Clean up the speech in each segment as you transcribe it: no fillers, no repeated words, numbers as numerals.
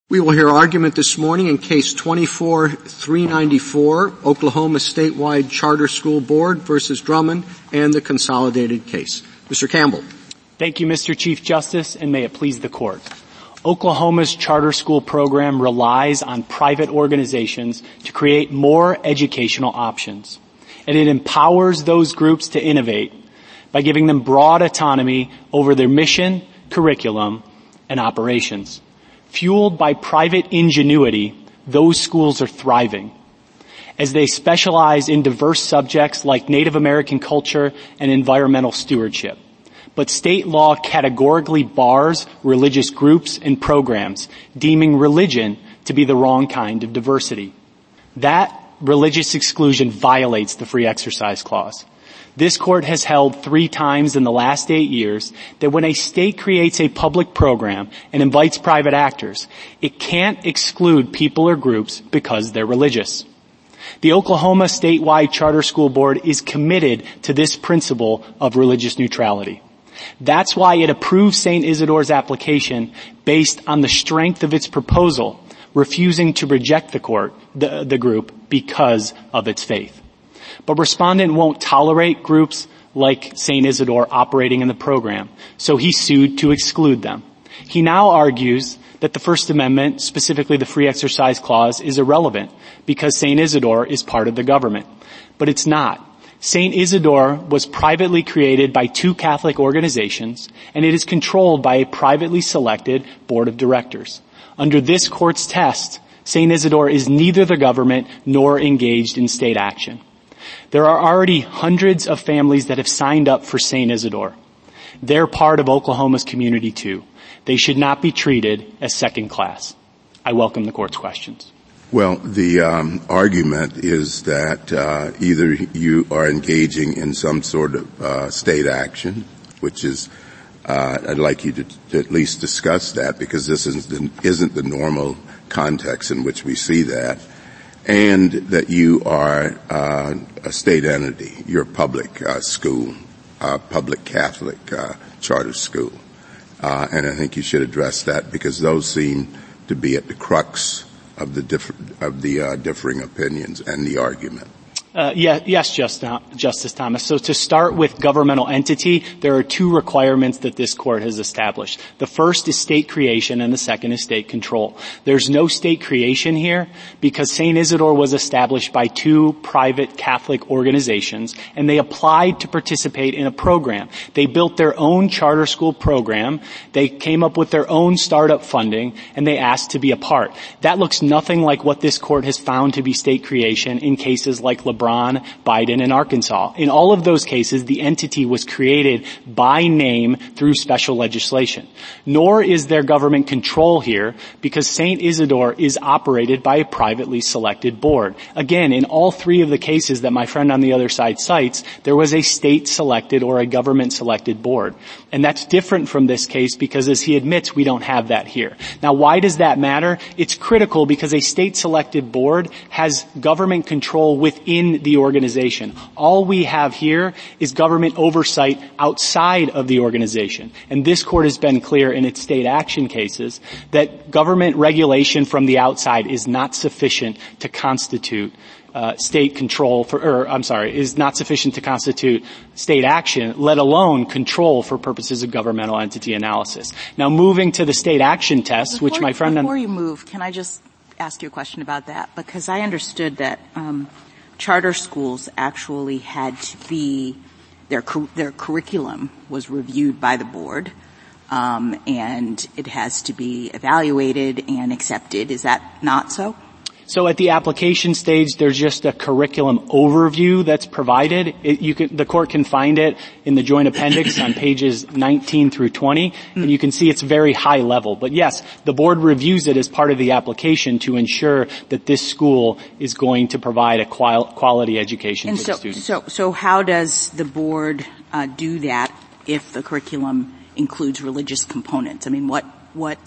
We will hear argument this morning in Case 24-394, Oklahoma Statewide Charter School Board versus Drummond, and the consolidated case. Mr. Campbell. Thank you, Mr. Chief Justice, and may it please the Court. Oklahoma's charter school program relies on private organizations to create more educational options, and it empowers those groups to innovate by giving them broad autonomy over their mission, curriculum, and operations. Fueled by private ingenuity, those schools are thriving as they specialize in diverse subjects like Native American culture and environmental stewardship. But state law categorically bars religious groups and programs, deeming religion to be the wrong kind of diversity. That religious exclusion violates the Free Exercise Clause. This Court has held 3 times in the last 8 years that when a state creates a public program and invites private actors, it can't exclude people or groups because they're religious. The Oklahoma Statewide Charter School Board is committed to this principle of religious neutrality. That's why it approved St. Isidore's application based on the strength of its proposal, refusing to reject the group because of its faith. But respondent won't tolerate groups like St. Isidore operating in the program, so he sued to exclude them. He now argues that the First Amendment, specifically the Free Exercise Clause, is irrelevant because St. Isidore is part of the government. But it's not. St. Isidore was privately created by 2 Catholic organizations, and it is controlled by a privately selected board of directors. Under this Court's test, St. Isidore is neither the government nor engaged in state action. There are already hundreds of families that have signed up for St. Isidore. They're part of Oklahoma's community too. They should not be treated as second class. I welcome the Court's questions. Well, the argument is that either you are engaging in some sort of state action, which is I'd like you to at least discuss that because this isn't the normal context in which we see that. And that you are a state entity, you're a public school, public Catholic charter school. And I think you should address that because those seem to be at the crux of the differing opinions and the argument. Yes, Justice Thomas. So to start with governmental entity, there are 2 requirements that this Court has established. The first is state creation and the second is state control. There's no state creation here because St. Isidore was established by 2 private Catholic organizations and they applied to participate in a program. They built their own charter school program. They came up with their own startup funding and they asked to be a part. That looks nothing like what this Court has found to be state creation in cases like LeBron, Biden, and Arkansas. In all of those cases, the entity was created by name through special legislation. Nor is there government control here because St. Isidore is operated by a privately selected board. Again, in all 3 of the cases that my friend on the other side cites, there was a state-selected or a government-selected board. And that's different from this case because, as he admits, we don't have that here. Now, why does that matter? It's critical because a state-selected board has government control within the organization. All we have here is government oversight outside of the organization. And this Court has been clear in its state action cases that government regulation from the outside is not sufficient to constitute state control is not sufficient to constitute state action, let alone control for purposes of governmental entity analysis. Now, moving to the state action test, which my friend... Before you move, can I just ask you a question about that? Because I understood that charter schools actually had to be, their curriculum was reviewed by the board, and it has to be evaluated and accepted. Is that not so? So at the application stage, there's just a curriculum overview that's provided. The Court can find it in the joint appendix on pages 19 through 20, and you can see it's very high level. But yes, the board reviews it as part of the application to ensure that this school is going to provide a quality education to the students. So how does the board do that if the curriculum includes religious components? I mean, what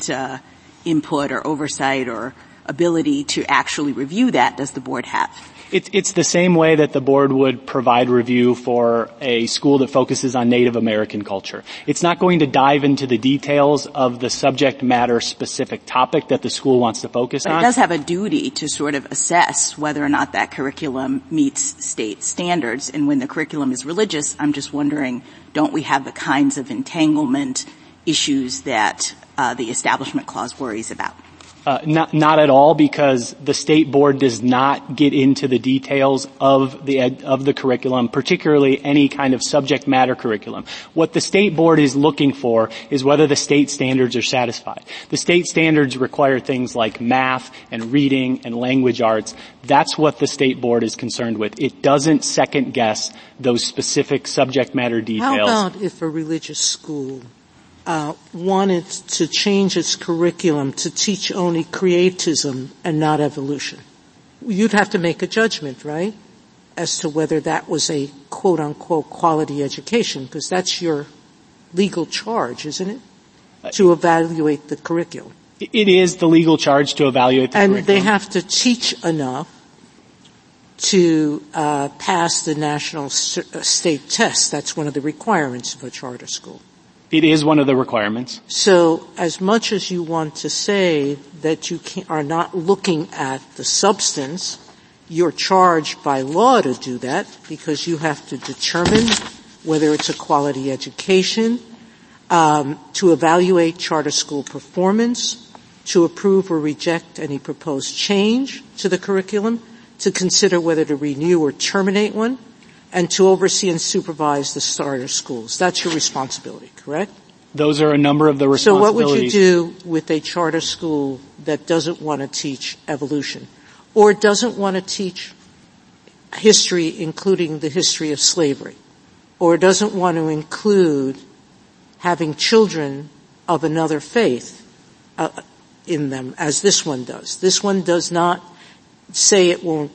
input or oversight or ability to actually review that does the board have? It's the same way that the board would provide review for a school that focuses on Native American culture. It's not going to dive into the details of the subject matter specific topic that the school wants to focus on. It does have a duty to sort of assess whether or not that curriculum meets state standards. And when the curriculum is religious, I'm just wondering, don't we have the kinds of entanglement issues that the Establishment Clause worries about? Not at all, because the state board does not get into the details of the curriculum, particularly any kind of subject matter curriculum. What the state board is looking for is whether the state standards are satisfied. The state standards require things like math and reading and language arts. That's what the state board is concerned with. It doesn't second guess those specific subject matter details. How about if a religious school wanted to change its curriculum to teach only creatism and not evolution? You'd have to make a judgment, right, as to whether that was a quote-unquote quality education, because that's your legal charge, isn't it, to evaluate the curriculum? It is the legal charge to evaluate the curriculum. And they have to teach enough to pass the national state test. That's one of the requirements of a charter school. It is one of the requirements. So as much as you want to say that you are not looking at the substance, you're charged by law to do that, because you have to determine whether it's a quality education, to evaluate charter school performance, to approve or reject any proposed change to the curriculum, to consider whether to renew or terminate one, and to oversee and supervise the charter schools. That's your responsibility, correct? Those are a number of the responsibilities. So what would you do with a charter school that doesn't want to teach evolution, or doesn't want to teach history, including the history of slavery, or doesn't want to include having children of another faith in them, as this one does? This one does not say it won't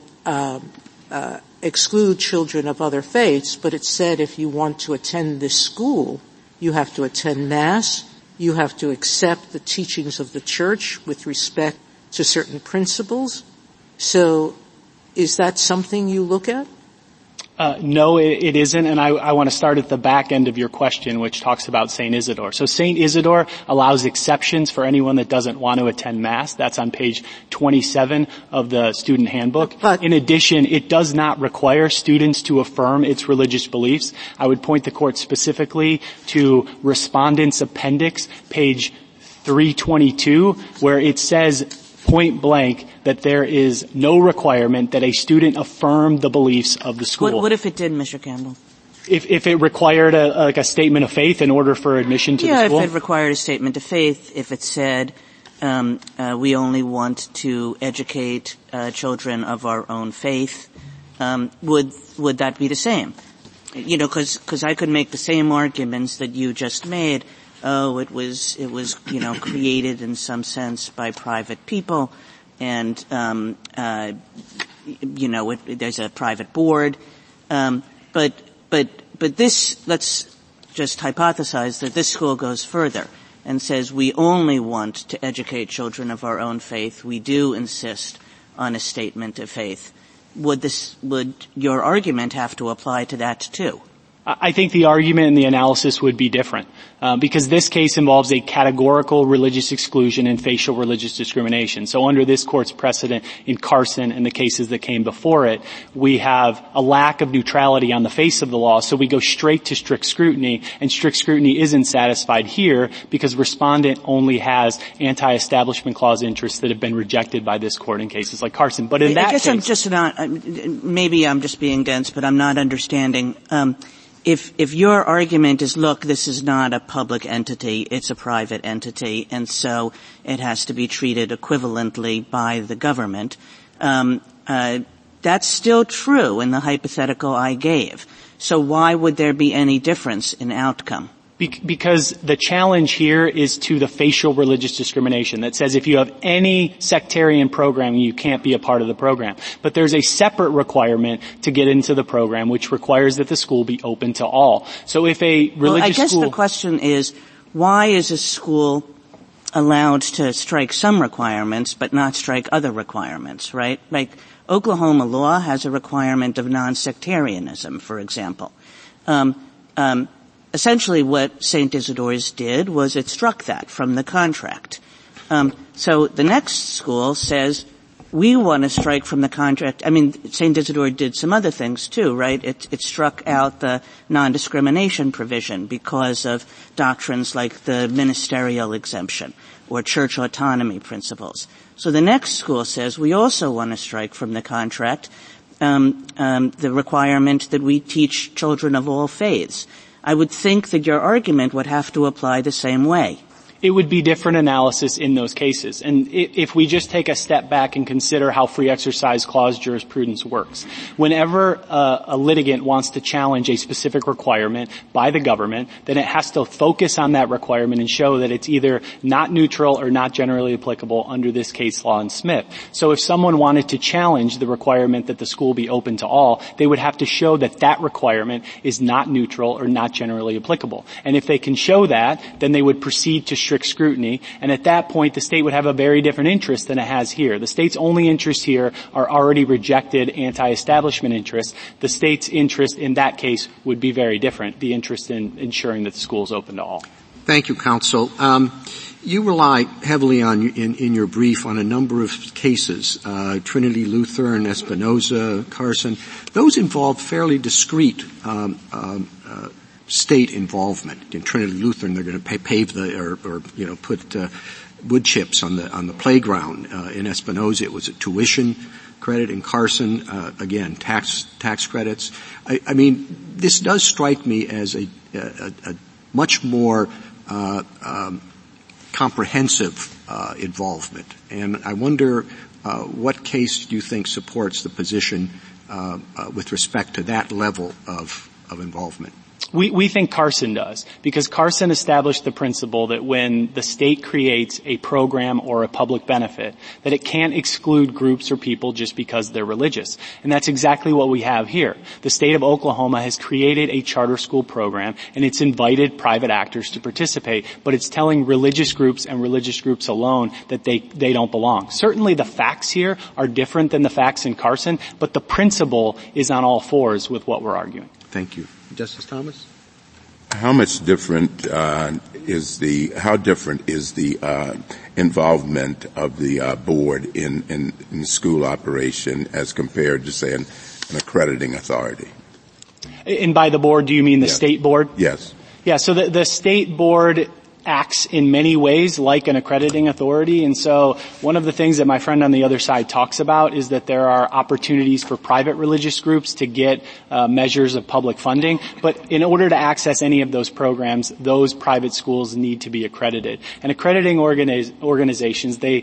exclude children of other faiths, but it said if you want to attend this school, you have to attend Mass, you have to accept the teachings of the church with respect to certain principles. So is that something you look at? No, it isn't, and I want to start at the back end of your question, which talks about St. Isidore. So St. Isidore allows exceptions for anyone that doesn't want to attend Mass. That's on page 27 of the student handbook. But in addition, it does not require students to affirm its religious beliefs. I would point the court specifically to Respondent's Appendix, page 322, where it says point blank that there is no requirement that a student affirm the beliefs of the school. What if it did, Mr. Campbell? If it required a statement of faith in order for admission to the school? Yeah, if it required a statement of faith, if it said, we only want to educate children of our own faith, would that be the same? You know, cause I could make the same arguments that you just made. Oh, it was, created in some sense by private people, and, there's a private board. But this, let's just hypothesize that this school goes further and says we only want to educate children of our own faith. We do insist on a statement of faith. Would your argument have to apply to that too? I think the argument and the analysis would be different, because this case involves a categorical religious exclusion and facial religious discrimination. So under this court's precedent in Carson and the cases that came before it, we have a lack of neutrality on the face of the law, so we go straight to strict scrutiny, and strict scrutiny isn't satisfied here because respondent only has anti-establishment clause interests that have been rejected by this court in cases like Carson. But in that case, I'm just not, maybe I'm just being dense, but I'm not understanding. If your argument is, look, this is not a public entity, it's a private entity, and so it has to be treated equivalently by the government, that's still true in the hypothetical I gave. So why would there be any difference in outcome? Because the challenge here is to the facial religious discrimination that says if you have any sectarian programming, you can't be a part of the program. But there's a separate requirement to get into the program, which requires that the school be open to all. So if a religious school... Well, I guess the question is, why is a school allowed to strike some requirements but not strike other requirements, right? Like Oklahoma law has a requirement of non-sectarianism, for example. Essentially what St. Isidore's did was it struck that from the contract. So the next school says, we want to strike from the contract. I mean, St. Isidore did some other things too, right? It struck out the non-discrimination provision because of doctrines like the ministerial exemption or church autonomy principles. So the next school says, we also want to strike from the contract the requirement that we teach children of all faiths. I would think that your argument would have to apply the same way. It would be different analysis in those cases. And if we just take a step back and consider how free exercise clause jurisprudence works, whenever a litigant wants to challenge a specific requirement by the government, then it has to focus on that requirement and show that it's either not neutral or not generally applicable under this case law in Smith. So if someone wanted to challenge the requirement that the school be open to all, they would have to show that that requirement is not neutral or not generally applicable. And if they can show that, then they would proceed to strict scrutiny, and at that point the state would have a very different interest than it has here. The state's only interests here are already rejected anti-establishment interests. The state's interest in that case would be very different, the interest in ensuring that the school is open to all. Thank you, counsel. You rely heavily on in your brief on a number of cases, Trinity Lutheran, Espinoza, Carson. Those involve fairly discrete state involvement. In Trinity Lutheran, they're going to pave put wood chips on the playground. In Espinoza, it was a tuition credit. In Carson, again, tax credits. I mean, this does strike me as a much more comprehensive involvement, and I wonder what case do you think supports the position with respect to that level of involvement? We think Carson does, because Carson established the principle that when the state creates a program or a public benefit, that it can't exclude groups or people just because they're religious. And that's exactly what we have here. The state of Oklahoma has created a charter school program, and it's invited private actors to participate, but it's telling religious groups and religious groups alone that they don't belong. Certainly the facts here are different than the facts in Carson, but the principle is on all fours with what we're arguing. Thank you. Justice Thomas? How different is the involvement of the board in school operation as compared to, say, an accrediting authority? And by the board, do you mean the state board? Yes. Yeah, so the state board acts in many ways like an accrediting authority. And so one of the things that my friend on the other side talks about is that there are opportunities for private religious groups to get measures of public funding. But in order to access any of those programs, those private schools need to be accredited. And accrediting organizations, they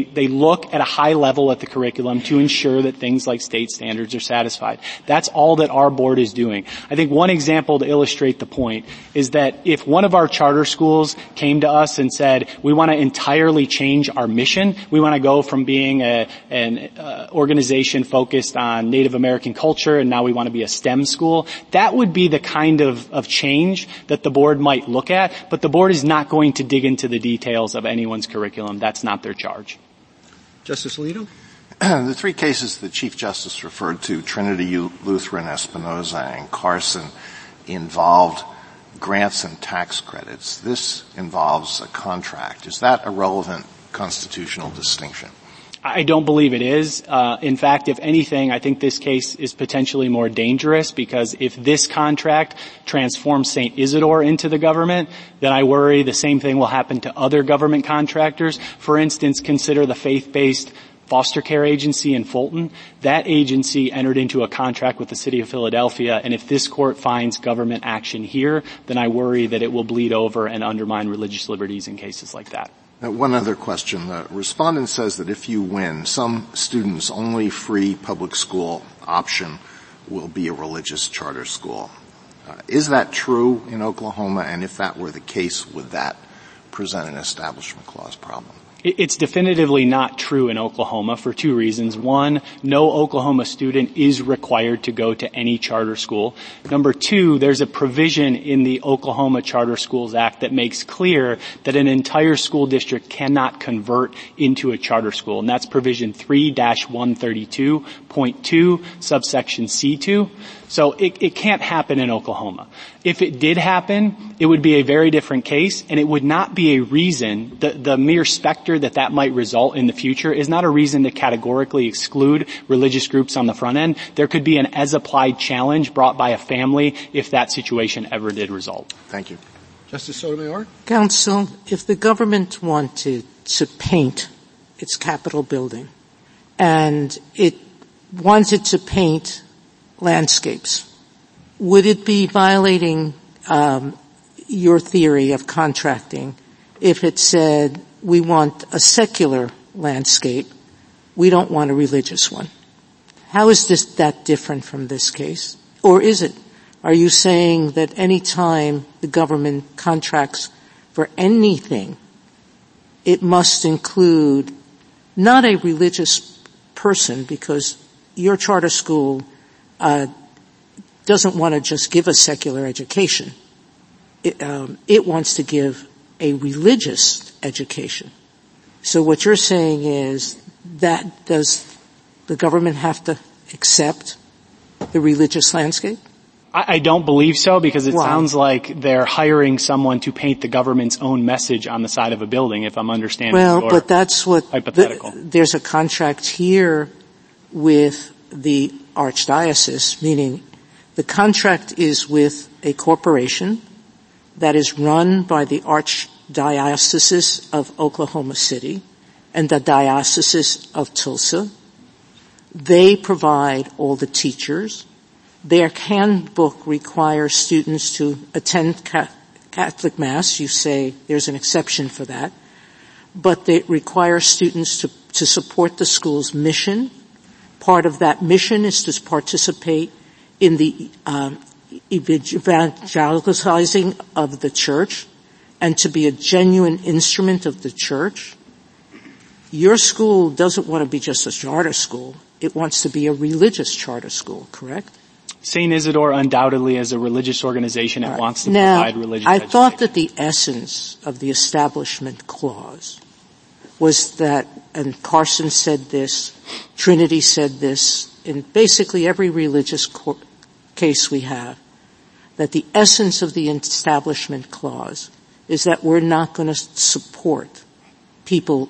look at a high level at the curriculum to ensure that things like state standards are satisfied. That's all that our board is doing. I think one example to illustrate the point is that if one of our charter schools came to us and said, we want to entirely change our mission. We want to go from being an organization focused on Native American culture, and now we want to be a STEM school. That would be the kind of change that the board might look at, but the board is not going to dig into the details of anyone's curriculum. That's not their charge. Justice Alito? The three cases the Chief Justice referred to, Trinity Lutheran, Espinoza, and Carson, involved grants and tax credits. This involves a contract. Is that a relevant constitutional distinction? I don't believe it is. In fact, if anything, I think this case is potentially more dangerous, because if this contract transforms St. Isidore into the government, then I worry the same thing will happen to other government contractors. For instance, consider the faith-based foster care agency in Fulton. That agency entered into a contract with the city of Philadelphia, and if this court finds government action here, then I worry that it will bleed over and undermine religious liberties in cases like that. One other question. The respondent says that if you win, some students' only free public school option will be a religious charter school. Is that true in Oklahoma? And if that were the case, would that present an Establishment Clause problem? It's definitively not true in Oklahoma for two reasons. One, no Oklahoma student is required to go to any charter school. Number two, there's a provision in the Oklahoma Charter Schools Act that makes clear that an entire school district cannot convert into a charter school, and that's provision 3-132.2, subsection C2. So it can't happen in Oklahoma. If it did happen, it would be a very different case, and it would not be a reason, the mere specter that might result in the future is not a reason to categorically exclude religious groups on the front end. There could be an as-applied challenge brought by a family if that situation ever did result. Thank you. Justice Sotomayor? Counsel, if the government wanted to paint its Capitol building and it wanted to paint landscapes, would it be violating your theory of contracting if it said we want a secular landscape, we don't want a religious one? How is that different from this case? Or is it? Are you saying that any time the government contracts for anything, it must include not a religious person, because your charter school doesn't want to just give a secular education. It wants to give a religious education. So what you're saying is that does the government have to accept the religious landscape? I don't believe so, because it sounds like they're hiring someone to paint the government's own message on the side of a building, if I'm understanding your but that's what hypothetical. There's a contract here with the archdiocese, meaning the contract is with a corporation that is run by the Archdiocese of Oklahoma City and the Diocese of Tulsa. They provide all the teachers. Their handbook requires students to attend Catholic Mass. You say there's an exception for that. But they require students to support the school's mission. Part of that mission is to participate in the evangelizing of the church and to be a genuine instrument of the church. Your school doesn't want to be just a charter school. It wants to be a religious charter school, correct? St. Isidore undoubtedly is a religious organization. It wants to provide religious education. I thought that the essence of the Establishment Clause was that, and Carson said this, Trinity said this, in basically every religious case we have, that the essence of the Establishment Clause is that we're not going to support people,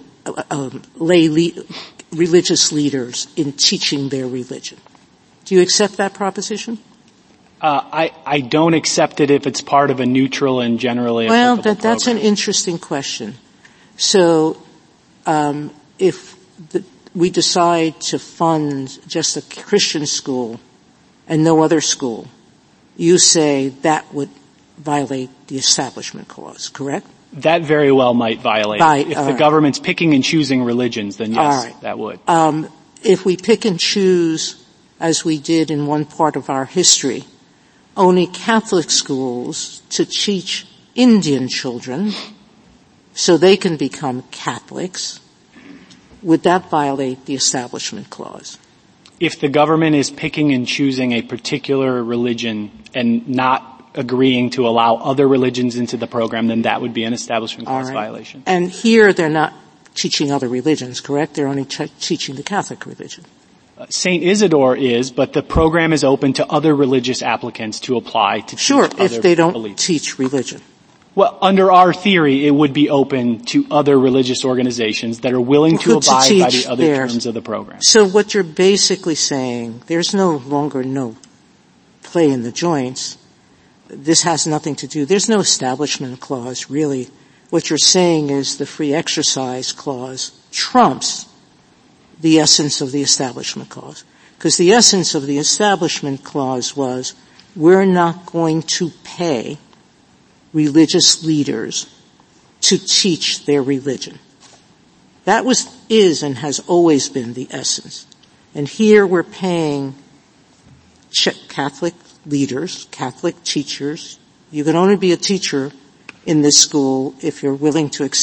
religious leaders in teaching their religion. Do you accept that proposition? I don't accept it if it's part of a neutral and generally applicable program. That's an interesting question. So, if we decide to fund just a Christian school and no other school, you say that would violate the Establishment Clause, correct? That very well might violate it. If the government's picking and choosing religions, then yes, that would. If we pick and choose, as we did in one part of our history, only Catholic schools to teach Indian children so they can become Catholics, would that violate the Establishment Clause? If the government is picking and choosing a particular religion and not agreeing to allow other religions into the program, then that would be an Establishment Clause violation. And here they're not teaching other religions, correct? They're only teaching the Catholic religion. St. Isidore is, but the program is open to other religious applicants to apply to teach other if they don't beliefs. teach religion. Well, under our theory, it would be open to other religious organizations that are willing to abide by the other terms of the program. So what you're basically saying, there's no longer no play in the joints. This has nothing to do, there's no Establishment Clause, really. What you're saying is the Free Exercise Clause trumps the essence of the Establishment Clause. Because the essence of the Establishment Clause was, we're not going to pay religious leaders to teach their religion. That is and has always been the essence. And here we're paying Catholic leaders, Catholic teachers. You can only be a teacher in this school if you're willing to accept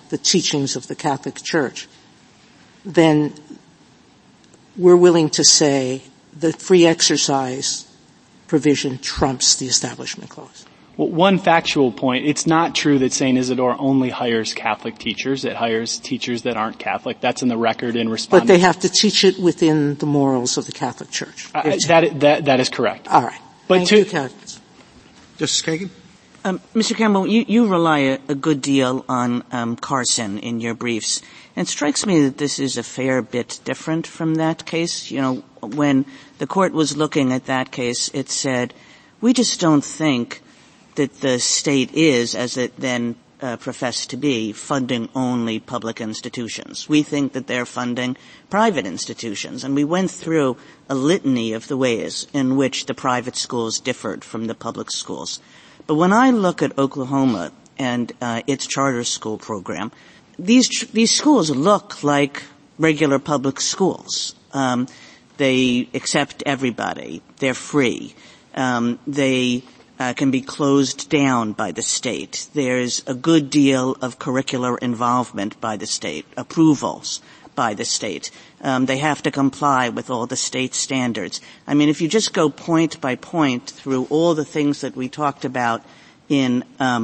the teachings of the Catholic Church, then we're willing to say the free exercise provision trumps the Establishment Clause. Well, one factual point, it's not true that St. Isidore only hires Catholic teachers. It hires teachers that aren't Catholic. That's in the record in response. But they have to teach it within the morals of the Catholic Church. That is correct. All right. But Thank you, Justice Kagan? Mr. Campbell, you rely a good deal on Carson in your briefs. And it strikes me that this is a fair bit different from that case. You know, when the court was looking at that case, it said, we just don't think that the state is, as it then professed to be, funding only public institutions. We think that they're funding private institutions. And we went through a litany of the ways in which the private schools differed from the public schools. But when I look at Oklahoma and its charter school program, these schools look like regular public schools. They accept everybody. They're free. They can be closed down by the state. There's a good deal of curricular involvement by the state, approvals by the state. They have to comply with all the state standards. I mean, if you just go point by point through all the things that we talked about in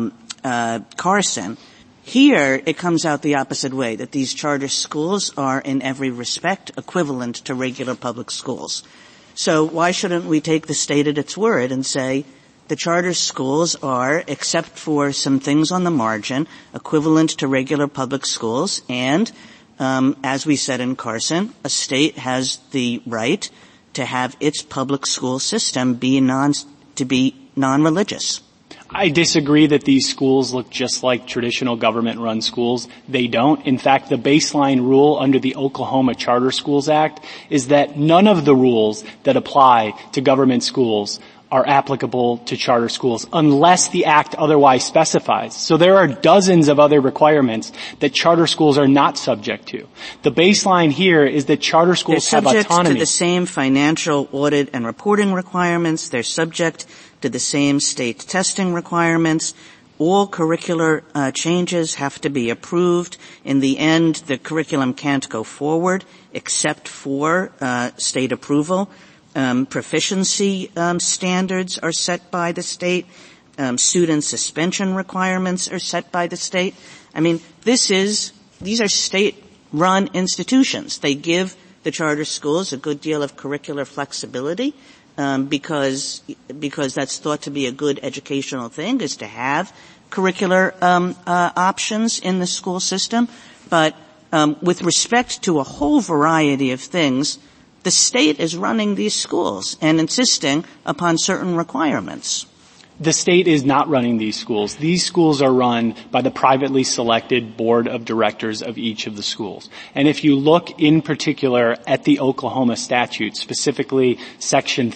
Carson, here it comes out the opposite way, that these charter schools are in every respect equivalent to regular public schools. So why shouldn't we take the state at its word and say the charter schools are, except for some things on the margin, equivalent to regular public schools, and as we said in Carson, a state has the right to have its public school system be non-religious. I disagree that these schools look just like traditional government-run schools. They don't. In fact, the baseline rule under the Oklahoma Charter Schools Act is that none of the rules that apply to government schools are applicable to charter schools unless the Act otherwise specifies. So there are dozens of other requirements that charter schools are not subject to. The baseline here is that charter schools have autonomy. They're subject to the same financial audit and reporting requirements. They're subject to the same state testing requirements. All curricular changes have to be approved. In the end, the curriculum can't go forward except for state approval. Proficiency standards are set by the state. Student suspension requirements are set by the state. I mean, these are state-run institutions. They give the charter schools a good deal of curricular flexibility because that's thought to be a good educational thing, is to have curricular options in the school system. But with respect to a whole variety of things, the state is running these schools and insisting upon certain requirements. The state is not running these schools. These schools are run by the privately selected board of directors of each of the schools. And if you look in particular at the Oklahoma statute, specifically Section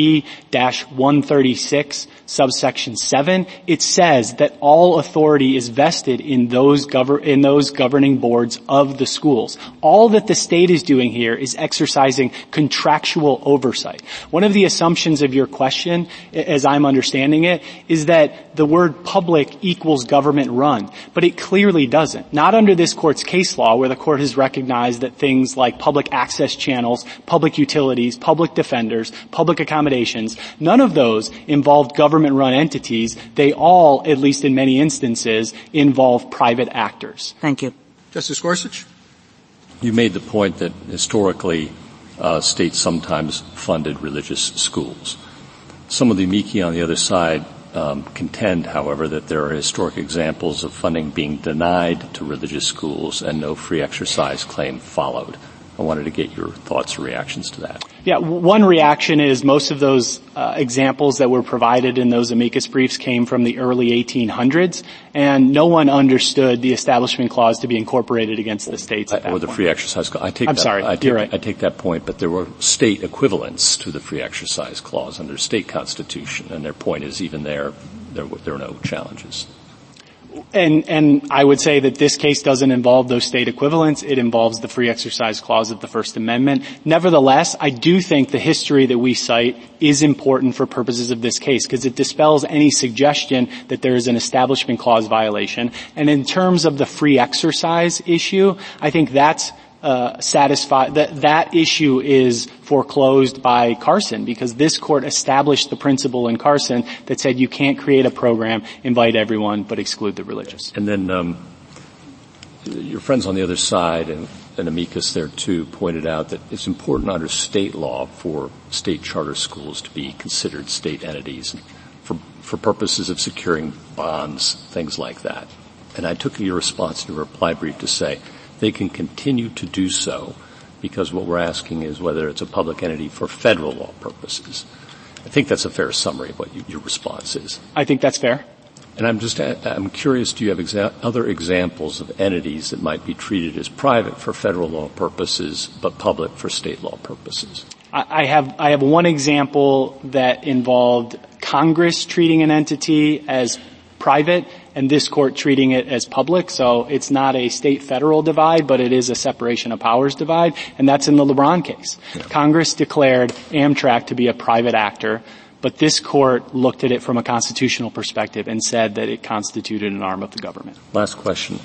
3-136, subsection 7, it says that all authority is vested in those governing boards of the schools. All that the state is doing here is exercising contractual oversight. One of the assumptions of your question, as I'm understanding it, is that the word public equals government run, but it clearly doesn't. Not under this court's case law, where the court has recognized that things like public access channels, public utilities, public defenders, public accommodations, none of those involved government-run entities. They all, at least in many instances, involve private actors. Thank you. Justice Gorsuch? You made the point that historically states sometimes funded religious schools. Some of the amici on the other side contend, however, that there are historic examples of funding being denied to religious schools and no free exercise claim followed. I wanted to get your thoughts or reactions to that. Yeah, one reaction is most of those examples that were provided in those amicus briefs came from the early 1800s, and no one understood the Establishment Clause to be incorporated against the states at that point. Or the free exercise clause. You're right. I take that point, but there were state equivalents to the free exercise clause under state constitution, and their point is even there are no challenges. And I would say that this case doesn't involve those state equivalents. It involves the free exercise clause of the First Amendment. Nevertheless, I do think the history that we cite is important for purposes of this case because it dispels any suggestion that there is an Establishment Clause violation. And in terms of the free exercise issue, I think that's that issue is foreclosed by Carson because this court established the principle in Carson that said you can't create a program, invite everyone, but exclude the religious. And then your friends on the other side and amicus there too pointed out that it's important under state law for state charter schools to be considered state entities for purposes of securing bonds, things like that. And I took your response in your reply brief to say they can continue to do so because what we're asking is whether it's a public entity for federal law purposes. I think that's a fair summary of what your response is. I think that's fair. And I'm curious, do you have other examples of entities that might be treated as private for federal law purposes but public for state law purposes? I have one example that involved Congress treating an entity as private and this court treating it as public. So it's not a state-federal divide, but it is a separation of powers divide, and that's in the LeBron case. Yeah. Congress declared Amtrak to be a private actor, but this court looked at it from a constitutional perspective and said that it constituted an arm of the government. Last question.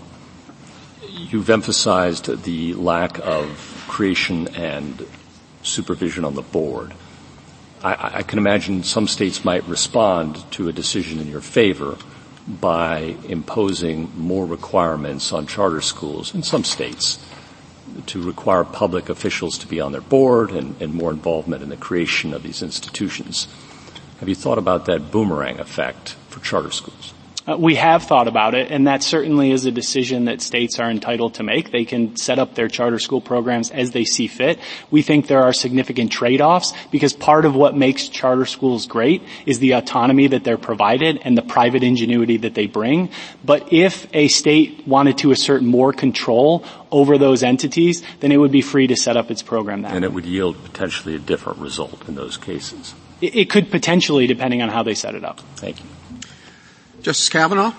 You've emphasized the lack of creation and supervision on the board. I can imagine some states might respond to a decision in your favor by imposing more requirements on charter schools in some states to require public officials to be on their board and more involvement in the creation of these institutions. Have you thought about that boomerang effect for charter schools? We have thought about it, and that certainly is a decision that states are entitled to make. They can set up their charter school programs as they see fit. We think there are significant trade-offs because part of what makes charter schools great is the autonomy that they're provided and the private ingenuity that they bring. But if a state wanted to assert more control over those entities, then it would be free to set up its program that way. And it would yield potentially a different result in those cases. It could potentially, depending on how they set it up. Thank you. Justice Kavanaugh?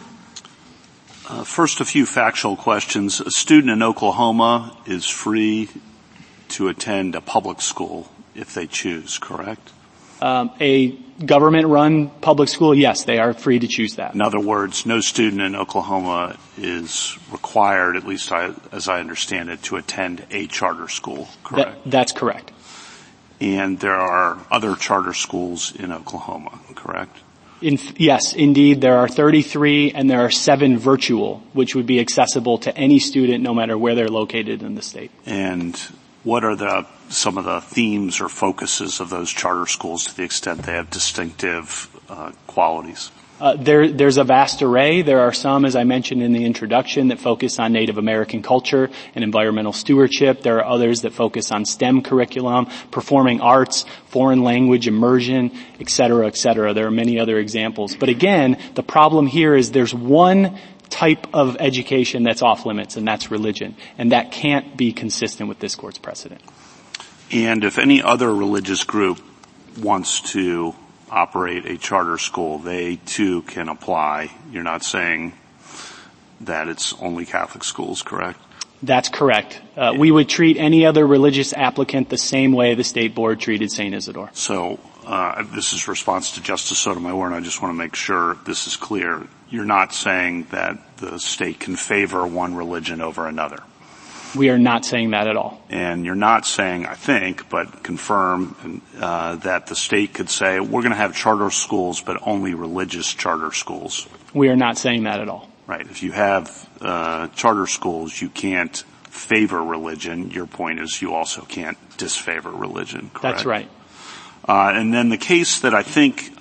First, a few factual questions. A student in Oklahoma is free to attend a public school if they choose, correct? A government-run public school, yes, they are free to choose that. In other words, no student in Oklahoma is required, at least as I understand it, to attend a charter school, correct? That's correct. And there are other charter schools in Oklahoma, correct? Yes, indeed. There are 33 and there are 7 virtual, which would be accessible to any student no matter where they're located in the state. And what are some of the themes or focuses of those charter schools to the extent they have distinctive qualities? There's a vast array. There are some, as I mentioned in the introduction, that focus on Native American culture and environmental stewardship. There are others that focus on STEM curriculum, performing arts, foreign language immersion, et cetera, et cetera. There are many other examples. But again, the problem here is there's one type of education that's off limits, and that's religion. And that can't be consistent with this court's precedent. And if any other religious group wants to operate a charter school, they too can apply. You're not saying that it's only Catholic schools, correct? That's correct. We would treat any other religious applicant the same way the state board treated St. Isidore. So this is response to Justice Sotomayor, and I just want to make sure this is clear. You're not saying that the state can favor one religion over another. We are not saying that at all. And you're not saying, I think, but confirm that the state could say, we're going to have charter schools, but only religious charter schools. We are not saying that at all. Right. If you have charter schools, you can't favor religion. Your point is you also can't disfavor religion, correct? That's right. And then the case that I think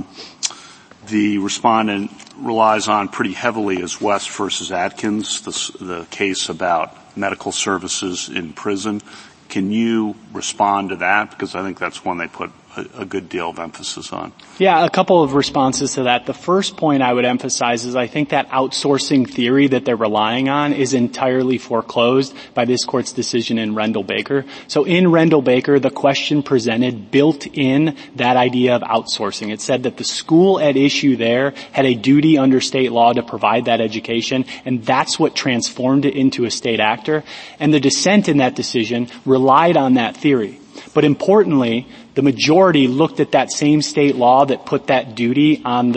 the respondent relies on pretty heavily is West versus Atkins, the case about medical services in prison. Can you respond to that? Because I think that's one they put a good deal of emphasis on. Yeah, a couple of responses to that. The first point I would emphasize is I think that outsourcing theory that they're relying on is entirely foreclosed by this court's decision in Rendell-Baker. So in Rendell-Baker, the question presented built in that idea of outsourcing. It said that the school at issue there had a duty under state law to provide that education, and that's what transformed it into a state actor. And the dissent in that decision relied on that theory. But importantly, the majority looked at that same state law that put that duty on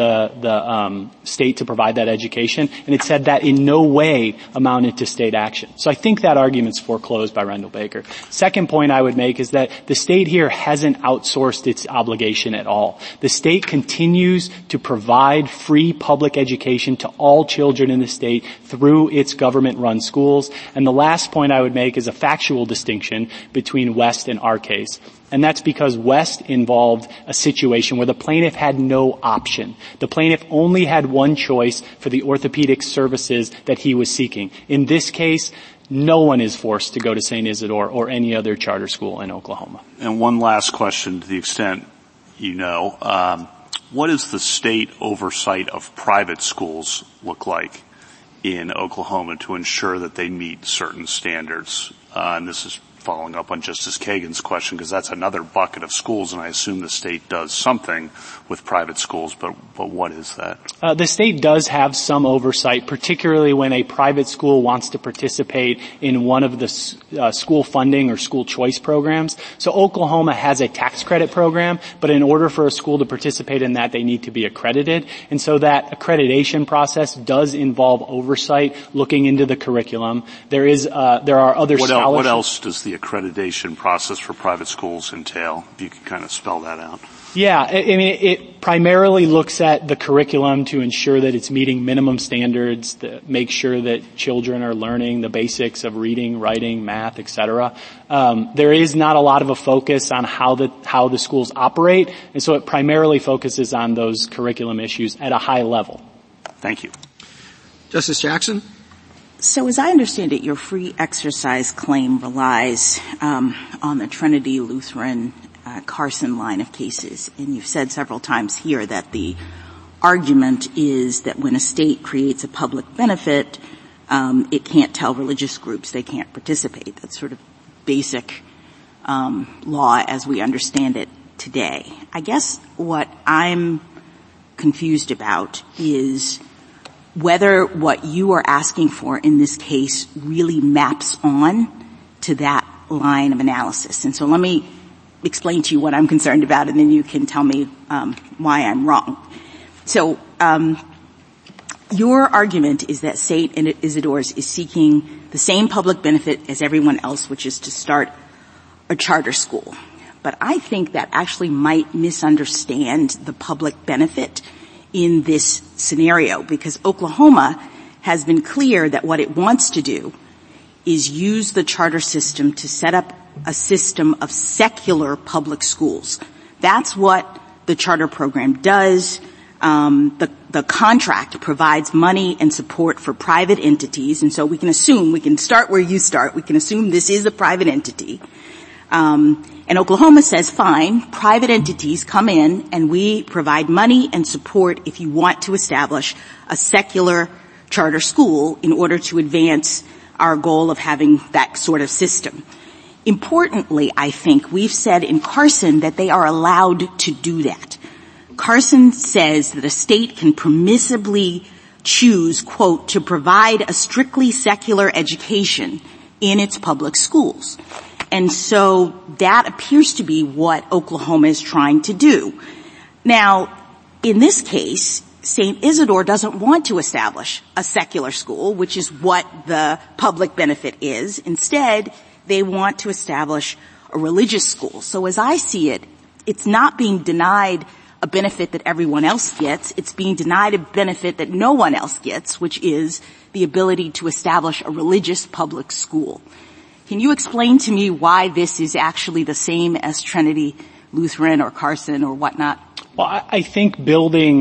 the state to provide that education, and it said that in no way amounted to state action. So I think that argument's foreclosed by Rendell-Baker. Second point I would make is that the state here hasn't outsourced its obligation at all. The state continues to provide free public education to all children in the state through its government-run schools. And the last point I would make is a factual distinction between West and our case. And that's because West involved a situation where the plaintiff had no option. The plaintiff only had one choice for the orthopedic services that he was seeking. In this case, no one is forced to go to St. Isidore or any other charter school in Oklahoma. And one last question to the extent you know. What does the state oversight of private schools look like in Oklahoma to ensure that they meet certain standards? And this is following up on Justice Kagan's question, because that's another bucket of schools, and I assume the state does something with private schools, but what is that? The state does have some oversight, particularly when a private school wants to participate in one of the school funding or school choice programs. So Oklahoma has a tax credit program, but in order for a school to participate in that, they need to be accredited. And so that accreditation process does involve oversight, looking into the curriculum. There are other scholarships. What else does the accreditation process for private schools entail? If you could kind of spell that out. Yeah, I mean, it primarily looks at the curriculum to ensure that it's meeting minimum standards, to make sure that children are learning the basics of reading, writing, math, etc. There is not a lot of a focus on how the schools operate, and so it primarily focuses on those curriculum issues at a high level. Thank you. Justice Jackson? So as I understand it, your free exercise claim relies on the Trinity Lutheran Carson line of cases. And you've said several times here that the argument is that when a state creates a public benefit, it can't tell religious groups they can't participate. That's sort of basic law as we understand it today. I guess what I'm confused about is whether what you are asking for in this case really maps on to that line of analysis. And so let me explain to you what I'm concerned about, and then you can tell me why I'm wrong. So your argument is that St. Isidore's is seeking the same public benefit as everyone else, which is to start a charter school. But I think that actually might misunderstand the public benefit in this scenario, because Oklahoma has been clear that what it wants to do is use the charter system to set up a system of secular public schools. That's what the charter program does. The contract provides money and support for private entities, and so we can start where you start. We can assume this is a private entity. And Oklahoma says, fine, private entities come in and we provide money and support if you want to establish a secular charter school in order to advance our goal of having that sort of system. Importantly, I think we've said in Carson that they are allowed to do that. Carson says that a state can permissibly choose, quote, to provide a strictly secular education in its public schools. And so that appears to be what Oklahoma is trying to do. Now, in this case, St. Isidore doesn't want to establish a secular school, which is what the public benefit is. Instead, they want to establish a religious school. So as I see it, it's not being denied a benefit that everyone else gets. It's being denied a benefit that no one else gets, which is the ability to establish a religious public school. Can you explain to me why this is actually the same as Trinity Lutheran or Carson or whatnot? Well, I think building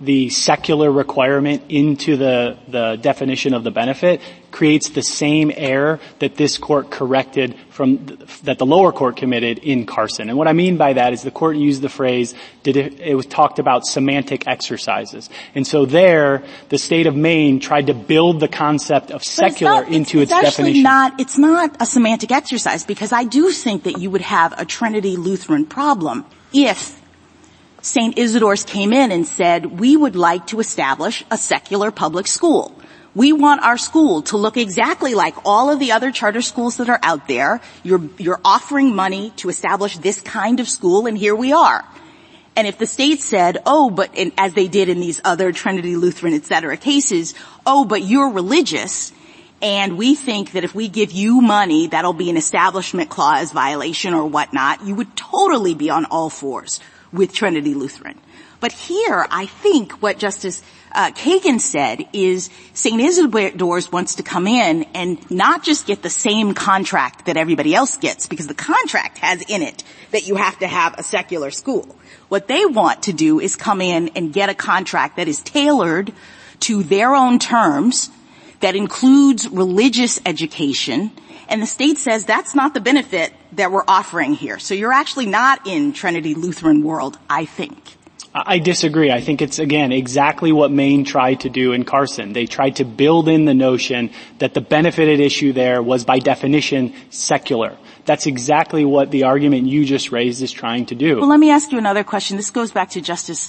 the secular requirement into the definition of the benefit creates the same error that this court corrected that the lower court committed in Carson. And what I mean by that is the court used the phrase, it was talked about semantic exercises. And so there, the state of Maine tried to build the concept of secular into its definition. It's not a semantic exercise, because I do think that you would have a Trinity Lutheran problem if St. Isidore's came in and said, we would like to establish a secular public school. We want our school to look exactly like all of the other charter schools that are out there. You're offering money to establish this kind of school, and here we are. And if the state said, as they did in these other Trinity Lutheran, et cetera, cases, but you're religious, and we think that if we give you money, that'll be an establishment clause violation or whatnot, you would totally be on all fours with Trinity Lutheran. But here, I think what Justice Kagan said is St. Isidore's wants to come in and not just get the same contract that everybody else gets, because the contract has in it that you have to have a secular school. What they want to do is come in and get a contract that is tailored to their own terms, that includes religious education, and the state says that's not the benefit that we're offering here. So you're actually not in Trinity Lutheran world, I think. I disagree. I think it's, again, exactly what Maine tried to do in Carson. They tried to build in the notion that the benefit at issue there was by definition secular. That's exactly what the argument you just raised is trying to do. Well, let me ask you another question. This goes back to Justice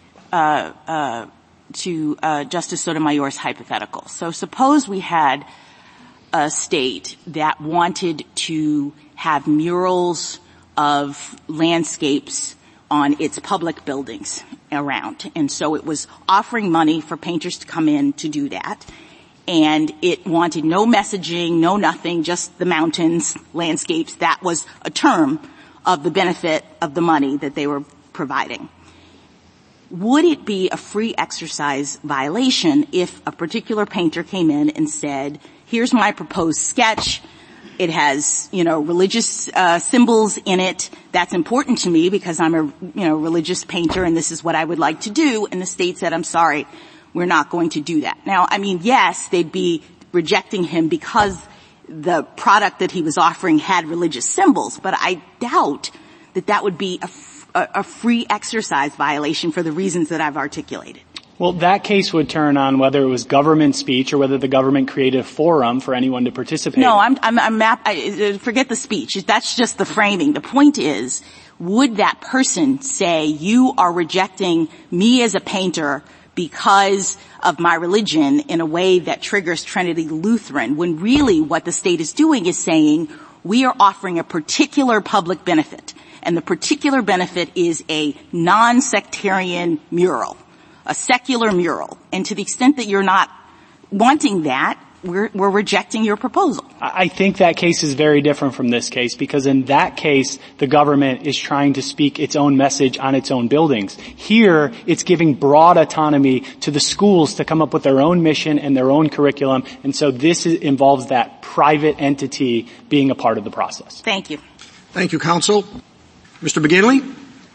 Sotomayor's hypothetical. So suppose we had a state that wanted to have murals of landscapes on its public buildings around. And so it was offering money for painters to come in to do that. And it wanted no messaging, no nothing, just the mountains, landscapes. That was a term of the benefit of the money that they were providing. Would it be a free exercise violation if a particular painter came in and said, here's my proposed sketch. It has, religious symbols in it. That's important to me because I'm a, religious painter and this is what I would like to do. And the state said, I'm sorry, we're not going to do that. Now, yes, they'd be rejecting him because the product that he was offering had religious symbols, but I doubt that would be a free exercise violation for the reasons that I've articulated. Well, that case would turn on whether it was government speech or whether the government created a forum for anyone to participate. No, forget the speech. That's just the framing. The point is, would that person say, you are rejecting me as a painter because of my religion in a way that triggers Trinity Lutheran, when really what the state is doing is saying, we are offering a particular public benefit, and the particular benefit is a non-sectarian mural. A secular mural. And to the extent that you're not wanting that, we're rejecting your proposal. I think that case is very different from this case, because in that case, the government is trying to speak its own message on its own buildings. Here, it's giving broad autonomy to the schools to come up with their own mission and their own curriculum, and so this involves that private entity being a part of the process. Thank you. Thank you, counsel. Mr. McGinley?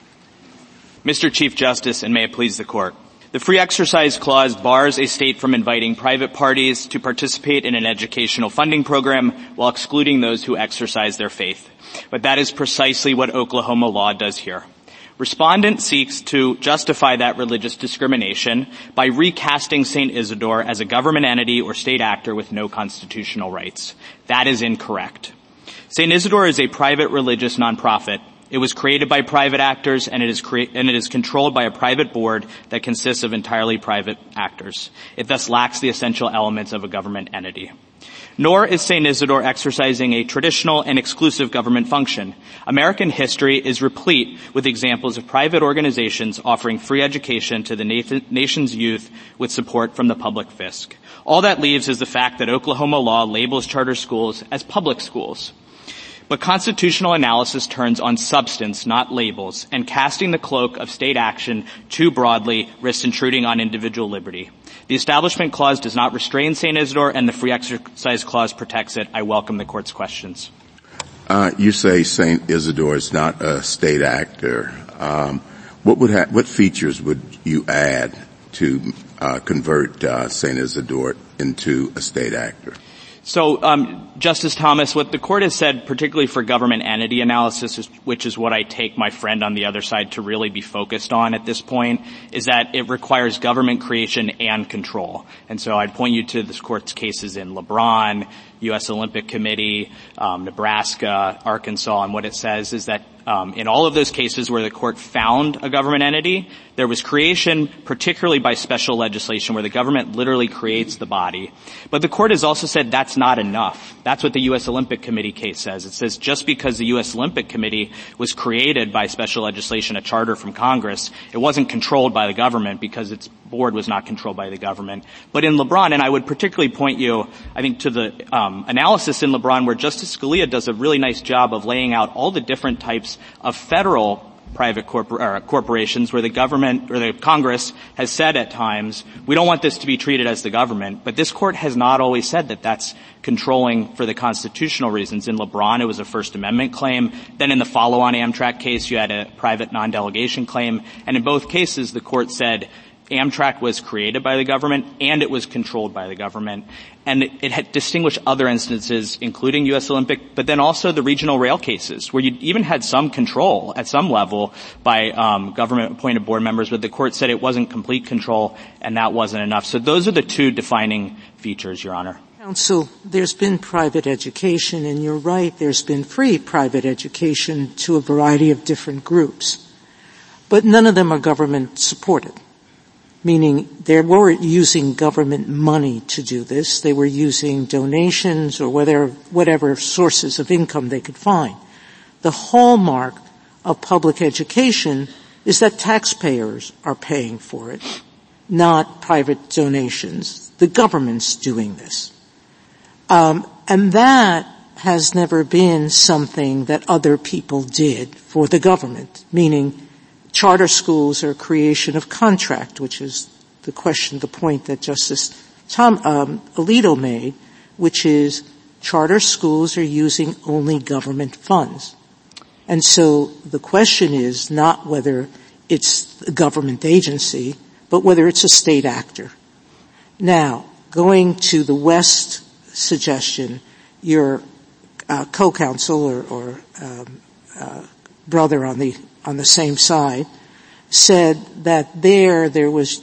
Mr. Chief Justice, and may it please the Court. The Free Exercise Clause bars a state from inviting private parties to participate in an educational funding program while excluding those who exercise their faith. But that is precisely what Oklahoma law does here. Respondent seeks to justify that religious discrimination by recasting St. Isidore as a government entity or state actor with no constitutional rights. That is incorrect. St. Isidore is a private religious nonprofit. It was created by private actors, and it is controlled by a private board that consists of entirely private actors. It thus lacks the essential elements of a government entity. Nor is St. Isidore exercising a traditional and exclusive government function. American history is replete with examples of private organizations offering free education to the nation's youth with support from the public fisc. All that leaves is the fact that Oklahoma law labels charter schools as public schools. But constitutional analysis turns on substance, not labels, and casting the cloak of state action too broadly risks intruding on individual liberty. The Establishment Clause does not restrain St. Isidore, and the Free Exercise Clause protects it. I welcome the Court's questions. You say St. Isidore is not a state actor. What features would you add to convert St. Isidore into a state actor? So, Justice Thomas, what the court has said, particularly for government entity analysis, which is what I take my friend on the other side to really be focused on at this point, is that it requires government creation and control. And so I'd point you to this court's cases in LeBron, U.S. Olympic Committee, Nebraska, Arkansas, and what it says is that in all of those cases where the court found a government entity, there was creation, particularly by special legislation, where the government literally creates the body. But the court has also said that's not enough. That's what the U.S. Olympic Committee case says. It says just because the U.S. Olympic Committee was created by special legislation, a charter from Congress, it wasn't controlled by the government because its board was not controlled by the government. But in LeBron, and I would particularly point you, I think, to the analysis in LeBron where Justice Scalia does a really nice job of laying out all the different types of federal private corporations where the government or the Congress has said at times, we don't want this to be treated as the government, but this court has not always said that that's controlling for the constitutional reasons. In LeBron, it was a First Amendment claim. Then in the follow-on Amtrak case, you had a private non-delegation claim. And in both cases, the court said Amtrak was created by the government and it was controlled by the government. And it had distinguished other instances, including U.S. Olympic, but then also the regional rail cases, where you even had some control at some level by government-appointed board members, but the court said it wasn't complete control, and that wasn't enough. So those are the two defining features, Your Honor. Counsel, there's been private education, and you're right, there's been free private education to a variety of different groups. But none of them are government-supported. Meaning they weren't using government money to do this. They were using donations or whatever sources of income they could find. The hallmark of public education is that taxpayers are paying for it, not private donations. The government's doing this. And that has never been something that other people did for the government, meaning charter schools are a creation of contract, which is the point that Justice Alito made, which is charter schools are using only government funds. And so the question is not whether it's a government agency, but whether it's a state actor. Now, going to the West suggestion, your co-counsel or brother on the same side said that there was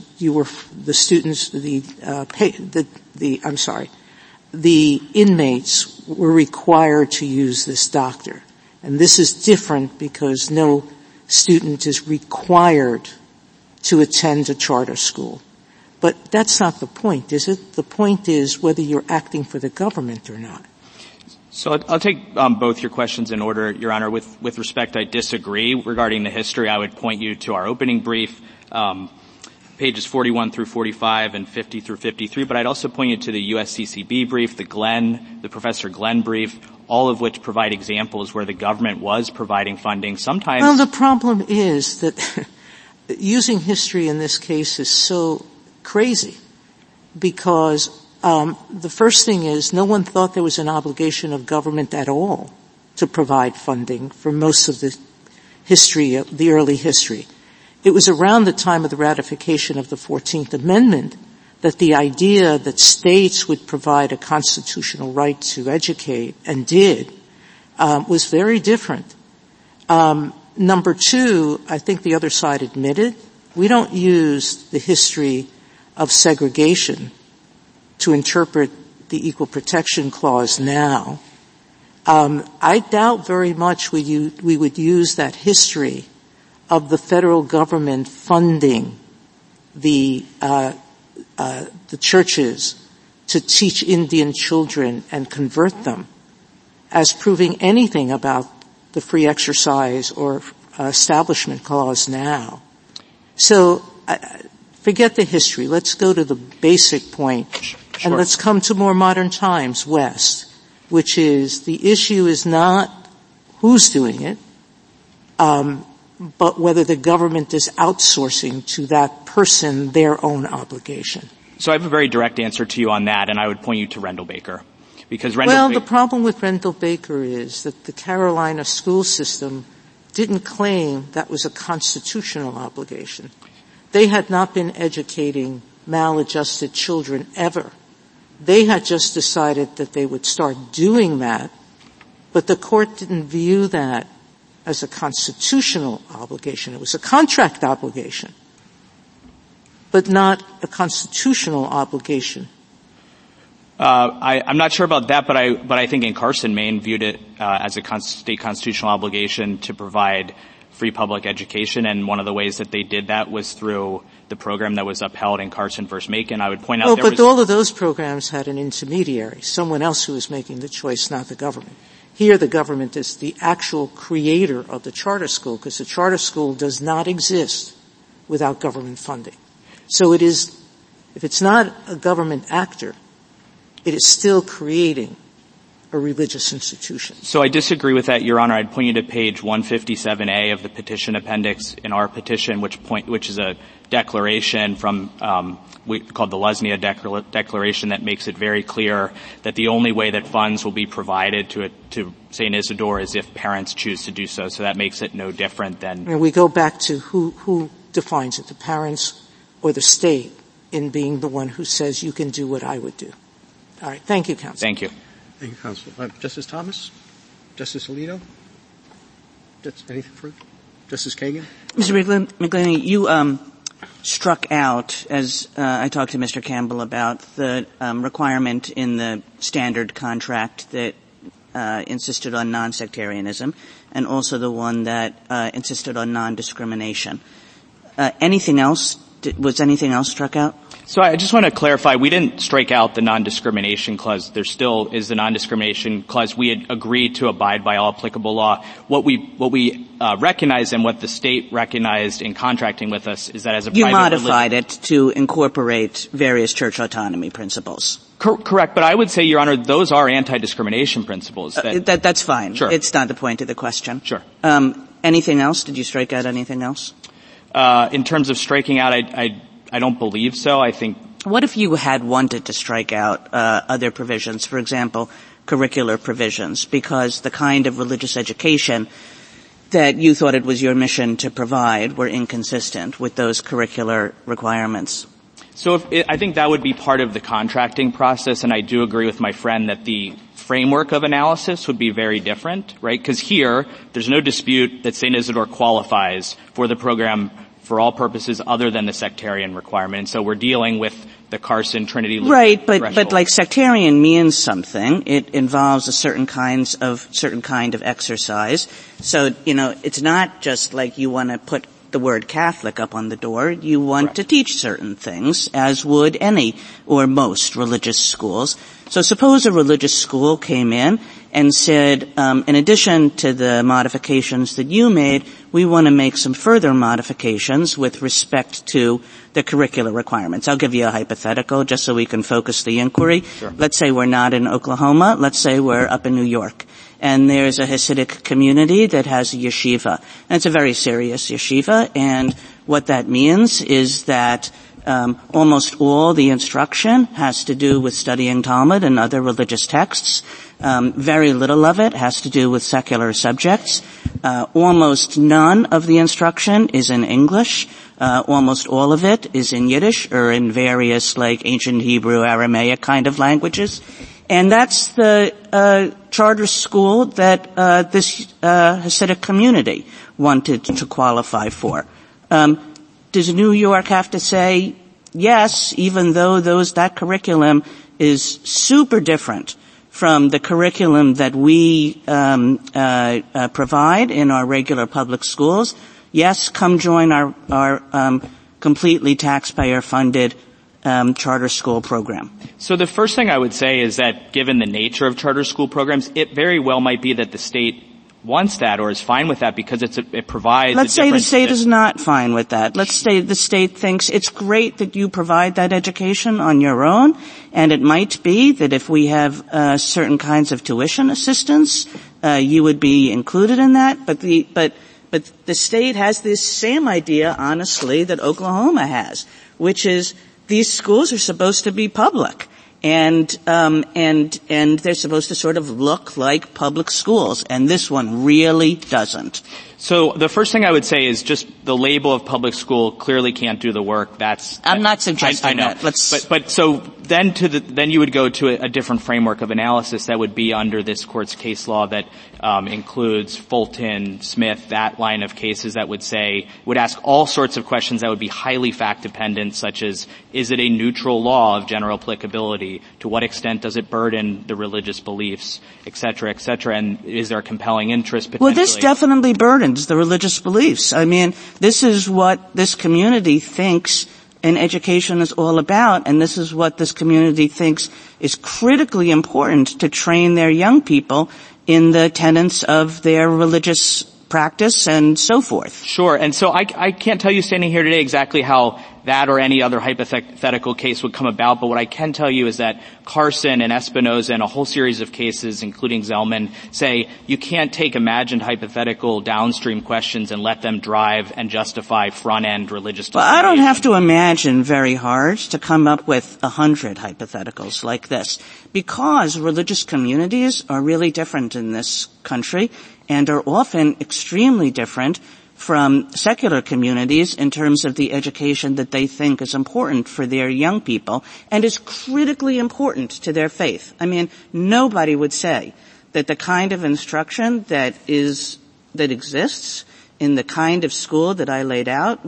the inmates were required to use this doctor. And this is different because no student is required to attend a charter school. But that's not the point, is it? The point is whether you're acting for the government or not. So I'll take both your questions in order, Your Honor. With respect, I disagree regarding the history. I would point you to our opening brief, pages 41 through 45 and 50 through 53. But I'd also point you to the USCCB brief, the Professor Glenn brief, all of which provide examples where the government was providing funding. Sometimes. Well, the problem is that using history in this case is so crazy because the first thing is no one thought there was an obligation of government at all to provide funding for most of the history, the early history. It was around the time of the ratification of the 14th Amendment that the idea that states would provide a constitutional right to educate and did was very different. Number two, I think the other side admitted, we don't use the history of segregation to interpret the Equal Protection Clause now. I doubt very much we would use that history of the federal government funding the churches to teach Indian children and convert them as proving anything about the free exercise or Establishment Clause now. So forget the history. Let's go to the basic point. Sure. And let's come to more modern times, West, which is the issue is not who's doing it, but whether the government is outsourcing to that person their own obligation. So I have a very direct answer to you on that, and I would point you to Rendell Baker. Because the problem with Rendell Baker is that the Carolina school system didn't claim that was a constitutional obligation. they had not been educating maladjusted children ever. They had just decided that they would start doing that, but the court didn't view that as a constitutional obligation. It was a contract obligation, but not a constitutional obligation. I'm not sure about that, but I think in Carson, Maine viewed it as a state constitutional obligation to provide free public education, and one of the ways that they did that was through the program that was upheld in Carson versus Macon. I would point out but all of those programs had an intermediary, someone else who was making the choice, not the government. Here, the government is the actual creator of the charter school, because the charter school does not exist without government funding. So it is, if it's not a government actor, it is still creating a religious institution. So I disagree with that, Your Honor. I'd point you to page 157A of the petition appendix in our petition, which is a declaration from called the Lesnia Declaration that makes it very clear that the only way that funds will be provided to St. Isidore is if parents choose to do so. So that makes it no different than. And we go back to who defines it, the parents or the state, in being the one who says you can do what I would do. All right. Thank you, counsel. Thank you. Thank you, counsel. Justice Thomas? Justice Alito? Anything further? Justice Kagan? Mr. McGlynn, you struck out, as I talked to Mr. Campbell about, the requirement in the standard contract that insisted on non-sectarianism, and also the one that insisted on non-discrimination. Anything else? Was anything else struck out? So I just want to clarify, we didn't strike out the non-discrimination clause. There still is the non-discrimination clause. We had agreed to abide by all applicable law. What we recognize and what the state recognized in contracting with us is that as a private religion. You modified it to incorporate various church autonomy principles. Correct, but I would say, Your Honor, those are anti-discrimination principles. That's fine. Sure. It's not the point of the question. Sure. Anything else? Did you strike out anything else? In terms of striking out, I don't believe so. I think. What if you had wanted to strike out other provisions, for example, curricular provisions, because the kind of religious education that you thought it was your mission to provide were inconsistent with those curricular requirements? So I think that would be part of the contracting process, and I do agree with my friend that the framework of analysis would be very different, right? Because here, there's no dispute that St. Isidore qualifies for the program for all purposes other than the sectarian requirement. And so we're dealing with the Carson Trinity Lutheran Right, threshold. but like sectarian means something. It involves a certain kind of exercise. So, it's not just like you want to put the word Catholic up on the door. You want to teach certain things, as would any or most religious schools. So suppose a religious school came in and said, in addition to the modifications that you made, we want to make some further modifications with respect to the curricular requirements. I'll give you a hypothetical just so we can focus the inquiry. Sure. Let's say we're not in Oklahoma. Let's say we're up in New York. And there's a Hasidic community that has a yeshiva. And it's a very serious yeshiva. And what that means is that almost all the instruction has to do with studying Talmud and other religious texts. Very little of it has to do with secular subjects. Almost none of the instruction is in English. Almost all of it is in Yiddish or in various like ancient Hebrew, Aramaic kind of languages. And that's the charter school that this Hasidic community wanted to qualify for. Does New York have to say yes, even though that curriculum is super different from the curriculum that we provide in our regular public schools? Yes, come join our completely taxpayer-funded charter school program. So the first thing I would say is that given the nature of charter school programs, it very well might be that the state wants that or is fine with that because it provides. Let's say the state is not fine with that. Let's say the state thinks it's great that you provide that education on your own, and it might be that if we have certain kinds of tuition assistance, you would be included in that. But the state has this same idea, honestly, that Oklahoma has, which is these schools are supposed to be public. And they're supposed to sort of look like public schools, and this one really doesn't. So the first thing I would say is just the label of public school clearly can't do the work. I'm not suggesting I know. that. But so then you would go to a different framework of analysis that would be under this court's case law that includes Fulton, Smith, that line of cases that would ask all sorts of questions that would be highly fact dependent, such as, is it a neutral law of general applicability? To what extent does it burden the religious beliefs, et cetera, and is there a compelling interest potentially? Well, this definitely burdens the religious beliefs. I mean, this is what this community thinks an education is all about, and this is what this community thinks is critically important to train their young people in the tenets of their religious practice and so forth. Sure. And so I can't tell you standing here today exactly how that or any other hypothetical case would come about, but what I can tell you is that Carson and Espinoza and a whole series of cases, including Zellman, say you can't take imagined hypothetical downstream questions and let them drive and justify front-end religious Well, I don't have to imagine very hard to come up with 100 hypotheticals like this, because religious communities are really different in this country and are often extremely different from secular communities in terms of the education that they think is important for their young people and is critically important to their faith. I mean, nobody would say that the kind of instruction that exists in the kind of school that I laid out,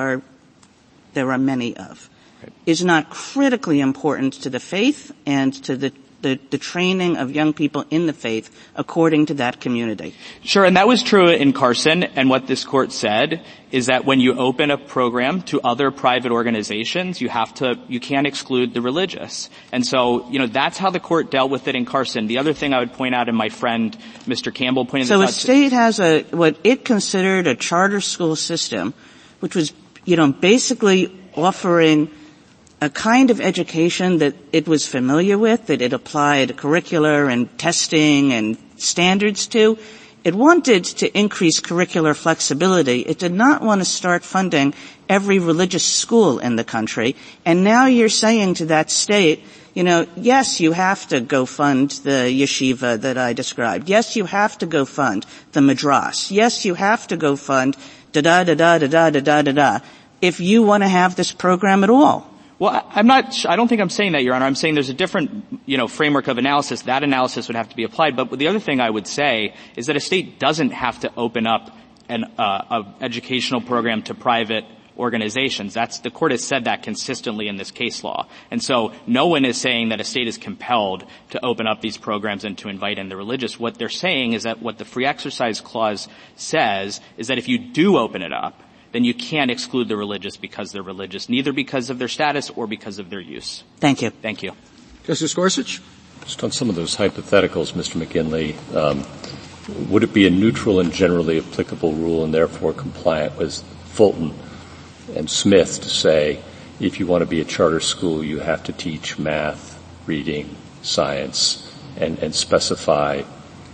there are many of, is not critically important to the faith and to the training of young people in the faith according to that community. Sure, and that was true in Carson, and what this court said is that when you open a program to other private organizations, you can't exclude the religious. And so, that's how the court dealt with it in Carson. The other thing I would point out, and my friend Mr. Campbell pointed this out. So a state has what it considered a charter school system, which was, basically offering a kind of education that it was familiar with, that it applied curricular and testing and standards to. It wanted to increase curricular flexibility. It did not want to start funding every religious school in the country. And now you're saying to that state, yes, you have to go fund the yeshiva that I described. Yes, you have to go fund the madras. Yes, you have to go fund da-da-da-da-da-da-da-da-da if you want to have this program at all. Well, I don't think I'm saying that, Your Honor. I'm saying there's a different, framework of analysis. That analysis would have to be applied. But the other thing I would say is that a state doesn't have to open up an educational program to private organizations. The court has said that consistently in this case law. And so no one is saying that a state is compelled to open up these programs and to invite in the religious. What they're saying is that what the Free Exercise Clause says is that if you do open it up, then you can't exclude the religious because they're religious, neither because of their status or because of their use. Thank you. Thank you. Justice Gorsuch? Just on some of those hypotheticals, Mr. McGinley, would it be a neutral and generally applicable rule and therefore compliant with Fulton and Smith to say if you want to be a charter school, you have to teach math, reading, science, and specify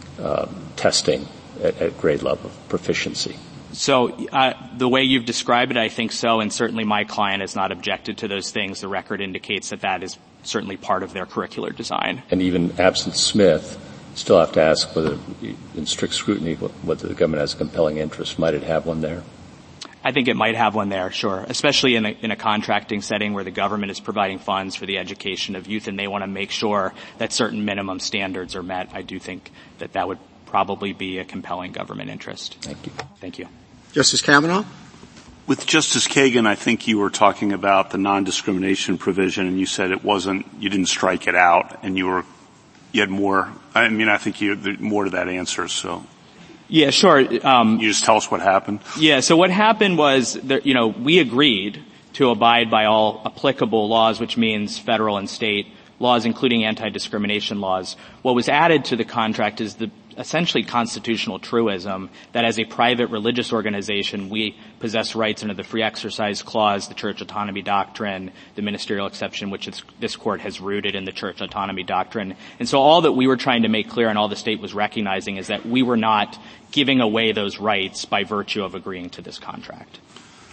testing at grade level of proficiency? So the way you've described it, I think so, and certainly my client has not objected to those things. The record indicates that is certainly part of their curricular design. And even absent Smith, still have to ask whether, in strict scrutiny, whether the government has a compelling interest. Might it have one there? I think it might have one there, sure, especially in a contracting setting where the government is providing funds for the education of youth and they want to make sure that certain minimum standards are met. I do think that would probably be a compelling government interest. Thank you. Thank you. Justice Kavanaugh? With Justice Kagan, I think you were talking about the non-discrimination provision, and you said you didn't strike it out, and you had more. I think you had more to that answer, so. Yeah, sure. You just tell us what happened? Yeah, so what happened was that, we agreed to abide by all applicable laws, which means federal and state laws, including anti-discrimination laws. What was added to the contract is the essentially constitutional truism that as a private religious organization, we possess rights under the Free Exercise Clause, the Church Autonomy Doctrine, the ministerial exception, which this court has rooted in the Church Autonomy Doctrine. And so all that we were trying to make clear and all the state was recognizing is that we were not giving away those rights by virtue of agreeing to this contract.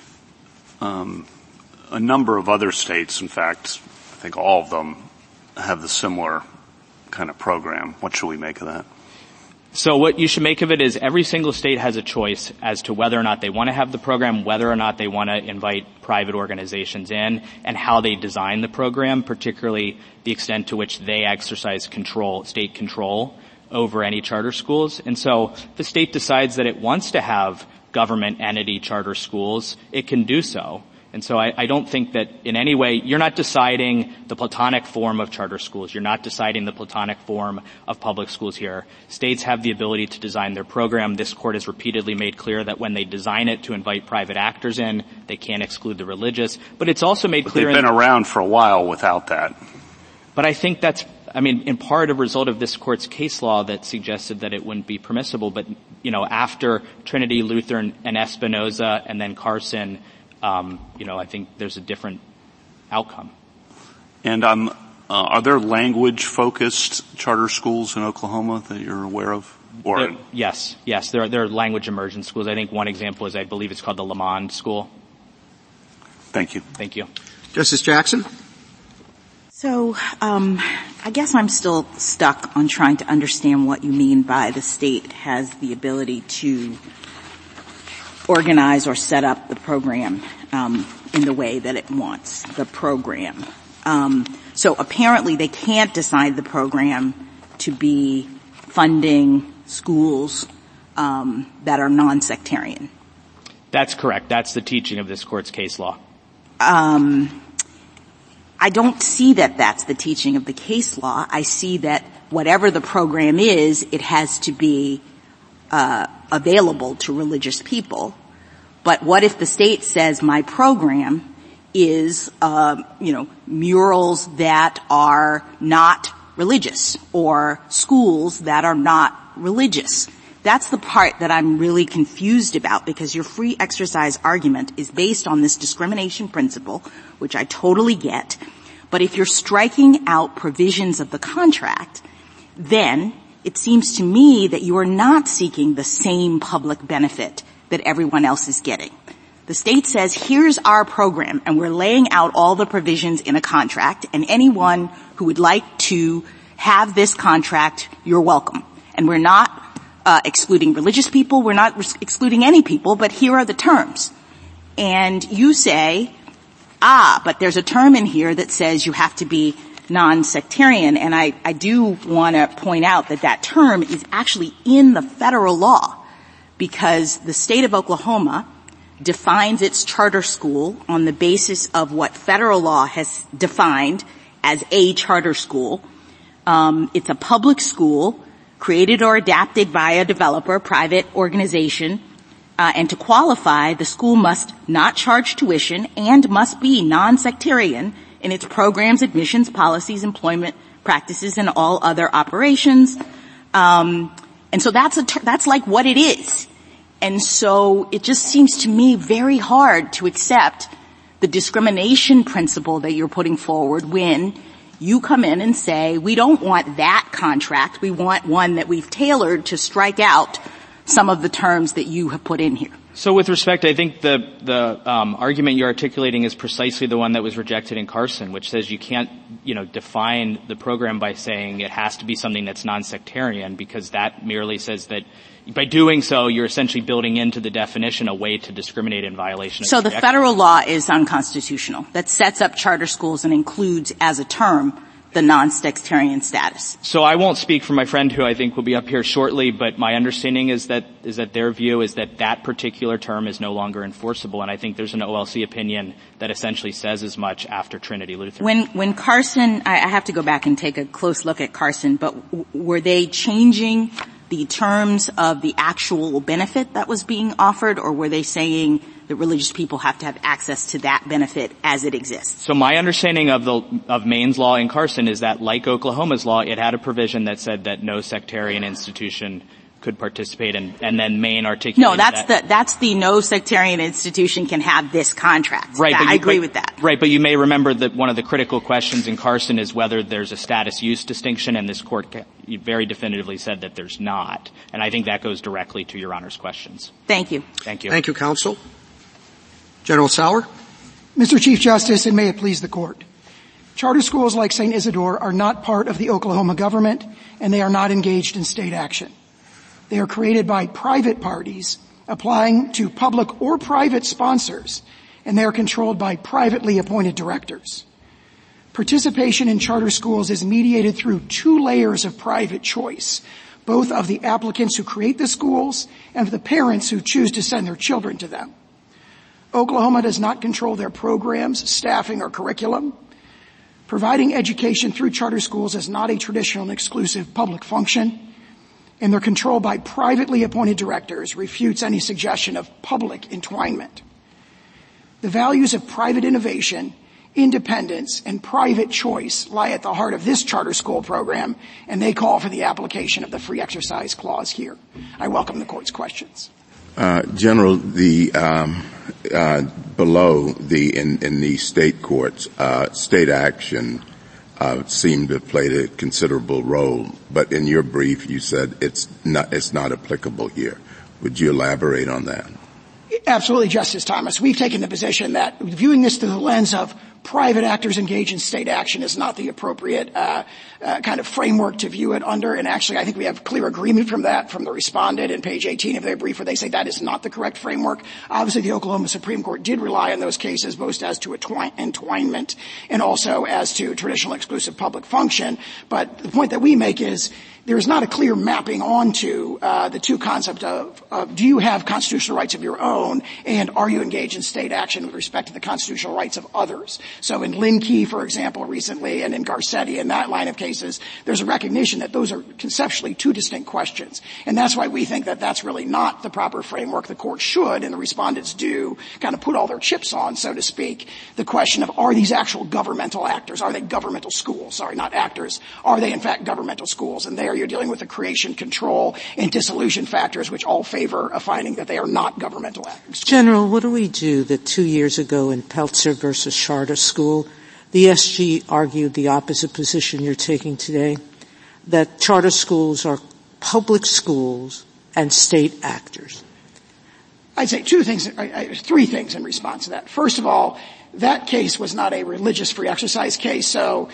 A number of other states, in fact, I think all of them, have the similar kind of program. What should we make of that? So what you should make of it is every single state has a choice as to whether or not they want to have the program, whether or not they want to invite private organizations in, and how they design the program, particularly the extent to which they exercise control, state control over any charter schools. And so if the state decides that it wants to have government entity charter schools, it can do so. And so I don't think that in any way, you're not deciding the platonic form of charter schools. You're not deciding the platonic form of public schools here. States have the ability to design their program. This court has repeatedly made clear that when they design it to invite private actors in, they can't exclude the religious. But it's also made clear— They've been around for a while without that. But I think that's, in part a result of this court's case law that suggested that it wouldn't be permissible. But, after Trinity Lutheran and Espinoza and then Carson, I think there's a different outcome. And are there language-focused charter schools in Oklahoma that you're aware of? Yes. There are language immersion schools. I think one example is, I believe it's called the Lamond School. Thank you. Thank you. Justice Jackson? So, I guess I'm still stuck on trying to understand what you mean by the state has the ability to organize or set up the program in the way that it wants the program. So apparently they can't decide the program to be funding schools that are non-sectarian. That's correct. That's the teaching of this court's case law. I don't see that that's the teaching of the case law. I see that whatever the program is, it has to be available to religious people. But what if the state says my program is, murals that are not religious or schools that are not religious? That's the part that I'm really confused about, because your free exercise argument is based on this discrimination principle, which I totally get. But if you're striking out provisions of the contract, then it seems to me that you are not seeking the same public benefit that everyone else is getting. The state says, here's our program, and we're laying out all the provisions in a contract, and anyone who would like to have this contract, you're welcome. And we're not excluding religious people, we're not excluding any people, but here are the terms. And you say, but there's a term in here that says you have to be non-sectarian, and I do want to point out that that term is actually in the federal law, because the state of Oklahoma defines its charter school on the basis of what federal law has defined as a charter school. It's a public school created or adapted by a developer, private organization, and to qualify, the school must not charge tuition and must be non-sectarian in its programs, admissions, policies, employment practices, and all other operations. And so that's like what it is. And so it just seems to me very hard to accept the discrimination principle that you're putting forward when you come in and say, we don't want that contract, we want one that we've tailored to strike out some of the terms that you have put in here. So with respect, I think the argument you're articulating is precisely the one that was rejected in Carson, which says you can't, define the program by saying it has to be something that's non-sectarian, because that merely says that by doing so, you're essentially building into the definition a way to discriminate in violation of So the federal law is unconstitutional. That sets up charter schools and includes as a term the non-sectarian status. So I won't speak for my friend who I think will be up here shortly, but my understanding is that their view is that particular term is no longer enforceable, and I think there's an OLC opinion that essentially says as much after Trinity Lutheran. When Carson, I have to go back and take a close look at Carson, but were they changing the terms of the actual benefit that was being offered, or were they saying that religious people have to have access to that benefit as it exists? So my understanding of Maine's law in Carson is that, like Oklahoma's law, it had a provision that said that no sectarian institution could participate, and then Maine articulated No, that's the no sectarian institution can have this contract. Right, I agree with that. Right, but you may remember that one of the critical questions in Carson is whether there's a status use distinction, and this court very definitively said that there's not. And I think that goes directly to Your Honor's questions. Thank you. Thank you. Thank you, counsel. General Sauer. Mr. Chief Justice, and may it please the court. Charter schools like St. Isidore are not part of the Oklahoma government, and they are not engaged in state action. They are created by private parties applying to public or private sponsors, and they are controlled by privately appointed directors. Participation in charter schools is mediated through 2 layers of private choice, both of the applicants who create the schools and of the parents who choose to send their children to them. Oklahoma does not control their programs, staffing, or curriculum. Providing education through charter schools is not a traditional and exclusive public function, and they're controlled by privately appointed directors, refutes any suggestion of public entwinement. The values of private innovation, independence, and private choice lie at the heart of this charter school program, and they call for the application of the free exercise clause here. I welcome the court's questions. General, below in the state courts, state action seemed to have played a considerable role, but in your brief you said it's not applicable here. Would you elaborate on that? Absolutely, Justice Thomas. We've taken the position that viewing this through the lens of private actors engaged in state action is not the appropriate kind of framework to view it under. And actually, I think we have clear agreement from the respondent in page 18 of their brief where they say that is not the correct framework. Obviously, the Oklahoma Supreme Court did rely on those cases both as to entwinement and also as to traditional exclusive public function. But the point that we make is there is not a clear mapping onto the two concepts of do you have constitutional rights of your own and are you engaged in state action with respect to the constitutional rights of others. So in Linkey, for example, recently, and in Garcetti, in that line of cases, there's a recognition that those are conceptually two distinct questions. And that's why we think that that's really not the proper framework. The court should, and the respondents do, kind of put all their chips on, so to speak, the question of are these actual governmental actors? Are they governmental schools? Sorry, not actors. Are they, in fact, governmental schools? And there you're dealing with the creation, control, and dissolution factors, which all favor a finding that they are not governmental actors. General, what do we do that 2 years ago in Peltzer versus Charter School, the SG argued the opposite position you're taking today, that charter schools are public schools and state actors? I'd say three things in response to that. First of all, that case was not a religious free exercise case, so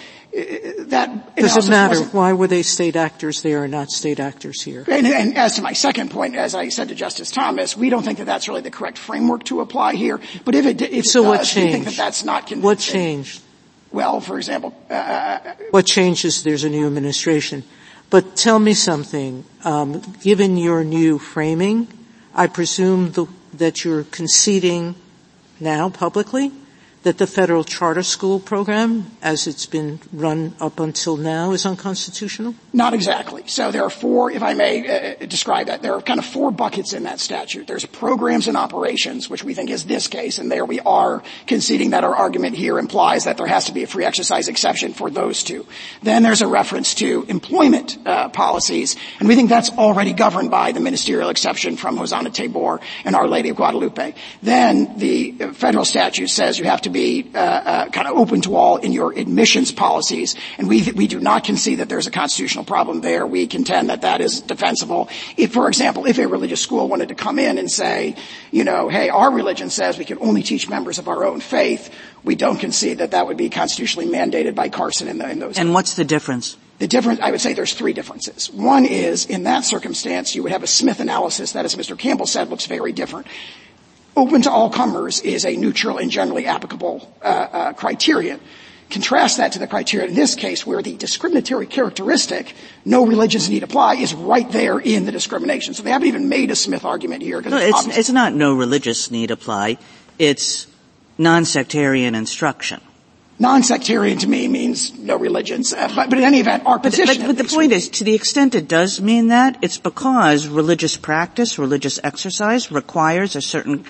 that does it matter? Why were they state actors there and not state actors here? And as to my second point, as I said to Justice Thomas, we don't think that that's really the correct framework to apply here. But if it does, what changed? We think that that's not convincing. What changed? Well, for example, what changes? There's a new administration. But tell me something. Given your new framing, I presume that you're conceding now publicly that the federal charter school program, as it's been run up until now, is unconstitutional? Not exactly. So there are four, if I may describe that, there are kind of four buckets in that statute. There's programs and operations, which we think is this case, and there we are conceding that our argument here implies that there has to be a free exercise exception for those two. Then there's a reference to employment policies, and we think that's already governed by the ministerial exception from Hosanna Tabor and Our Lady of Guadalupe. Then the federal statute says you have to be kind of open to all in your admissions policies, and we do not concede that there's a constitutional problem there. We contend that that is defensible. If, for example, if a religious school wanted to come in and say, hey, our religion says we can only teach members of our own faith, we don't concede that that would be constitutionally mandated by Carson in those. And what's the difference? The difference, I would say there's three differences. One is, in that circumstance, you would have a Smith analysis that, as Mr. Campbell said, looks very different. Open to all comers is a neutral and generally applicable criterion. Contrast that to the criteria in this case where the discriminatory characteristic, no religions need apply, is right there in the discrimination. So they haven't even made a Smith argument here. No, it's not no religious need apply. It's non-sectarian instruction. Non-sectarian to me means no religions. But in any event, our position... But the point is, to the extent it does mean that, it's because religious practice, religious exercise requires a certain,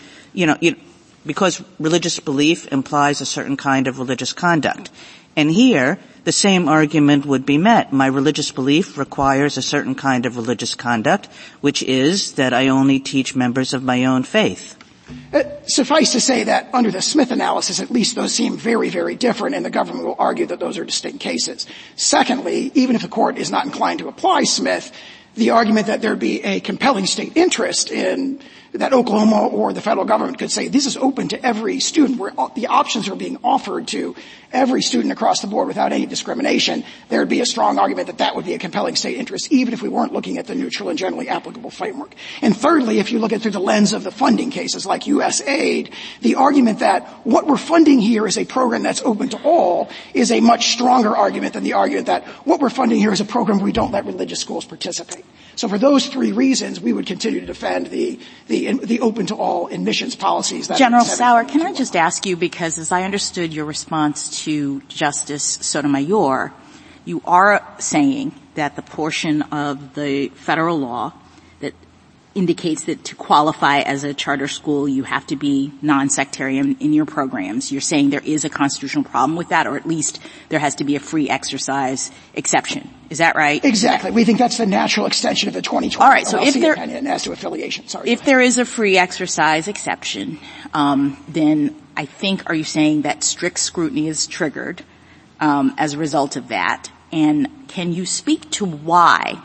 because religious belief implies a certain kind of religious conduct. And here, the same argument would be met. My religious belief requires a certain kind of religious conduct, which is that I only teach members of my own faith. Suffice to say that under the Smith analysis, at least those seem very, very different, and the government will argue that those are distinct cases. Secondly, even if the court is not inclined to apply Smith, the argument that there'd be a compelling state interest in that Oklahoma or the federal government could say this is open to every student, where the options are being offered to every student across the board without any discrimination, there would be a strong argument that that would be a compelling state interest, even if we weren't looking at the neutral and generally applicable framework. And thirdly, if you look at it through the lens of the funding cases like USAID, the argument that what we're funding here is a program that's open to all is a much stronger argument than the argument that what we're funding here is a program where we don't let religious schools participate. So for those three reasons, we would continue to defend the open to all admissions policies. General Sauer, can I just ask you, because as I understood your response to Justice Sotomayor, you are saying that the portion of the federal law that indicates that to qualify as a charter school you have to be non-sectarian in your programs. You're saying there is a constitutional problem with that, or at least there has to be a free exercise exception. Is that right? Exactly. We think that's the natural extension of the 2020 All right, so if there, opinion as to affiliation. Sorry. If there is a free exercise exception, then I think, are you saying that strict scrutiny is triggered as a result of that? And can you speak to why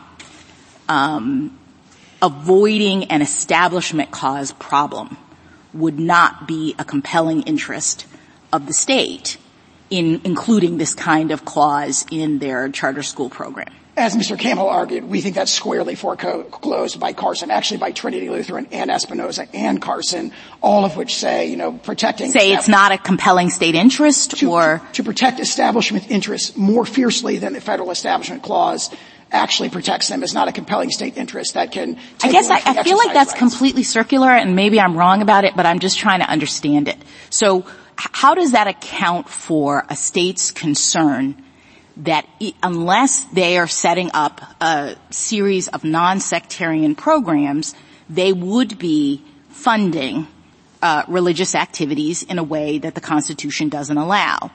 avoiding an establishment clause problem would not be a compelling interest of the state in including this kind of clause in their charter school program? As Mr. Campbell argued, we think that's squarely foreclosed by Carson, actually by Trinity Lutheran and Espinoza and Carson, all of which say, protecting... Say it's not a compelling state interest to protect establishment interests more fiercely than the federal establishment clause actually protects them is not a compelling state interest that can take I feel like that's rights. Completely circular, and maybe I'm wrong about it, but I'm just trying to understand it. So how does that account for a state's concern that unless they are setting up a series of non-sectarian programs, they would be funding religious activities in a way that the Constitution doesn't allow?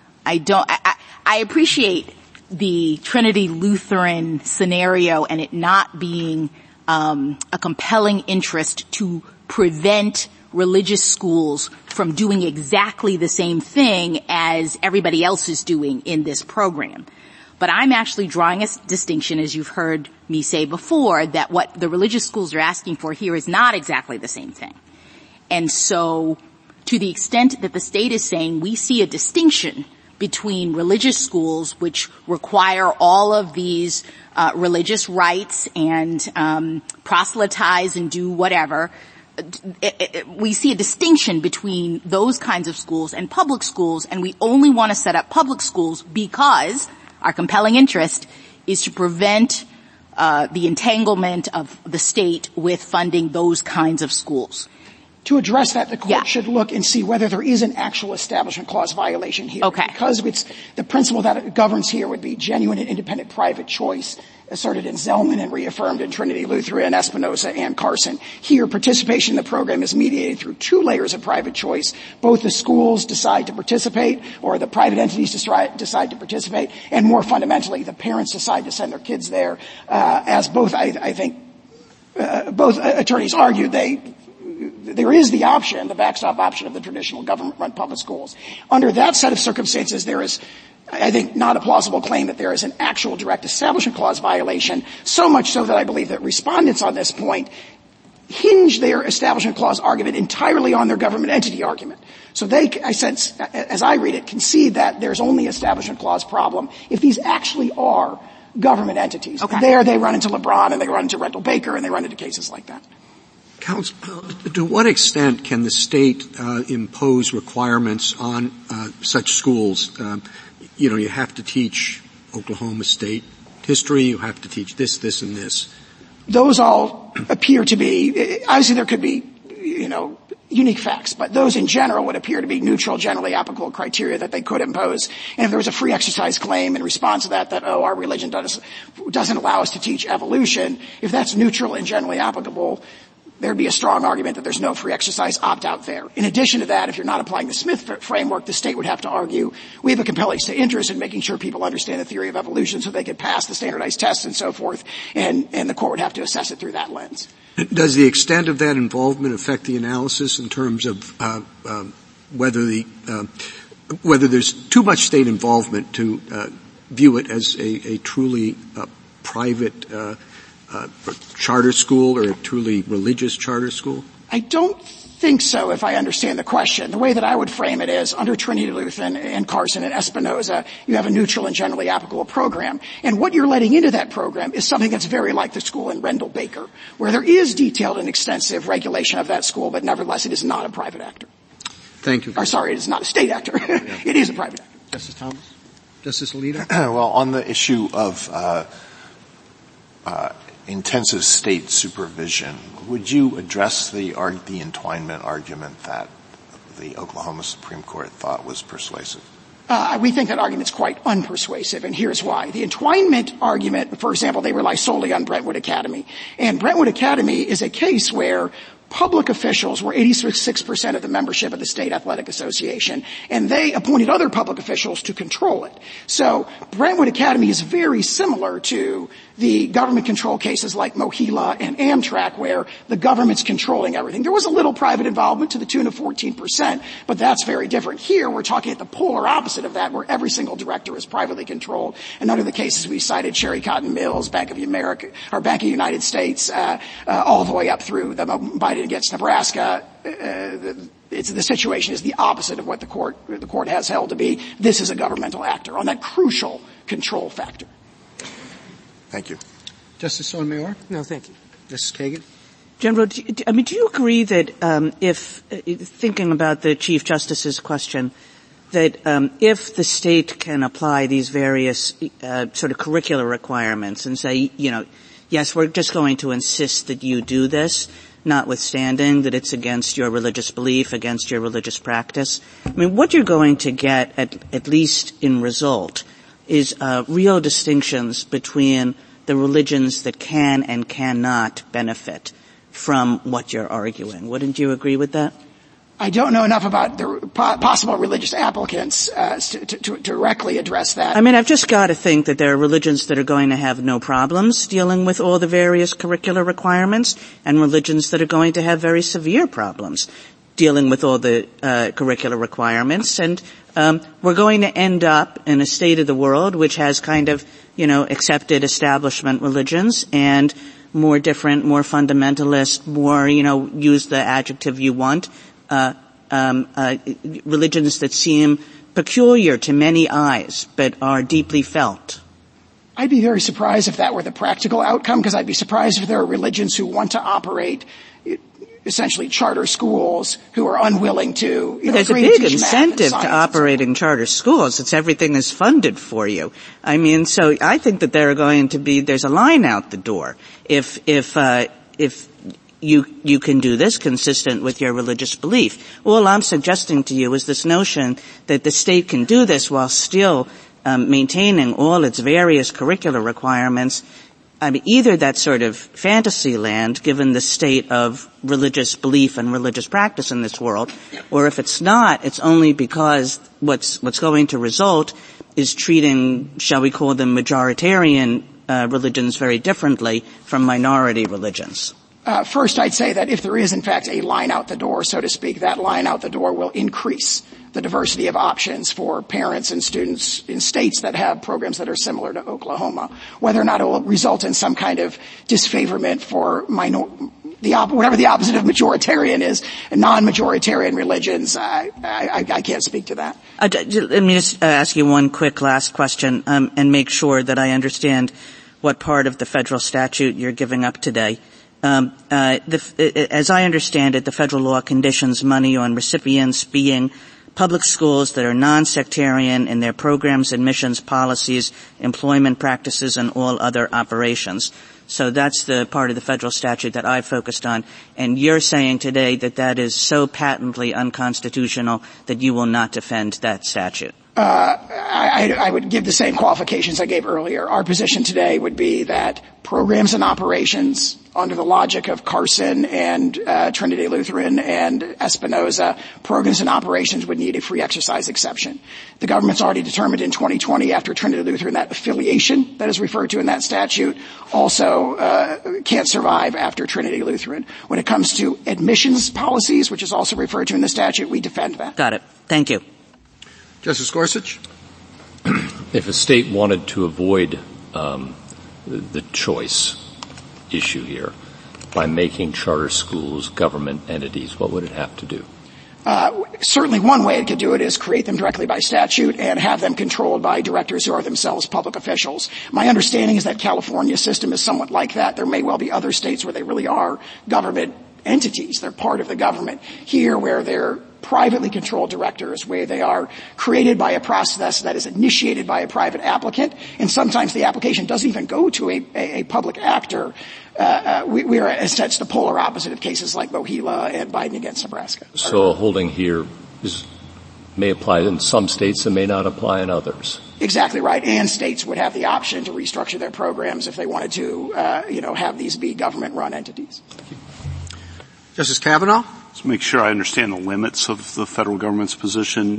I appreciate the Trinity Lutheran scenario and it not being a compelling interest to prevent religious schools from doing exactly the same thing as everybody else is doing in this program. But I'm actually drawing a distinction, as you've heard me say before, that what the religious schools are asking for here is not exactly the same thing. And so to the extent that the state is saying we see a distinction between religious schools which require all of these religious rites and proselytize and do whatever, we see a distinction between those kinds of schools and public schools, and we only want to set up public schools because our compelling interest is to prevent the entanglement of the state with funding those kinds of schools. To address that, the court should look and see whether there is an actual establishment clause violation here. Okay. Because it's the principle that governs here would be genuine and independent private choice, asserted in Zellman and reaffirmed in Trinity Lutheran, Espinoza, and Carson. Here, participation in the program is mediated through two layers of private choice. Both the schools decide to participate, or the private entities decide to participate, and more fundamentally, the parents decide to send their kids there. As both, I think, both attorneys argued, there is the option, the backstop option of the traditional government-run public schools. Under that set of circumstances, there is, I think, not a plausible claim that there is an actual direct establishment clause violation, so much so that I believe that respondents on this point hinge their establishment clause argument entirely on their government entity argument. So they, I sense, as I read it, concede that there's only establishment clause problem if these actually are government entities. Okay. There they run into LeBron and they run into Rendell Baker and they run into cases like that. Counsel, to what extent can the state impose requirements on such schools? You have to teach Oklahoma State history, you have to teach this, this, and this. Those all appear to be, obviously there could be, unique facts, but those in general would appear to be neutral, generally applicable criteria that they could impose. And if there was a free exercise claim in response to that, our religion doesn't allow us to teach evolution, if that's neutral and generally applicable, there'd be a strong argument that there's no free exercise opt-out there. In addition to that, if you're not applying the Smith framework, the state would have to argue we have a compelling state interest in making sure people understand the theory of evolution so they could pass the standardized tests and so forth, and the court would have to assess it through that lens. Does the extent of that involvement affect the analysis in terms of whether there's too much state involvement to view it as a truly private charter school or a truly religious charter school? I don't think so, if I understand the question. The way that I would frame it is, under Trinity Lutheran and Carson and Espinoza, you have a neutral and generally applicable program. And what you're letting into that program is something that's very like the school in Rendell Baker, where there is detailed and extensive regulation of that school, but nevertheless it is not a private actor. Thank you. Or sorry, it is not a state actor. Yeah. It is a private actor. Justice Thomas? Justice Alito? Well, on the issue of intensive state supervision, would you address the entwinement argument that the Oklahoma Supreme Court thought was persuasive? We think that argument's quite unpersuasive, and here's why. The entwinement argument, for example, they rely solely on Brentwood Academy. And Brentwood Academy is a case where public officials were 86% of the membership of the State Athletic Association, and they appointed other public officials to control it. So Brentwood Academy is very similar to the government control cases like Mohila and Amtrak, where the government's controlling everything. There was a little private involvement to the tune of 14%, but that's very different. Here, we're talking at the polar opposite of that, where every single director is privately controlled. And under the cases we cited, Cherry Cotton Mills, Bank of America, or Bank of the United States, all the way up through the Biden against Nebraska, the situation is the opposite of what the court has held to be. This is a governmental actor on that crucial control factor. Thank you. Justice Sotomayor? No, thank you. Justice Kagan? General, do you agree that if thinking about the Chief Justice's question, that if the state can apply these various sort of curricular requirements and say, yes, we're just going to insist that you do this, notwithstanding that it's against your religious belief, against your religious practice, what you're going to get, at least in result, is real distinctions between the religions that can and cannot benefit from what you're arguing. Wouldn't you agree with that? I don't know enough about the possible religious applicants to directly address that. I've just got to think that there are religions that are going to have no problems dealing with all the various curricular requirements, and religions that are going to have very severe problems dealing with all the curricular requirements. And we're going to end up in a state of the world which has kind of, accepted establishment religions and more different, more fundamentalist, more, use the adjective you want, religions that seem peculiar to many eyes but are deeply felt. I'd be very surprised if that were the practical outcome, because I'd be surprised if there are religions who want to operate essentially charter schools who are unwilling to, There's a big incentive to operating charter schools. It's everything is funded for you. So I think that there's a line out the door. If you can do this consistent with your religious belief. All I'm suggesting to you is this notion that the state can do this while still maintaining all its various curricular requirements. Either that's sort of fantasy land, given the state of religious belief and religious practice in this world, or if it's not, it's only because what's going to result is treating, shall we call them, majoritarian religions very differently from minority religions. First, I'd say that if there is, in fact, a line out the door, so to speak, that line out the door will increase the diversity of options for parents and students in states that have programs that are similar to Oklahoma. Whether or not it will result in some kind of disfavorment for whatever the opposite of majoritarian is, non-majoritarian religions, I can't speak to that. Let me just ask you one quick last question, and make sure that I understand what part of the federal statute you're giving up today. As I understand it, the federal law conditions money on recipients being public schools that are non-sectarian in their programs, admissions, policies, employment practices, and all other operations. So that's the part of the federal statute that I focused on. And you're saying today that that is so patently unconstitutional that you will not defend that statute. I would give the same qualifications I gave earlier. Our position today would be that programs and operations, under the logic of Carson and Trinity Lutheran and Espinoza, programs and operations would need a free exercise exception. The government's already determined in 2020, after Trinity Lutheran, that affiliation that is referred to in that statute also can't survive after Trinity Lutheran. When it comes to admissions policies, which is also referred to in the statute, we defend that. Got it. Thank you. Justice Gorsuch? If a state wanted to avoid the choice issue here by making charter schools government entities? What would it have to do? Certainly one way it could do it is create them directly by statute and have them controlled by directors who are themselves public officials. My understanding is that California's system is somewhat like that. There may well be other states where they really are government entities. They're part of the government. Here, where they're privately controlled directors, where they are created by a process that is initiated by a private applicant, and sometimes the application doesn't even go to a public actor. We are, as such, the polar opposite of cases like Mohila and Biden against Nebraska. So a holding here may apply in some states and may not apply in others. Exactly right. And states would have the option to restructure their programs if they wanted to, have these be government-run entities. Justice Kavanaugh? To make sure I understand the limits of the federal government's position,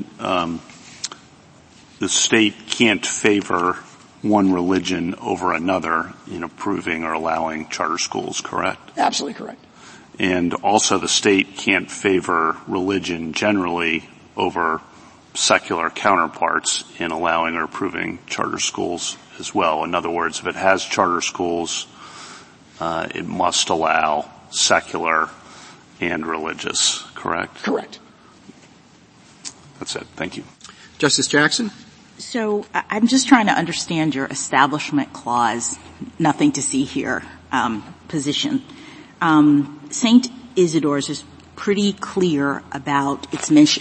the state can't favor one religion over another in approving or allowing charter schools, correct? Absolutely correct. And also the state can't favor religion generally over secular counterparts in allowing or approving charter schools as well. In other words, if it has charter schools, it must allow secular and religious, correct? Correct. That's it. Thank you. Justice Jackson? So I'm just trying to understand your Establishment Clause, nothing to see here, position. St. Isidore's is pretty clear about its mission.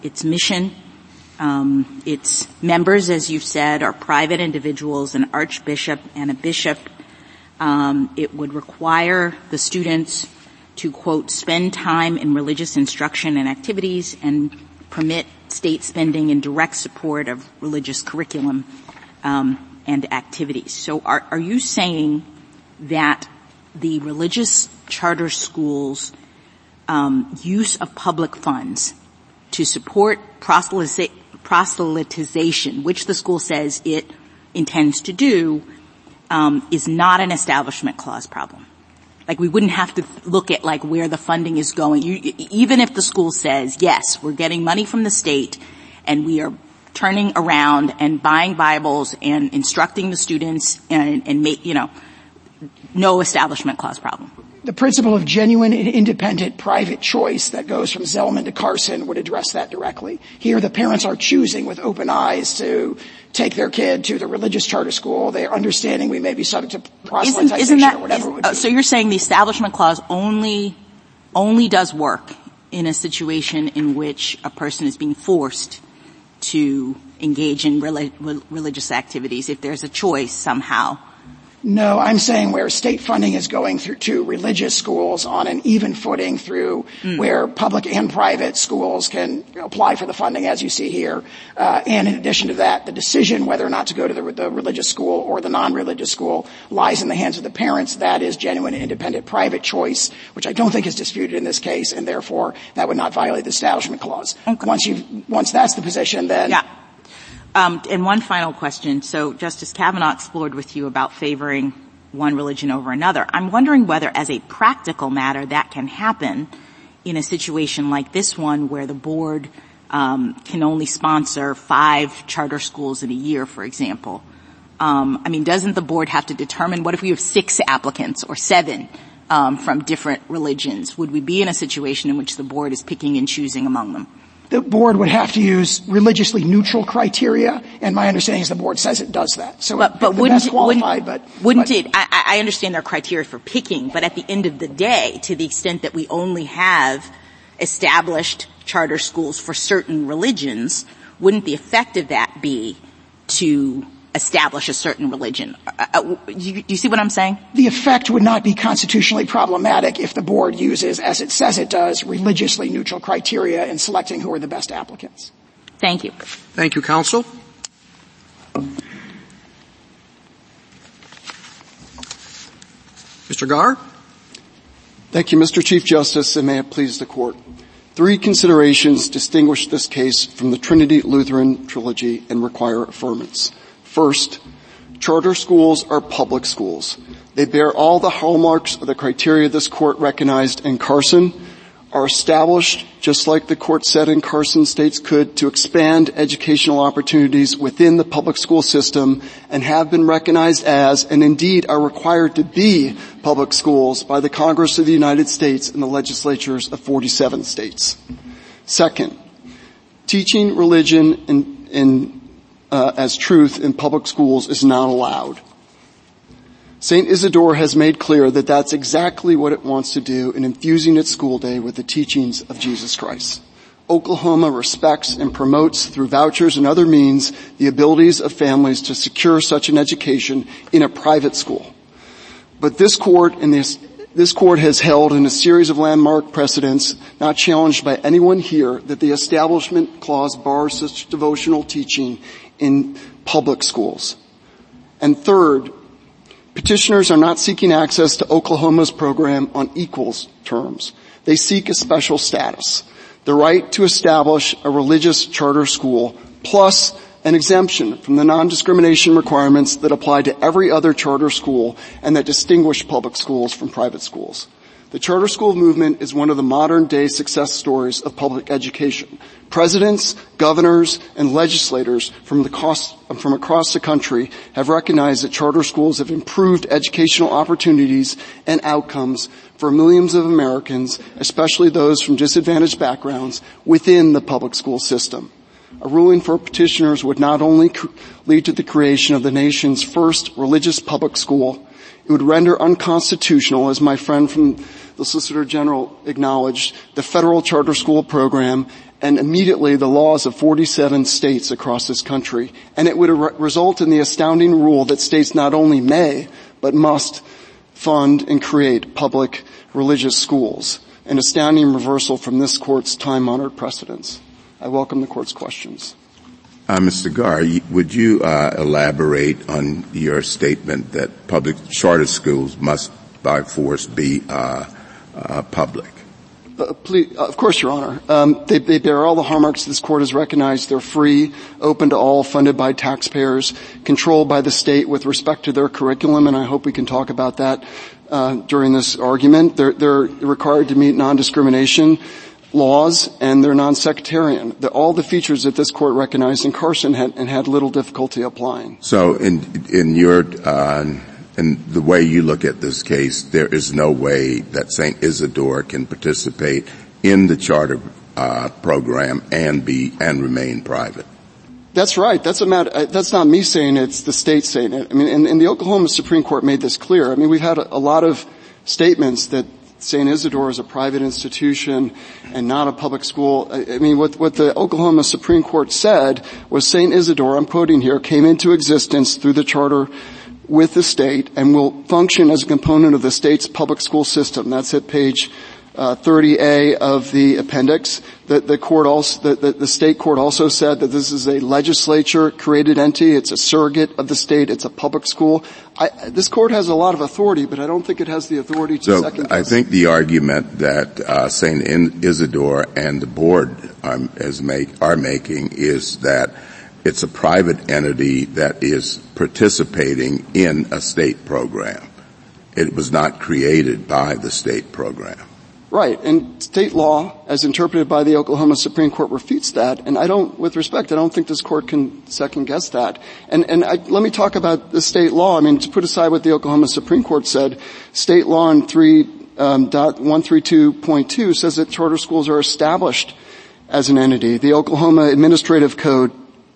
Its members, as you've said, are private individuals, an archbishop and a bishop. It would require the students to, quote, spend time in religious instruction and activities and permit state spending in direct support of religious curriculum and activities. So are you saying that the religious charter schools' use of public funds to support proselytization, which the school says it intends to do, is not an Establishment Clause problem? Like, we wouldn't have to look at, like, where the funding is going. Even if the school says, yes, we're getting money from the state and we are turning around and buying Bibles and instructing the students and no Establishment Clause problem. The principle of genuine and independent private choice that goes from Zellman to Carson would address that directly. Here, the parents are choosing with open eyes to take their kid to the religious charter school. They are understanding we may be subject to proselytization or whatever it would be. So you're saying the Establishment Clause only does work in a situation in which a person is being forced to engage in religious activities if there's a choice somehow? No, I'm saying where state funding is going through to religious schools on an even footing through where public and private schools can apply for the funding, as you see here. And in addition to that, the decision whether or not to go to the religious school or the non-religious school lies in the hands of the parents. That is genuine and independent private choice, which I don't think is disputed in this case, and therefore that would not violate the Establishment Clause. Okay. Once that's the position, then... Yeah. And one final question. So Justice Kavanaugh explored with you about favoring one religion over another. I'm wondering whether, as a practical matter, that can happen in a situation like this one where the board can only sponsor 5 charter schools in a year, for example. Doesn't the board have to determine, what if we have 6 applicants or 7 from different religions? Would we be in a situation in which the board is picking and choosing among them? The board would have to use religiously neutral criteria, and my understanding is the board says it does that. So but wouldn't it? I understand their criteria for picking, but at the end of the day, to the extent that we only have established charter schools for certain religions, wouldn't the effect of that be to establish a certain religion? Do you see what I'm saying? The effect would not be constitutionally problematic if the board uses, as it says it does, religiously neutral criteria in selecting who are the best applicants. Thank you. Thank you, counsel. Mr. Garr? Thank you, Mr. Chief Justice, and may it please the Court. 3 considerations distinguish this case from the Trinity Lutheran trilogy and require affirmance. First, charter schools are public schools. They bear all the hallmarks of the criteria this Court recognized in Carson, are established, just like the court said in Carson, states could, to expand educational opportunities within the public school system and have been recognized as, and indeed are required to be, public schools by the Congress of the United States and the legislatures of 47 states. Second, teaching religion as truth in public schools is not allowed. St. Isidore has made clear that that's exactly what it wants to do in infusing its school day with the teachings of Jesus Christ. Oklahoma respects and promotes through vouchers and other means the abilities of families to secure such an education in a private school. But this court has held in a series of landmark precedents, not challenged by anyone here, that the Establishment Clause bars such devotional teaching in public schools. And third, petitioners are not seeking access to Oklahoma's program on equals terms. They seek a special status, the right to establish a religious charter school, plus an exemption from the non-discrimination requirements that apply to every other charter school and that distinguish public schools from private schools. The charter school movement is one of the modern-day success stories of public education. Presidents, governors, and legislators from across the country have recognized that charter schools have improved educational opportunities and outcomes for millions of Americans, especially those from disadvantaged backgrounds, within the public school system. A ruling for petitioners would not only lead to the creation of the nation's first religious public school, it would render unconstitutional, as my friend from the Solicitor General acknowledged, the federal charter school program and immediately the laws of 47 states across this country. And it would result in the astounding rule that states not only may, but must fund and create public religious schools. An astounding reversal from this court's time-honored precedents. I welcome the court's questions. Mr. Garre, would you elaborate on your statement that public charter schools must by force be public? Please, of course, Your Honor. They bear all the hallmarks this court has recognized. They're free, open to all, funded by taxpayers, controlled by the state with respect to their curriculum, and I hope we can talk about that during this argument. They're required to meet non-discrimination laws, and they're non-sectarian. All the features that this court recognized in Carson had little difficulty applying. So in your in the way you look at this case, there is no way that St. Isidore can participate in the charter program and remain private. That's right. That's not me saying it, it's the state saying it. I mean, and the Oklahoma Supreme Court made this clear. I mean, we've had a lot of statements that St. Isidore is a private institution and not a public school. I mean, what the Oklahoma Supreme Court said was St. Isidore, I'm quoting here, came into existence through the charter with the state and will function as a component of the state's public school system. That's at page 30A of the appendix. The state court also said that this is a legislature-created entity. It's a surrogate of the state. It's a public school. This court has a lot of authority, but I don't think it has the authority to second guess. I think the argument that St. Isidore and the board are making is that it's a private entity that is participating in a state program. It was not created by the state program. Right, and state law, as interpreted by the Oklahoma Supreme Court, refutes that. And I don't think this court can second guess that. And let me talk about the state law. I mean, to put aside what the Oklahoma Supreme Court said, state law in 3.132.2 says that charter schools are established as an entity. The Oklahoma Administrative Code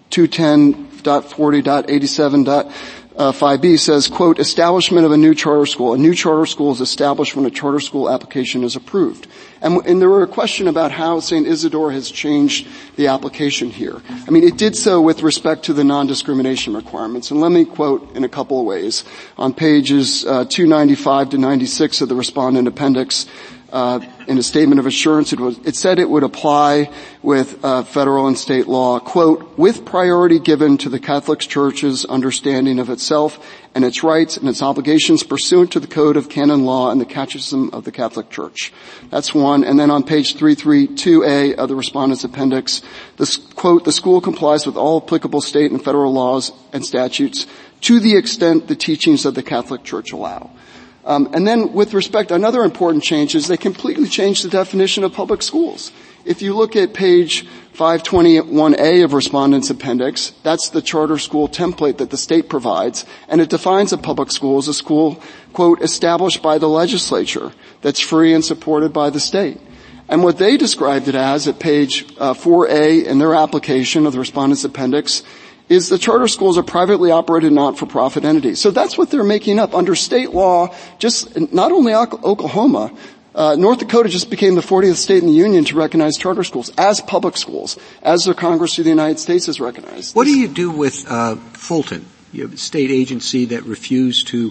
210.40.87.5b says, quote, establishment of a new charter school. A new charter school is established when a charter school application is approved. And there were a question about how St. Isidore has changed the application here. I mean, it did so with respect to the non-discrimination requirements. And let me quote in a couple of ways. On pages 295 to 96 of the respondent appendix, in a statement of assurance, it said it would apply with federal and state law, quote, with priority given to the Catholic Church's understanding of itself and its rights and its obligations pursuant to the Code of Canon Law and the Catechism of the Catholic Church. That's one. And then on page 332A of the respondent's appendix, this quote, the school complies with all applicable state and federal laws and statutes to the extent the teachings of the Catholic Church allow. And then with respect, another important change is they completely changed the definition of public schools. If you look at page 521A of Respondent's Appendix, that's the charter school template that the state provides, and it defines a public school as a school, quote, established by the legislature that's free and supported by the state. And what they described it as at page 4A in their application of the Respondent's Appendix is the charter schools are privately operated not-for-profit entities. So that's what they're making up. Under state law, just not only Oklahoma, North Dakota just became the 40th state in the union to recognize charter schools as public schools, as the Congress of the United States has recognized. What do you do with Fulton? You have a state agency that refused to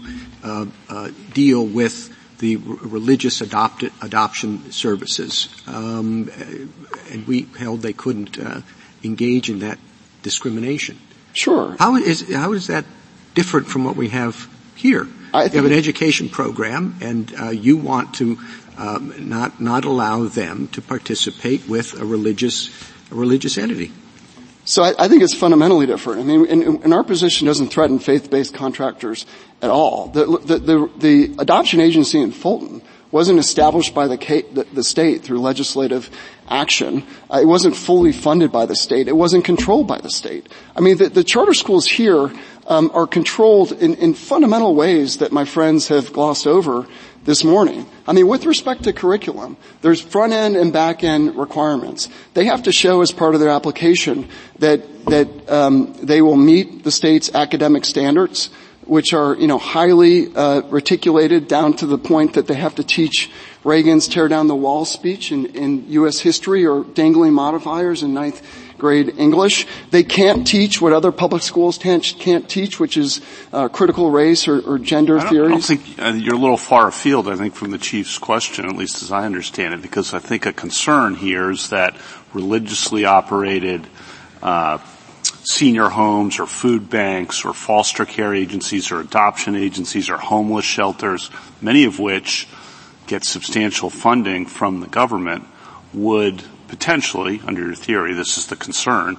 deal with the religious adoption services, and we held they couldn't engage in that discrimination. Sure. How is that different from what we have here? You have an education program, and you want to not allow them to participate with a religious entity. So I think it's fundamentally different. I mean, and our position doesn't threaten faith-based contractors at all. The adoption agency in Fulton wasn't established by the state through legislative action. It wasn't fully funded by the state. It wasn't controlled by the state. I mean, the charter schools here are controlled in fundamental ways that my friends have glossed over this morning. I mean, with respect to curriculum, there's front-end and back-end requirements. They have to show as part of their application that they will meet the state's academic standards, which are, highly reticulated down to the point that they have to teach Reagan's tear down the wall speech in U.S. history or dangling modifiers in ninth grade English. They can't teach what other public schools can't teach, which is critical race or gender theories. I don't think you're a little far afield, I think, from the Chief's question, at least as I understand it, because I think a concern here is that religiously operated senior homes or food banks or foster care agencies or adoption agencies or homeless shelters, many of which get substantial funding from the government, would potentially, under your theory, this is the concern,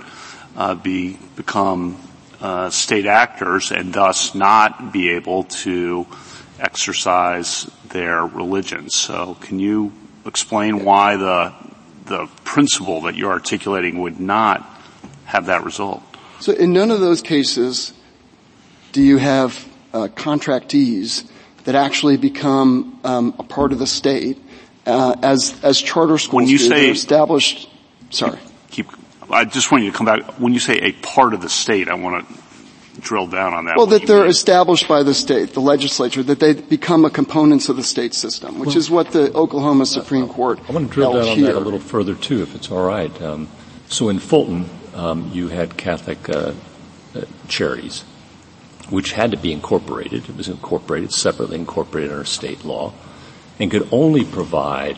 become state actors and thus not be able to exercise their religion. So can you explain why the principle that you're articulating would not have that result? So in none of those cases do you have contractees that actually become a part of the state as charter schools when you do. Say, they're established. Sorry. I just want you to come back. When you say a part of the state, I want to drill down on that. Well, that they're established by the state, the legislature, that they become a components of the state system, which is what the Oklahoma Supreme Court held here. I want to drill down on that a little further, too, if it's all right. So in Fulton, you had Catholic charities, which had to be incorporated. It was incorporated, separately incorporated under state law, and could only provide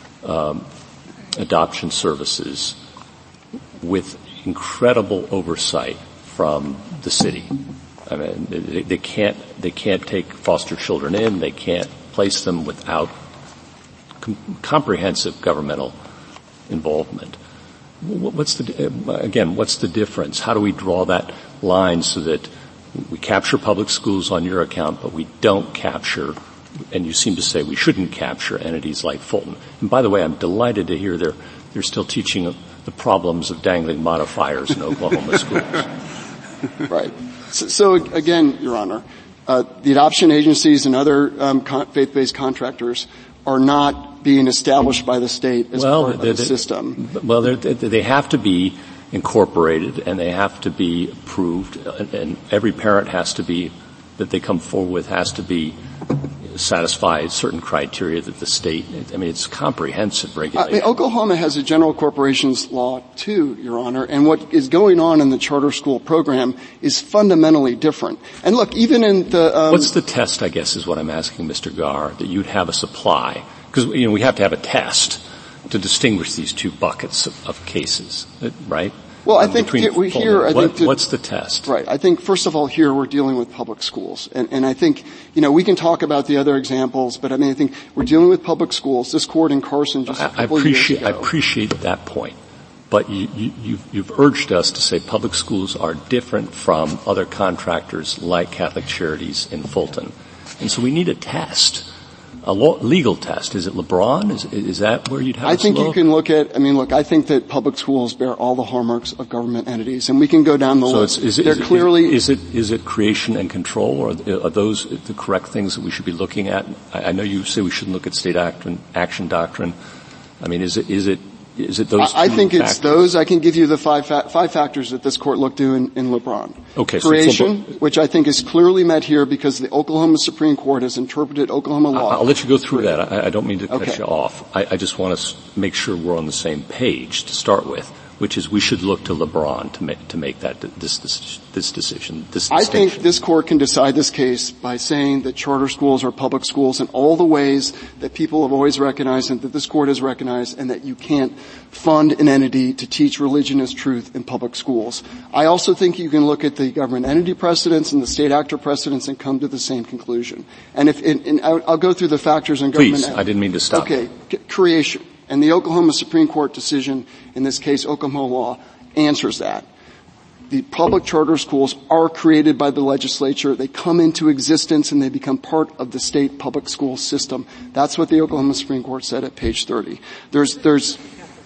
adoption services with incredible oversight from the city. I mean, they can't take foster children in. They can't place them without comprehensive governmental involvement. What's the difference? How do we draw that line so that we capture public schools on your account, but we don't capture, and you seem to say we shouldn't capture entities like Fulton? And by the way, I'm delighted to hear they're still teaching the problems of dangling modifiers in Oklahoma schools. Right. So again, Your Honor, the adoption agencies and other faith-based contractors are not being established by the state as part of the system. Well, they have to be incorporated and they have to be approved, and every parent has to be, that they come forward with, has to be satisfy certain criteria that the state, I mean, it's comprehensive regulation. Oklahoma has a general corporations law too, Your Honor, and what is going on in the charter school program is fundamentally different. And look, even in the what's the test, I guess, is what I'm asking Mr. Gar, that you'd have a supply? Because, we have to have a test to distinguish these two buckets of cases, right? Well, I think what's the test? Right. I think, first of all, here we're dealing with public schools. And I think, we can talk about the other examples, but I think we're dealing with public schools. This court in Carson just a couple years ago. I appreciate that point. But you've urged us to say public schools are different from other contractors like Catholic Charities in Fulton. And so we need a test. Legal test. Is it LeBron? Is that where you'd have I think you can look at, I think that public schools bear all the hallmarks of government entities, and we can go down the list. Is it creation and control, or are those the correct things that we should be looking at? I know you say we shouldn't look at state action doctrine. Is it those? I think factors? It's those. I can give you the five factors that this court looked to in LeBron. Okay. Creation, which I think is clearly met here because the Oklahoma Supreme Court has interpreted Oklahoma law. I'll let you go through that. I don't mean to cut you off. I just want to make sure we're on the same page to start with, which is we should look to LeBron to make that this decision. I think this court can decide this case by saying that charter schools are public schools in all the ways that people have always recognized and that this court has recognized, and that you can't fund an entity to teach religion as truth in public schools. I also think you can look at the government entity precedents and the state actor precedents and come to the same conclusion. And I'll go through the factors in government. Please, I didn't mean to stop. Okay, creation. And the Oklahoma Supreme Court decision, in this case Oklahoma law, answers that. The public charter schools are created by the legislature. They come into existence and they become part of the state public school system. That's what the Oklahoma Supreme Court said at page 30. This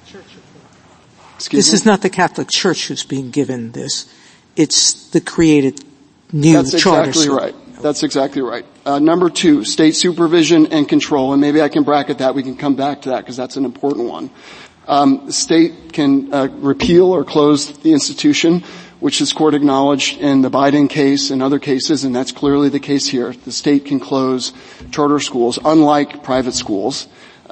is not the Catholic Church who's being given this. It's the created new charter school. That's exactly right. Number 2, state supervision and control, and maybe I can bracket that. We can come back to that because that's an important one. The state can repeal or close the institution, which this court acknowledged in the Biden case and other cases, and that's clearly the case here. The state can close charter schools, unlike private schools.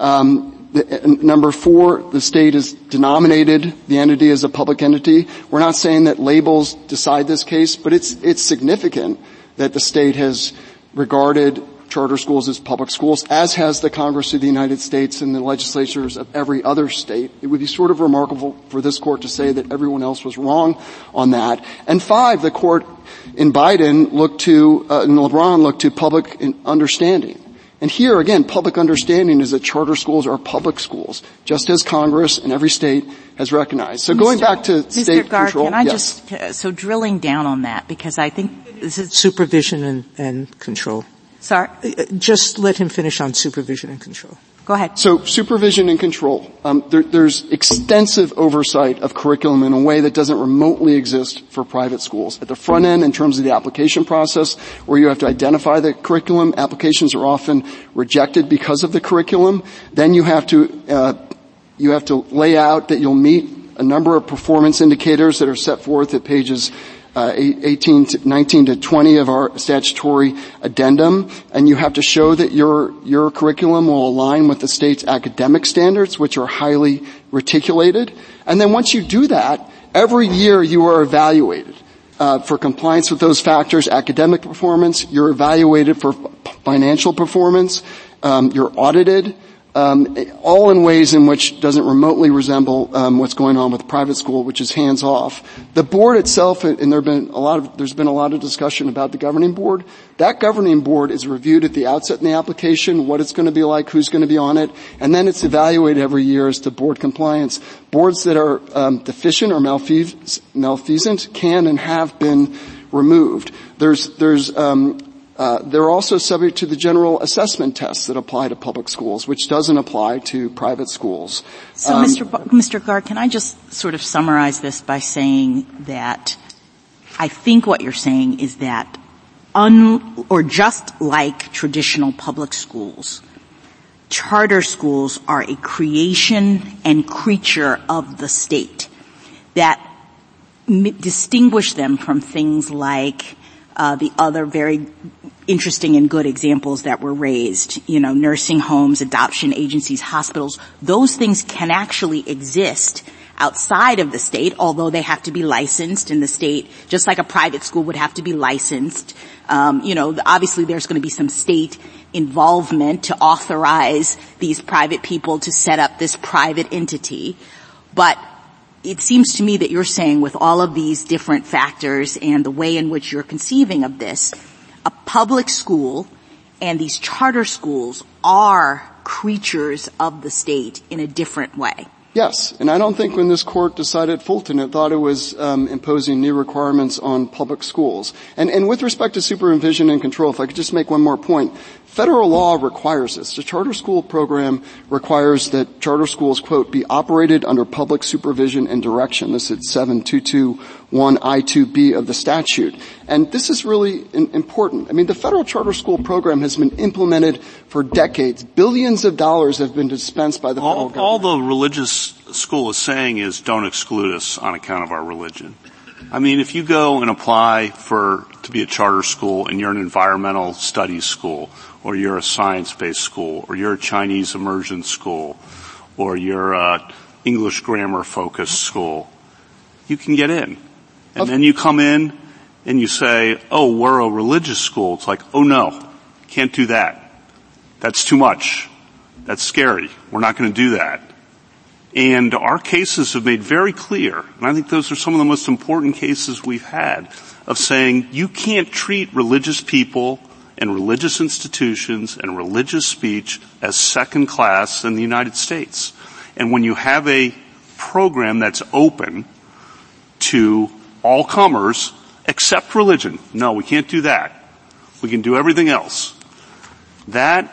Number 4, the state has denominated the entity as a public entity. We're not saying that labels decide this case, but it's significant that the state has regarded charter schools as public schools, as has the Congress of the United States and the legislatures of every other state. It would be sort of remarkable for this court to say that everyone else was wrong on that. And 5, the court in Biden in LeBron looked to public understanding. And here, again, public understanding is that charter schools are public schools, just as Congress and every state has recognized. So going back to state control. Mr. Gard, can I so drilling down on that, because I think this is supervision and control. Sorry? Just let him finish on supervision and control. Go ahead. So supervision and control. There's extensive oversight of curriculum in a way that doesn't remotely exist for private schools. At the front end, in terms of the application process, where you have to identify the curriculum, applications are often rejected because of the curriculum. Then you have to lay out that you'll meet a number of performance indicators that are set forth at pages 19 to 20 of our statutory addendum, and you have to show that your curriculum will align with the state's academic standards, which are highly reticulated. And then once you do that, every year you are evaluated for compliance with those factors, academic performance. You're evaluated for financial performance. You're audited. All in ways in which doesn't remotely resemble what's going on with private school, which is hands off. The board itself, and there's been a lot of discussion about the governing board. That governing board is reviewed at the outset in the application, what it's going to be like, who's going to be on it, and then it's evaluated every year as to board compliance. Boards that are deficient or malfeasant can and have been removed. They're also subject to the general assessment tests that apply to public schools, which doesn't apply to private schools. So, Mr. Gard, can I just sort of summarize this by saying that I think what you're saying is that or just like traditional public schools, charter schools are a creation and creature of the state that distinguish them from things like the other very interesting and good examples that were raised, nursing homes, adoption agencies, hospitals. Those things can actually exist outside of the state, although they have to be licensed in the state, just like a private school would have to be licensed. Obviously there's going to be some state involvement to authorize these private people to set up this private entity. But it seems to me that you're saying with all of these different factors and the way in which you're conceiving of this, a public school and these charter schools are creatures of the state in a different way. Yes, and I don't think when this court decided Fulton, it thought it was imposing new requirements on public schools. And with respect to supervision and control, if I could just make one more point, federal law requires this. The charter school program requires that charter schools, quote, be operated under public supervision and direction. This is 7221I2B of the statute. And this is really important. I mean, the federal charter school program has been implemented for decades. Billions of dollars have been dispensed by the federal government. All the religious school is saying is don't exclude us on account of our religion. I mean, if you go and apply to be a charter school and you're an environmental studies school, or you're a science-based school, or you're a Chinese immersion school, or you're a English grammar-focused school, you can get in. And then you come in and you say, oh, we're a religious school. It's like, oh no, can't do that. That's too much. That's scary. We're not going to do that. And our cases have made very clear, and I think those are some of the most important cases we've had, of saying you can't treat religious people and religious institutions and religious speech as second class in the United States. And when you have a program that's open to all comers except religion, no, we can't do that. We can do everything else. That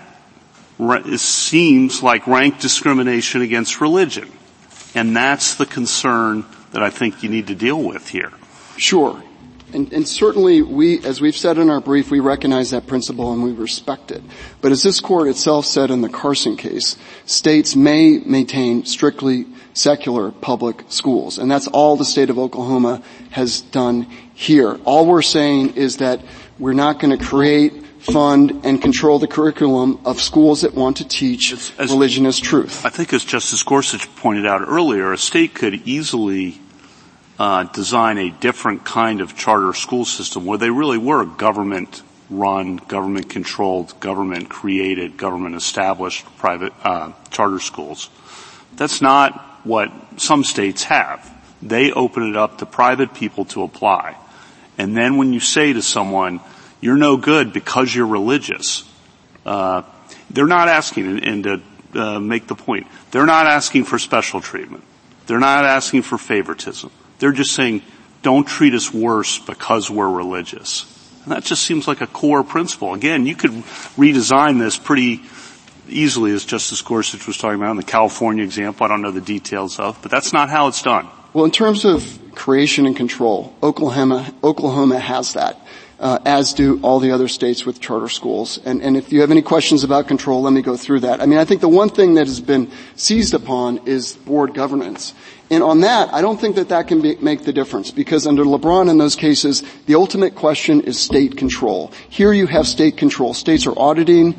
seems like rank discrimination against religion. And that's the concern that I think you need to deal with here. Sure. And certainly as we've said in our brief, we recognize that principle and we respect it. But as this court itself said in the Carson case, states may maintain strictly secular public schools. And that's all the state of Oklahoma has done here. All we're saying is that we're not going to create, fund, and control the curriculum of schools that want to teach religion as truth. I think as Justice Gorsuch pointed out earlier, a state could easily design a different kind of charter school system where they really were government-run, government-controlled, government-created, government-established private charter schools. That's not what some states have. They open it up to private people to apply. And then when you say to someone, you're no good because you're religious, they're not asking, and to make the point, they're not asking for special treatment. They're not asking for favoritism. They're just saying, don't treat us worse because we're religious. And that just seems like a core principle. Again, you could redesign this pretty easily, as Justice Gorsuch was talking about in the California example. I don't know the details of, but that's not how it's done. Well, in terms of creation and control, Oklahoma has that, as do all the other states with charter schools. And if you have any questions about control, let me go through that. I mean, I think the one thing that has been seized upon is board governance. And on that, I don't think that can make the difference, because under LeBron in those cases, the ultimate question is state control. Here you have state control. States are auditing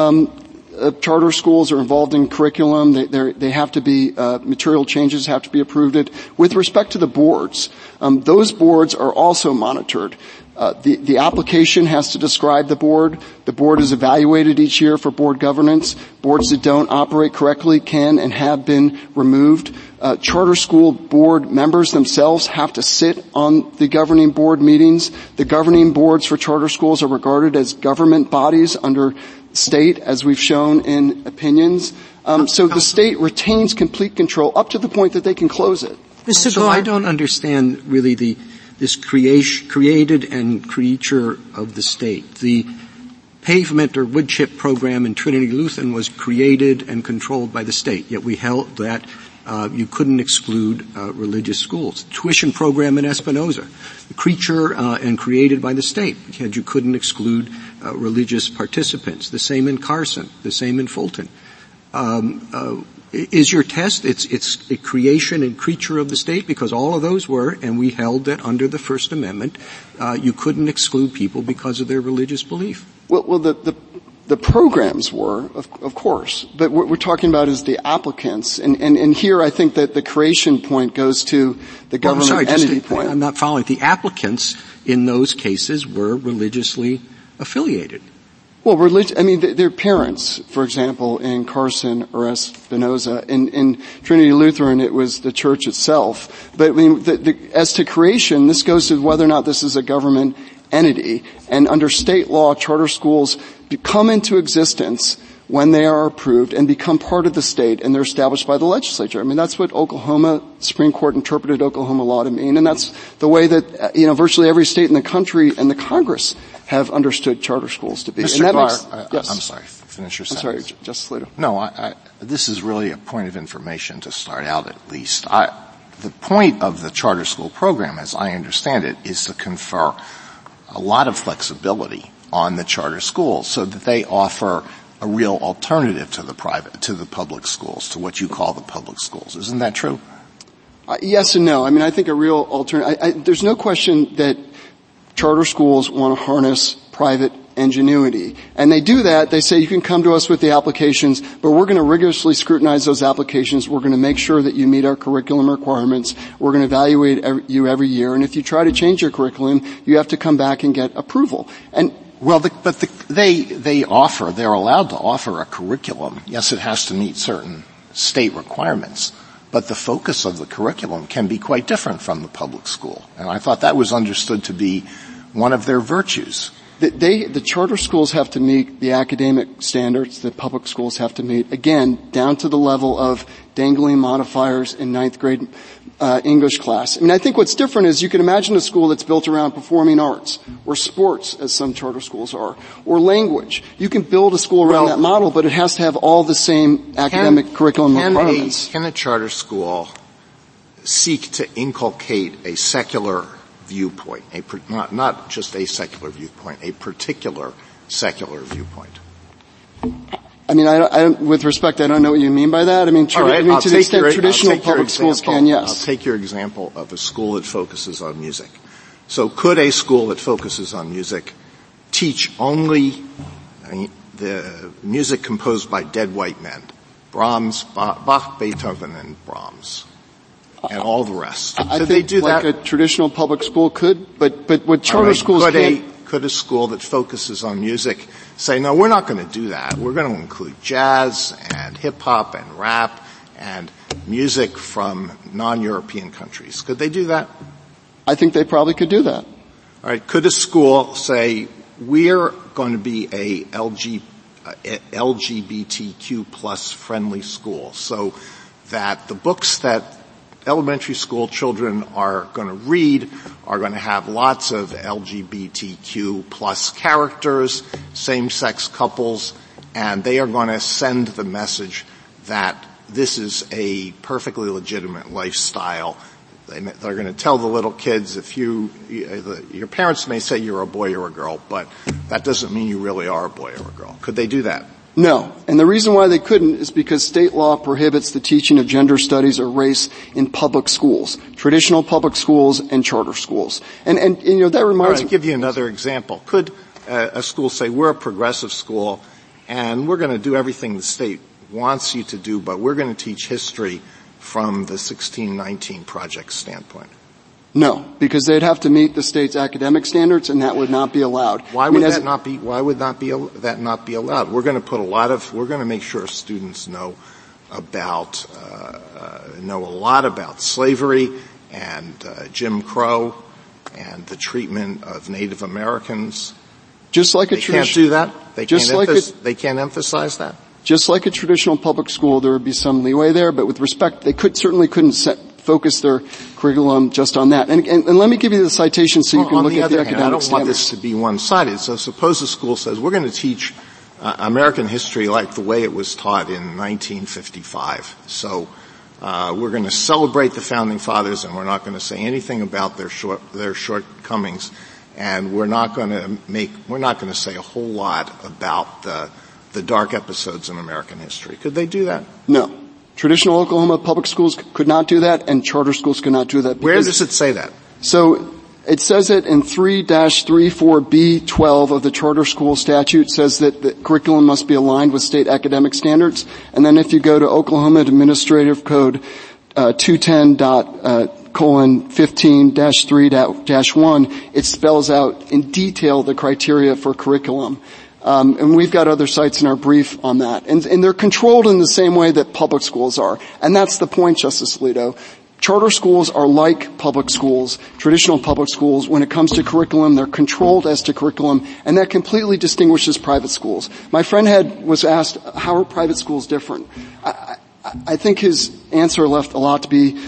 charter schools, are involved in curriculum. They have to be material changes have to be approved. With respect to the boards, those boards are also monitored. The application has to describe the board. The board is evaluated each year for board governance. Boards that don't operate correctly can and have been removed. Charter school board members themselves have to sit on the governing board meetings. The governing boards for charter schools are regarded as government bodies under state, as we've shown in opinions. So the state retains complete control up to the point that they can close it. So I don't understand really this created and creature of the state. The pavement or wood chip program in Trinity Lutheran was created and controlled by the state, yet we held that you couldn't exclude religious schools. The tuition program in Espinoza, the creature and created by the state, yet you couldn't exclude religious participants. The same in Carson, the same in Fulton. Is your test, it's a creation and creature of the state? Because all of those were, and we held that under the First Amendment, you couldn't exclude people because of their religious belief. Well, the programs were, of course, but what we're talking about is the applicants. And here I think that the creation point goes to the government entity point. I'm not following. The applicants in those cases were religiously affiliated. Well, their parents, for example, in Carson or Espinoza. In Trinity Lutheran, it was the church itself. But I mean, as to creation, this goes to whether or not this is a government entity. And under state law, charter schools come into existence when they are approved and become part of the state and they're established by the legislature. I mean, that's what Oklahoma Supreme Court interpreted Oklahoma law to mean, and that's the way that, virtually every state in the country and the Congress have understood charter schools to be. Mr. And Clark, yes. I'm sorry, finish your I'm sentence. sorry, Justice Alito. No, this is really a point of information to start out at least. The point of the charter school program, as I understand it, is to confer a lot of flexibility on the charter schools so that they offer a real alternative to the public schools, to what you call the public schools. Isn't that true? Yes and no. I mean, I think a real alternative, there's no question that charter schools want to harness private ingenuity. And they do that. They say you can come to us with the applications, but we're going to rigorously scrutinize those applications. We're going to make sure that you meet our curriculum requirements. We're going to evaluate you every year. And if you try to change your curriculum, you have to come back and get approval. And they're allowed to offer a curriculum. Yes, it has to meet certain state requirements, but the focus of the curriculum can be quite different from the public school. And I thought that was understood to be one of their virtues. The charter schools have to meet the academic standards that public schools have to meet, again, down to the level of dangling modifiers in ninth grade English class. I mean, I think what's different is you can imagine a school that's built around performing arts, or sports, as some charter schools are, or language. You can build a school around that model, but it has to have all the same academic curriculum requirements. Can a charter school seek to inculcate a secular viewpoint, not just a secular viewpoint, a particular secular viewpoint? I mean, with respect, I don't know what you mean by that. I mean, to the extent traditional public schools can, yes. I'll take your example of a school that focuses on music. So could a school that focuses on music teach only the music composed by dead white men? Brahms, Bach, Beethoven, and Brahms. And all the rest. I think a traditional public school could, but what charter schools can't. Could a school that focuses on music say, no, we're not going to do that. We're going to include jazz and hip-hop and rap and music from non-European countries. Could they do that? I think they probably could do that. All right. Could a school say, we're going to be a LGBTQ plus friendly school, so that the books that elementary school children are going to read are going to have lots of LGBTQ plus characters, same-sex couples, and they are going to send the message that this is a perfectly legitimate lifestyle. They're going to tell the little kids, your parents may say you're a boy or a girl, but that doesn't mean you really are a boy or a girl. Could they do that? No. And the reason why they couldn't is because state law prohibits the teaching of gender studies or race in public schools, traditional public schools and charter schools. And that reminds me. I'll give you another example. Could a school say, we're a progressive school and we're going to do everything the state wants you to do, but we're going to teach history from the 1619 Project standpoint? No, because they'd have to meet the state's academic standards, and that would not be allowed. Why would that not be allowed? We're going to make sure students know a lot about slavery and Jim Crow and the treatment of Native Americans. Just like they can't do that. They can't emphasize that. Just like a traditional public school, there would be some leeway there, but with respect, they certainly couldn't focus their curriculum just on that. And let me give you the citation so you can look at the academic standards. I don't want this to be one-sided. So suppose a school says, we're going to teach American history like the way it was taught in 1955. So we're going to celebrate the founding fathers, and we're not going to say anything about their shortcomings, and we're not going to say a whole lot about the dark episodes in American history. Could they do that? No. Traditional Oklahoma public schools could not do that, and charter schools could not do that. Where does it say that? So it says it in 3-34B12 of the charter school statute. Says that the curriculum must be aligned with state academic standards. And then if you go to Oklahoma Administrative Code 210.15-3-1, it spells out in detail the criteria for curriculum. And we've got other sites in our brief on that. And they're controlled in the same way that public schools are. And that's the point, Justice Alito. Charter schools are like public schools, traditional public schools. When it comes to curriculum, they're controlled as to curriculum, and that completely distinguishes private schools. My friend was asked, how are private schools different? I think his answer left a lot to be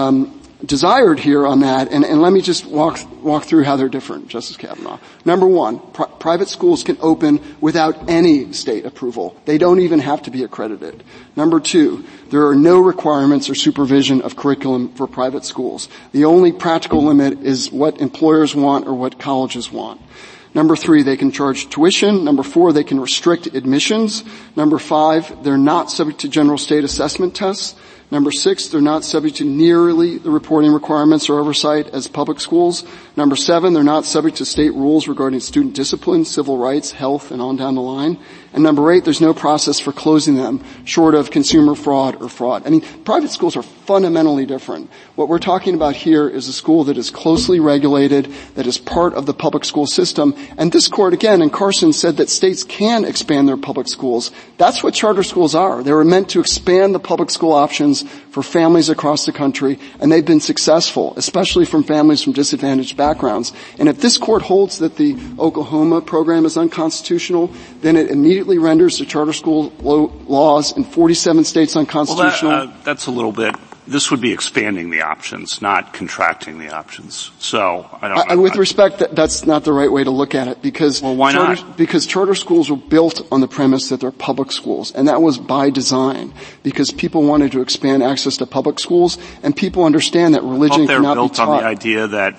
desired here on that, and let me just walk through how they're different, Justice Kavanaugh. Number one, private schools can open without any state approval. They don't even have to be accredited. Number two, there are no requirements or supervision of curriculum for private schools. The only practical limit is what employers want or what colleges want. Number three, they can charge tuition. Number four, they can restrict admissions. Number five, they're not subject to general state assessment tests. Number six, they're not subject to nearly the reporting requirements or oversight as public schools. Number seven, they're not subject to state rules regarding student discipline, civil rights, health, and on down the line. And number eight, there's no process for closing them, short of consumer fraud or fraud. I mean, private schools are fundamentally different. What we're talking about here is a school that is closely regulated, that is part of the public school system. And this court, again, in Carson, said that states can expand their public schools. That's what charter schools are. They were meant to expand the public school options for families across the country, and they've been successful, especially from families from disadvantaged backgrounds. And if this court holds that the Oklahoma program is unconstitutional, then it immediately renders the charter school laws in 47 states unconstitutional. Well, that's a little bit. This would be expanding the options, not contracting the options. So, with respect, that's not the right way to look at it, because why not? Because charter schools were built on the premise that they're public schools, and that was by design, because people wanted to expand access to public schools, and people understand that religion cannot be taught. They're built on the idea that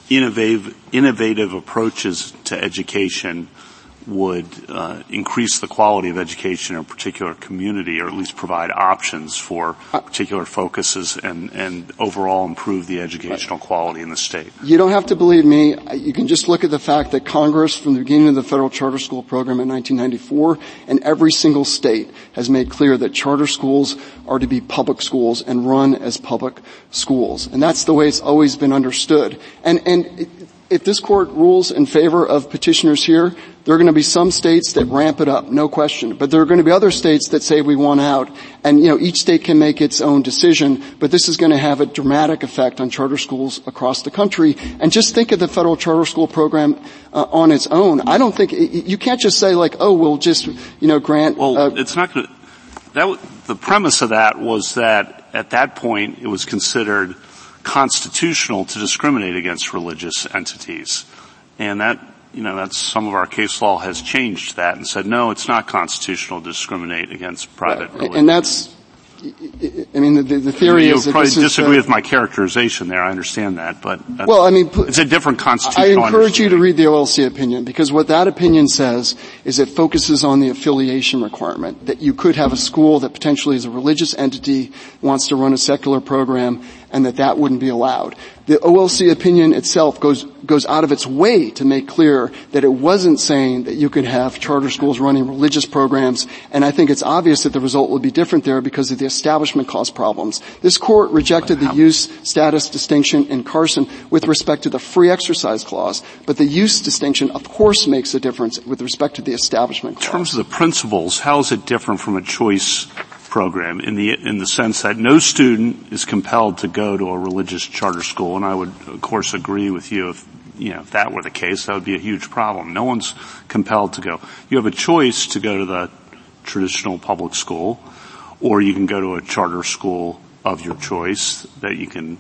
innovative approaches to education would increase the quality of education in a particular community, or at least provide options for particular focuses and overall improve the educational quality in the state. You don't have to believe me. You can just look at the fact that Congress, from the beginning of the federal charter school program in 1994, and every single state has made clear that charter schools are to be public schools and run as public schools. And that's the way it's always been understood. And if this court rules in favor of petitioners here, there are going to be some states that ramp it up, no question. But there are going to be other states that say we want out. And, each state can make its own decision, but this is going to have a dramatic effect on charter schools across the country. And just think of the federal charter school program on its own. I don't think you can't just say we'll just, grant. Well, it's not going to. The premise of that was that at that point it was considered constitutional to discriminate against religious entities. And that's some of our case law has changed that and said, no, it's not constitutional to discriminate against private religion. And that's, the theory is that you probably disagree with my characterization there. I understand that, but it's a different constitutional. I encourage you to read the OLC opinion, because what that opinion says is it focuses on the affiliation requirement, that you could have a school that potentially is a religious entity, wants to run a secular program, and that wouldn't be allowed. The OLC opinion itself goes out of its way to make clear that it wasn't saying that you could have charter schools running religious programs, and I think it's obvious that the result would be different there because of the establishment clause problems. This court rejected the use status distinction in Carson with respect to the free exercise clause, but the use distinction, of course, makes a difference with respect to the establishment clause. In terms of the principles, how is it different from a choice program in the sense that no student is compelled to go to a religious charter school? And I would, of course, agree with you if that were the case, that would be a huge problem. No one's compelled to go. You have a choice to go to the traditional public school, or you can go to a charter school of your choice that you can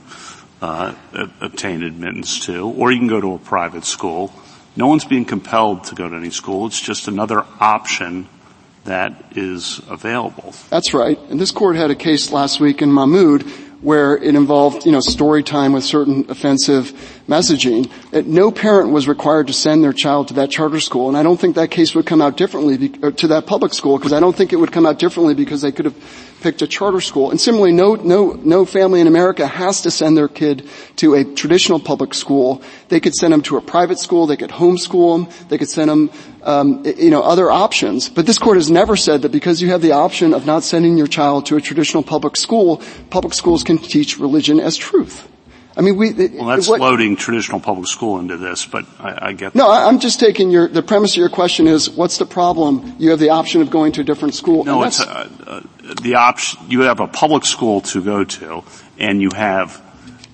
obtain admittance to, or you can go to a private school. No one's being compelled to go to any school. It's just another option that is available. That's right. And this court had a case last week in Mahmoud where it involved, story time with certain offensive messaging. No parent was required to send their child to that charter school, and I don't think that case would come out differently to that public school, because I don't think it would come out differently because they could have picked a charter school. And similarly, no family in America has to send their kid to a traditional public school. They could send them to a private school. They could homeschool them. They could send them, other options. But this court has never said that because you have the option of not sending your child to a traditional public schools can teach religion as truth. That's loading traditional public school into this, but I get that. No, I'm just taking the premise of your question is, what's the problem? You have the option of going to a different school. No, it's the option. You have a public school to go to, and you have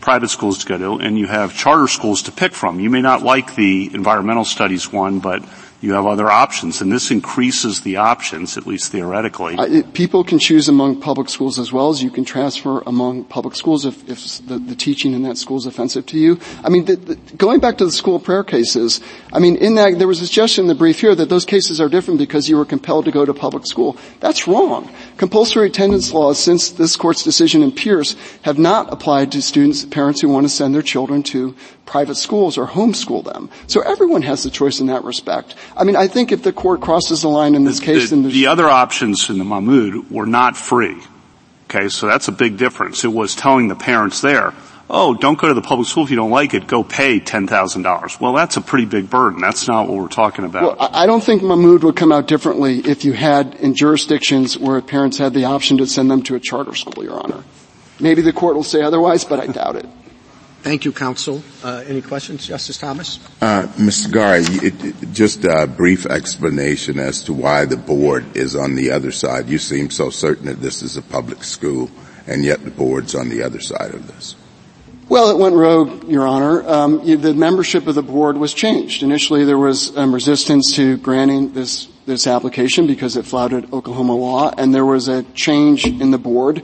private schools to go to, and you have charter schools to pick from. You may not like the environmental studies one, but you have other options, and this increases the options, at least theoretically. People can choose among public schools as well as you can transfer among public schools if the teaching in that school is offensive to you. I mean, going back to the school prayer cases, I mean, in that, there was a suggestion in the brief here that those cases are different because you were compelled to go to public school. That's wrong. Compulsory attendance laws, since this court's decision in Pierce, have not applied to students, parents who want to send their children to private schools or homeschool them. So everyone has the choice in that respect. I mean, I think if the court crosses the line in this case, then the other options in the Mahmoud were not free. Okay, so that's a big difference. It was telling the parents there, oh, don't go to the public school if you don't like it, go pay $10,000. Well, that's a pretty big burden. That's not what we're talking about. Well, I don't think Mahmoud would come out differently if you had in jurisdictions where parents had the option to send them to a charter school, Your Honor. Maybe the court will say otherwise, but I doubt it. Thank you, counsel. Any questions, Justice Thomas? Mr. Gari, just a brief explanation as to why the board is on the other side. You seem so certain that this is a public school, and yet the board's on the other side of this. Well, it went rogue, Your Honor. The membership of the board was changed. Initially, there was resistance to granting this application because it flouted Oklahoma law, and there was a change in the board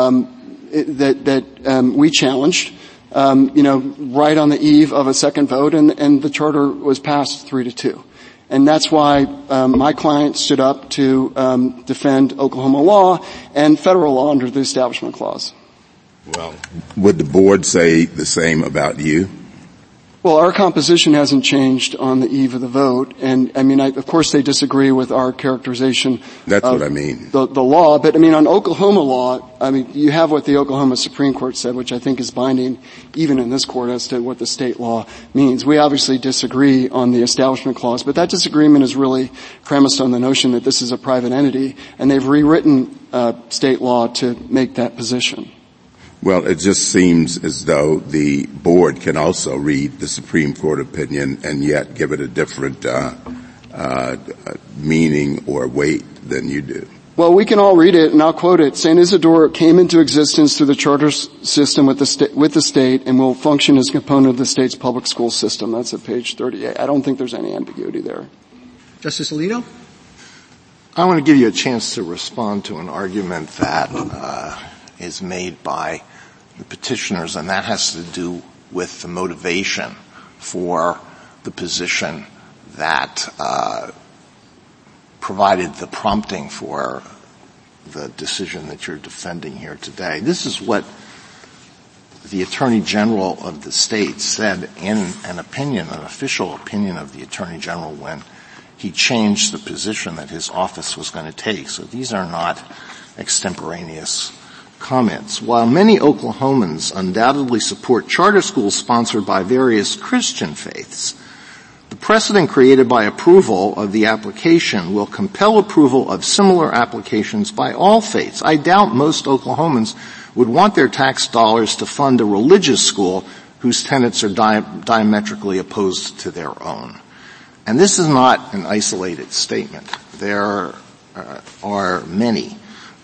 that we challenged. Right on the eve of a second vote, and the charter was passed 3-2. And that's why my client stood up to defend Oklahoma law and federal law under the Establishment Clause. Well, would the board say the same about you? Well, our composition hasn't changed on the eve of the vote, and I mean, of course they disagree with our characterization That's of what I mean. the law, but I mean, on Oklahoma law, I mean, you have what the Oklahoma Supreme Court said, which I think is binding even in this court as to what the state law means. We obviously disagree on the Establishment Clause, but that disagreement is really premised on the notion that this is a private entity, and they've rewritten state law to make that position. Well, it just seems as though the board can also read the Supreme Court opinion and yet give it a different meaning or weight than you do. Well, we can all read it, and I'll quote it. St. Isidore came into existence through the charter system with the state and will function as a component of the state's public school system. That's at page 38. I don't think there's any ambiguity there. Justice Alito? I want to give you a chance to respond to an argument that is made by the petitioners, and that has to do with the motivation for the position that provided the prompting for the decision that you're defending here today. This is what the Attorney General of the state said in an official opinion of the Attorney General when he changed the position that his office was going to take. So these are not extemporaneous comments. While many Oklahomans undoubtedly support charter schools sponsored by various Christian faiths, the precedent created by approval of the application will compel approval of similar applications by all faiths. I doubt most Oklahomans would want their tax dollars to fund a religious school whose tenets are diametrically opposed to their own. And this is not an isolated statement. There are many.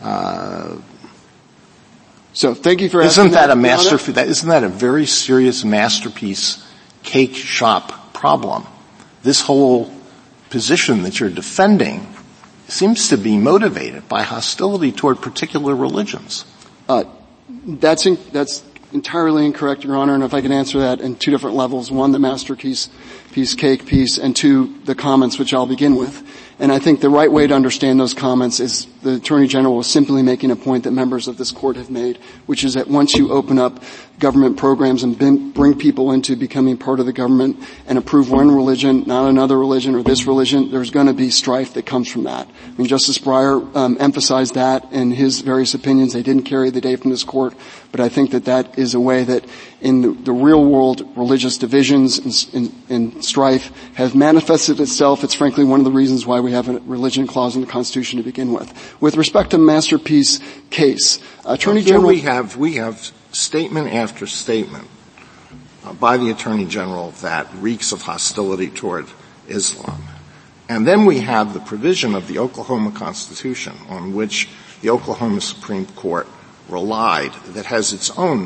So thank you for asking Isn't that a very serious masterpiece cake shop problem? This whole position that you're defending seems to be motivated by hostility toward particular religions. That's entirely incorrect, Your Honor, and if I can answer that in two different levels. One, the masterpiece cake piece, and two, the comments, which I'll begin with. And I think the right way to understand those comments is the Attorney General was simply making a point that members of this court have made, which is that once you open up government programs and bring people into becoming part of the government and approve one religion, not another religion or this religion, there's going to be strife that comes from that. I mean, Justice Breyer emphasized that in his various opinions. They didn't carry the day from this court, but I think that is a way that in the real world, religious divisions and strife have manifested itself. It's frankly one of the reasons why we have a religion clause in the Constitution to begin with. With respect to masterpiece case, Attorney General, we have statement after statement by the Attorney General that reeks of hostility toward Islam. And then we have the provision of the Oklahoma Constitution on which the Oklahoma Supreme Court relied that has its own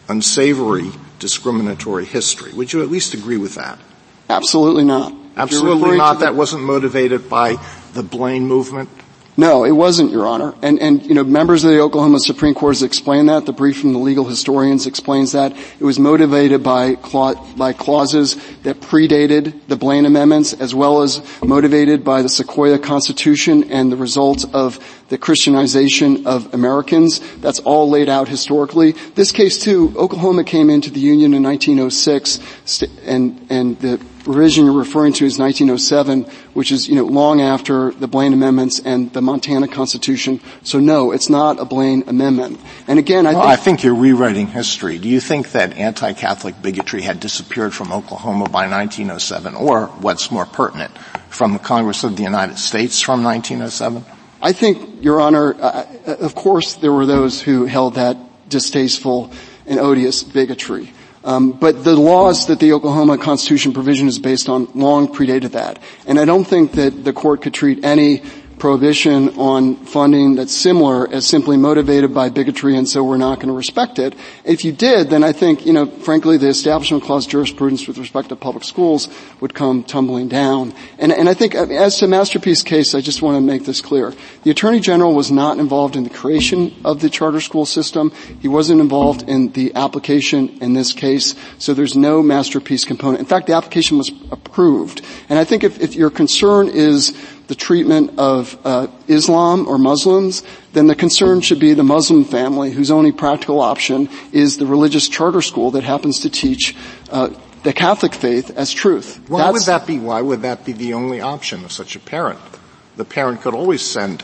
unsavory discriminatory history. Would you at least agree with that? Absolutely not. Absolutely not. That wasn't motivated by the Blaine movement? No, it wasn't, Your Honor. And members of the Oklahoma Supreme Court has explained that. The brief from the legal historians explains that. It was motivated by clauses that predated the Blaine amendments, as well as motivated by the Sequoia Constitution and the results of the Christianization of Americans. That's all laid out historically. This case, too, Oklahoma came into the Union in 1906, and the revision you're referring to is 1907, which is, long after the Blaine amendments and the Montana Constitution. So no, it's not a Blaine amendment. And again, I think you're rewriting history. Do you think that anti-Catholic bigotry had disappeared from Oklahoma by 1907, or what's more pertinent, from the Congress of the United States from 1907? I think, Your Honor, of course there were those who held that distasteful and odious bigotry. But the laws that the Oklahoma Constitution provision is based on long predated that. And I don't think that the court could treat any prohibition on funding that's similar as simply motivated by bigotry, and so we're not going to respect it. If you did, then I think, frankly, the Establishment Clause jurisprudence with respect to public schools would come tumbling down. And I think, as to Masterpiece case, I just want to make this clear. The Attorney General was not involved in the creation of the charter school system. He wasn't involved in the application in this case, so there's no Masterpiece component. In fact, the application was approved. And I think if your concern is the treatment of Islam or Muslims, then the concern should be the Muslim family whose only practical option is the religious charter school that happens to teach the Catholic faith as truth. Why would that be the only option of such a parent? The parent could always send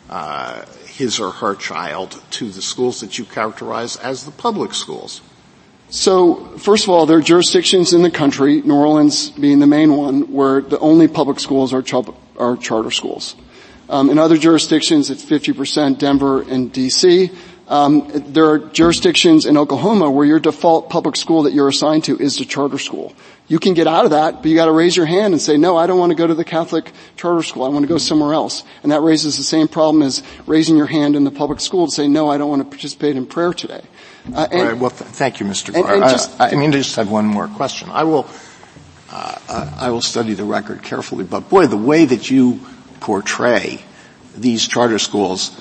his or her child to the schools that you characterize as the public schools. So, first of all, there are jurisdictions in the country, New Orleans being the main one, where the only public schools are charter schools. In other jurisdictions, it's 50%, Denver and D.C. There are jurisdictions in Oklahoma where your default public school that you're assigned to is the charter school. You can get out of that, but you gotta raise your hand and say, no, I don't want to go to the Catholic charter school. I want to go somewhere else. And that raises the same problem as raising your hand in the public school to say, no, I don't want to participate in prayer today. All right, well, thank you, Mr. Garr. I just have one more question. I will study the record carefully, but boy, the way that you portray these charter schools,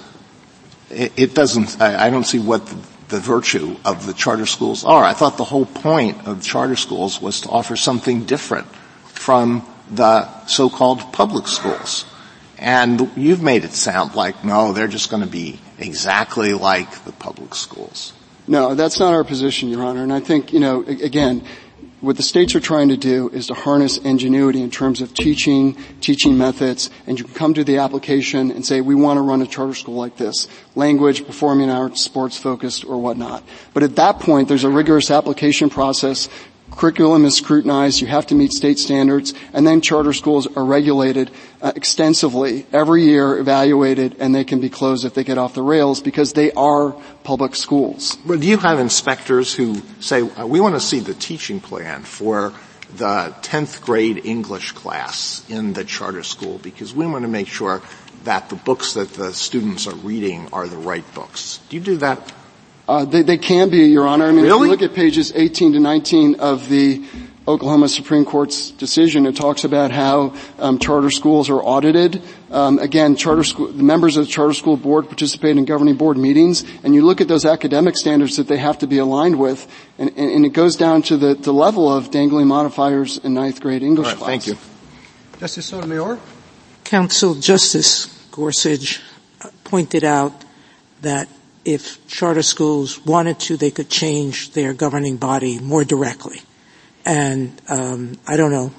I don't see what the virtue of the charter schools are. I thought the whole point of charter schools was to offer something different from the so-called public schools. And you've made it sound like, no, they're just going to be exactly like the public schools. No, that's not our position, Your Honor. And I think, again, what the states are trying to do is to harness ingenuity in terms of teaching methods, and you can come to the application and say, we want to run a charter school like this. Language, performing arts, sports focused, or whatnot. But at that point, there's a rigorous application process. Curriculum is scrutinized, you have to meet state standards, and then charter schools are regulated extensively, every year evaluated, and they can be closed if they get off the rails because they are public schools. Well, do you have inspectors who say, we want to see the teaching plan for the 10th grade English class in the charter school because we want to make sure that the books that the students are reading are the right books? Do you do that? They can be, Your Honor. I mean, really? If you look at pages 18 to 19 of the Oklahoma Supreme Court's decision, it talks about how charter schools are audited. Again, the members of the charter school board participate in governing board meetings, and you look at those academic standards that they have to be aligned with, and it goes down to the level of dangling modifiers in 9th grade English class. Thank you. Justice Sotomayor? Counsel, Justice Gorsuch pointed out that if charter schools wanted to, they could change their governing body more directly. And I don't know,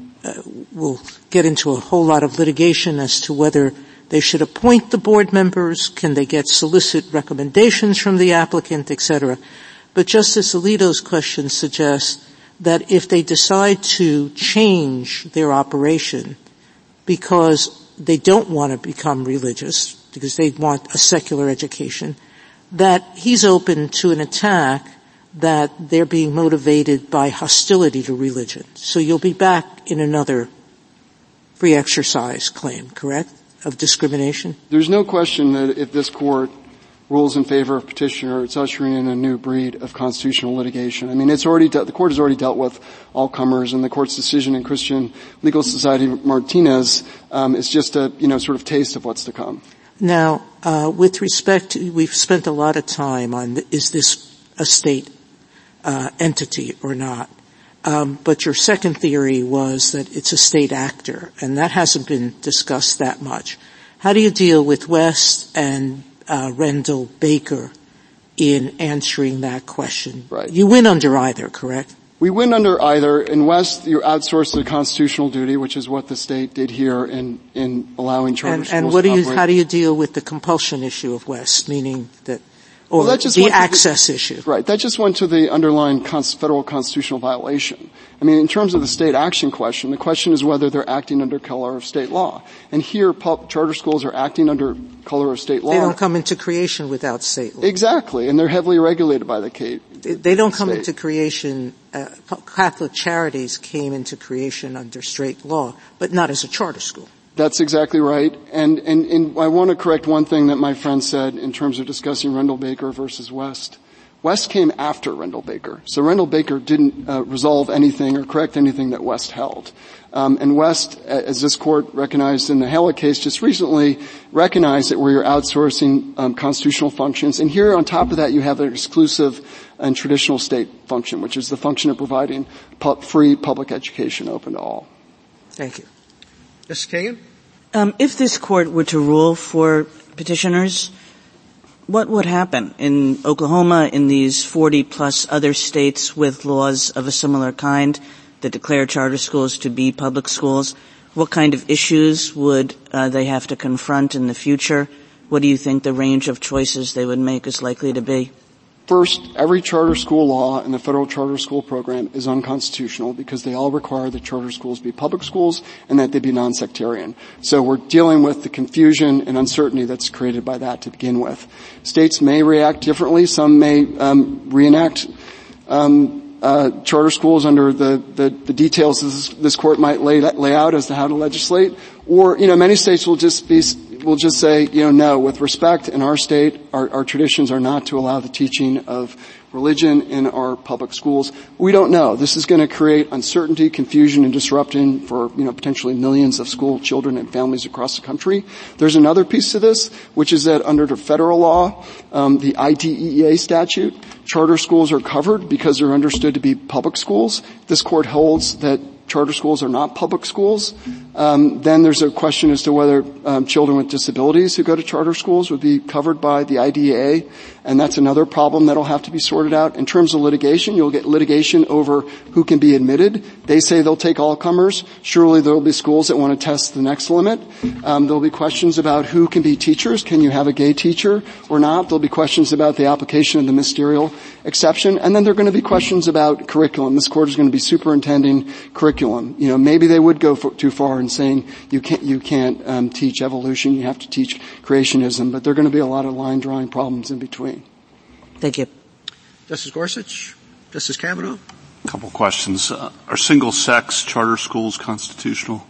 we'll get into a whole lot of litigation as to whether they should appoint the board members, can they solicit recommendations from the applicant, etc. But Justice Alito's question suggests that if they decide to change their operation because they don't want to become religious, because they want a secular education, that he's open to an attack that they're being motivated by hostility to religion. So you'll be back in another free exercise claim, correct, of discrimination? There's no question that if this court rules in favor of petitioner. It's ushering in a new breed of constitutional litigation. I mean, the court has already dealt with all comers, and the court's decision in Christian Legal Society Martinez is just a, sort of taste of what's to come. Now, with respect to, we've spent a lot of time on, is this a state entity or not? But your second theory was that it's a state actor, and that hasn't been discussed that much. How do you deal with West and Rendell Baker in answering that question? Right. You win under either, correct? We win under either. In West, you outsource the constitutional duty, which is what the state did here in allowing charter schools and to operate. how do you deal with the compulsion issue of West, meaning that, or that just the access issue? Right. That just went to the underlying federal constitutional violation. I mean, in terms of the state action question, the question is whether they're acting under color of state law. And here, charter schools are acting under color of state law. They don't come into creation without state law. Exactly. And they're heavily regulated by the They don't come into creation, Catholic Charities came into creation under state law, but not as a charter school. That's exactly right. And I want to correct one thing that my friend said in terms of discussing Rendell Baker versus West. West came after Rendell Baker. So Rendell Baker didn't resolve anything or correct anything that West held. And West, as this court recognized in the Hela case just recently, recognized that where you're outsourcing constitutional functions. And here on top of that you have an exclusive and traditional state function, which is the function of providing free public education open to all. Thank you. Ms. Kagan? If this court were to rule for petitioners, what would happen in Oklahoma, in these 40-plus other states with laws of a similar kind that declare charter schools to be public schools? What kind of issues would they have to confront in the future? What do you think the range of choices they would make is likely to be? First, every charter school law in the federal charter school program is unconstitutional because they all require that charter schools be public schools and that they be non-sectarian. So we're dealing with the confusion and uncertainty that's created by that to begin with. States may react differently. Some may reenact charter schools under the details this court might lay out as to how to legislate. Or, many states will just say, no, with respect, in our state, our traditions are not to allow the teaching of religion in our public schools. We don't know. This is going to create uncertainty, confusion, and disruption for, potentially millions of school children and families across the country. There's another piece to this, which is that under the federal law, the IDEA statute, charter schools are covered because they're understood to be public schools. This court holds that charter schools are not public schools. Then there's a question as to whether children with disabilities who go to charter schools would be covered by the IDEA, and that's another problem that'll have to be sorted out. In terms of litigation, you'll get litigation over who can be admitted. They say they'll take all comers. Surely there will be schools that want to test the next limit. There'll be questions about who can be teachers. Can you have a gay teacher or not? There'll be questions about the application of the ministerial exception. And then there are going to be questions about curriculum. This court is going to be superintending curriculum. Maybe they would go too far in saying you can't teach evolution. You have to teach creationism. But there are going to be a lot of line drawing problems in between. Thank you. Justice Gorsuch? Justice Kavanaugh? A couple questions. Are single-sex charter schools constitutional?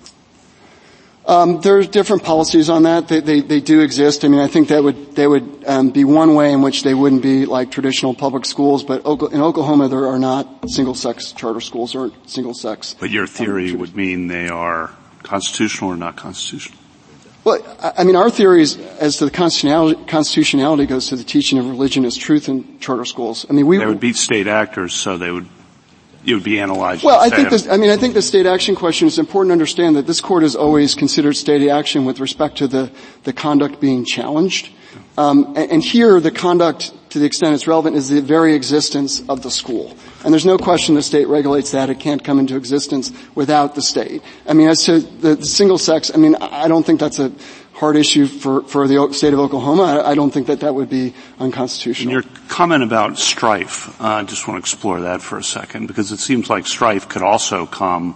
There's different policies on that. They do exist. I mean, I think they would be one way in which they wouldn't be like traditional public schools. But in Oklahoma, there are not single-sex charter schools or single-sex. But your theory would mean they are constitutional or not constitutional? Well, I mean, our theories as to the constitutionality goes to the teaching of religion as truth in charter schools. I mean, they would be state actors, so it would be analyzed. Well, I think the state action question is important to understand that this court has always considered state action with respect to the conduct being challenged. And here the conduct, to the extent it's relevant, is the very existence of the school. And there's no question the state regulates that. It can't come into existence without the state. I mean, as to the single sex, I mean, I don't think that's a hard issue for the state of Oklahoma. I don't think that would be unconstitutional. And your comment about strife, I just want to explore that for a second, because it seems like strife could also come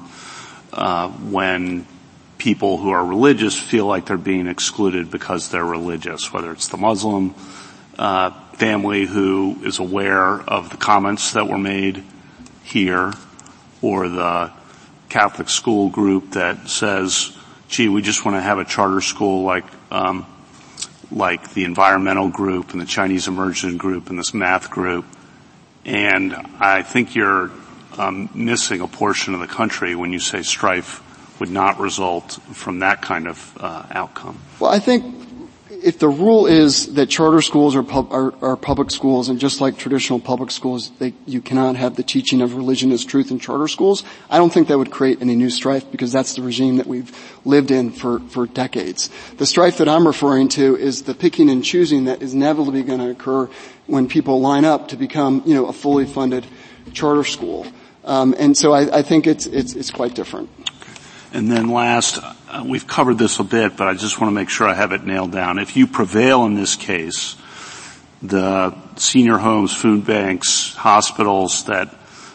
when people who are religious feel like they're being excluded because they're religious, whether it's the Muslim family who is aware of the comments that were made here, or the Catholic school group that says, gee, we just want to have a charter school like like the environmental group and the Chinese immersion group and this math group. And I think you're missing a portion of the country when you say strife would not result from that kind of outcome. Well, I think if the rule is that charter schools are public schools, and just like traditional public schools, you cannot have the teaching of religion as truth in charter schools, I don't think that would create any new strife, because that's the regime that we've lived in for decades. The strife that I'm referring to is the picking and choosing that is inevitably going to occur when people line up to become, a fully funded charter school. And so I think it's quite different. And then last, we've covered this a bit, but I just want to make sure I have it nailed down. If you prevail in this case, the senior homes, food banks, hospitals that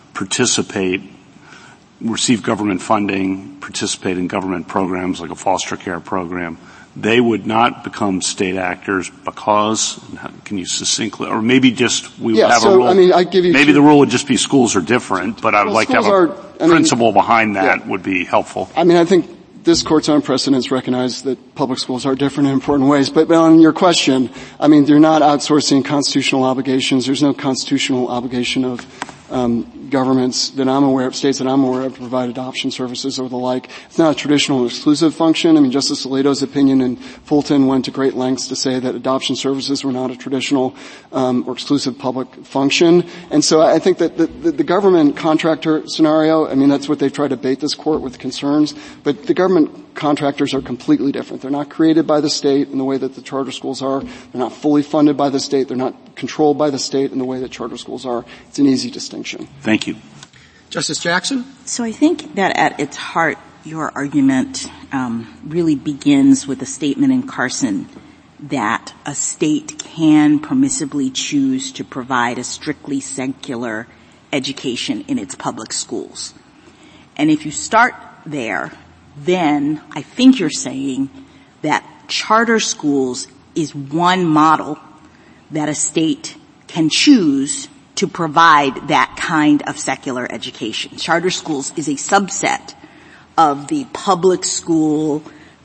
receive government funding, participate in government programs like a foster care program, they would not become state actors because, can you succinctly, or maybe just we would have a rule. Maybe the rule would just be schools are different, but I would like to have a principle behind that would be helpful. I think this Court's own precedents recognize that public schools are different in important ways. But on your question, they're not outsourcing constitutional obligations. There's no constitutional obligation of governments that I'm aware of, states that I'm aware of, to provide adoption services or the like. It's not a traditional exclusive function. Justice Alito's opinion in Fulton went to great lengths to say that adoption services were not a traditional or exclusive public function. And so I think that the government contractor scenario, that's what they've tried to bait this Court with concerns, but the government contractors are completely different. They're not created by the state in the way that the charter schools are. They're not fully funded by the state. They're not controlled by the state in the way that charter schools are. It's an easy distinction. Thank you. Justice Jackson? So I think that at its heart, your argument really begins with a statement in Carson that a state can permissibly choose to provide a strictly secular education in its public schools. And if you start there, then I think you're saying that charter schools is one model that a state can choose to provide that kind of secular education. Charter schools is a subset of the public school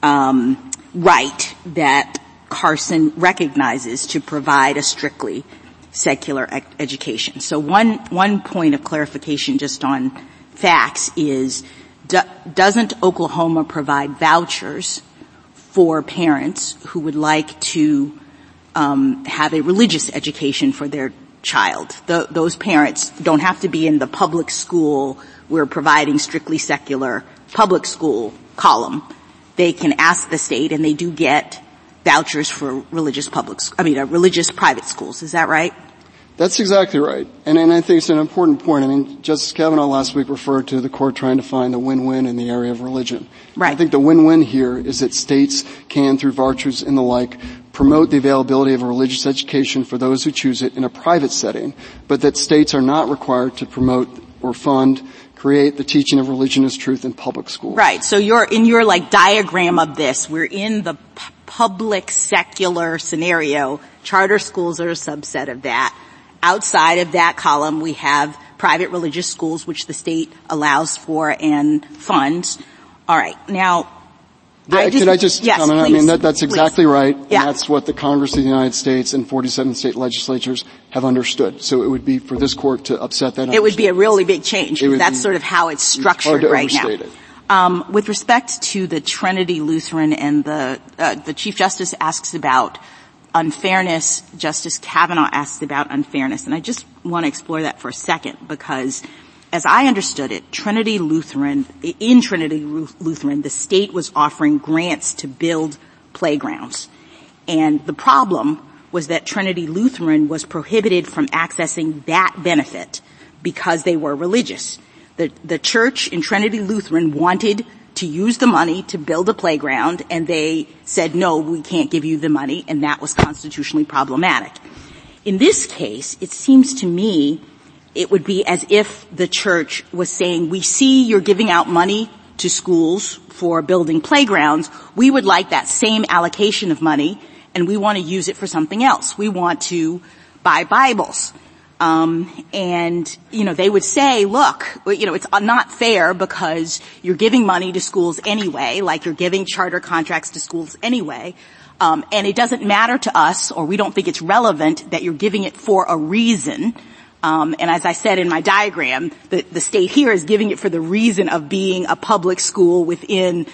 right that Carson recognizes to provide a strictly secular education. So one point of clarification just on facts is, doesn't Oklahoma provide vouchers for parents who would like to have a religious education for their child? Those parents don't have to be in the public school we're providing strictly secular public school column. They can ask the state, and they do get vouchers for religious private schools. Is that right? That's exactly right. And I think it's an important point. Justice Kavanaugh last week referred to the Court trying to find a win-win in the area of religion. Right. I think the win-win here is that states can, through vouchers and the like, promote the availability of a religious education for those who choose it in a private setting, but that states are not required to promote or create the teaching of religion as truth in public schools. Right. So in your diagram of this, we're in the public secular scenario. Charter schools are a subset of that. Outside of that column, we have private religious schools, which the state allows for and funds. All right. Now, could I just yes, comment? Please. That's exactly right. Yeah. And that's what the Congress of the United States and 47 state legislatures have understood. So it would be for this Court to upset that. It would be a really big change. That's sort of how it's structured right now. With respect to the Trinity Lutheran and the Chief Justice asks about unfairness, Justice Kavanaugh asked about unfairness, and I just want to explore that for a second, because as I understood it, in Trinity Lutheran, the state was offering grants to build playgrounds. And the problem was that Trinity Lutheran was prohibited from accessing that benefit because they were religious. The church in Trinity Lutheran wanted to use the money to build a playground, and they said, no, we can't give you the money, and that was constitutionally problematic. In this case, it seems to me it would be as if the church was saying, we see you're giving out money to schools for building playgrounds. We would like that same allocation of money, and we want to use it for something else. We want to buy Bibles. They would say, look, it's not fair because you're giving money to schools anyway, like you're giving charter contracts to schools anyway. And it doesn't matter to us, or we don't think it's relevant that you're giving it for a reason. And as I said in my diagram, the state here is giving it for the reason of being a public school within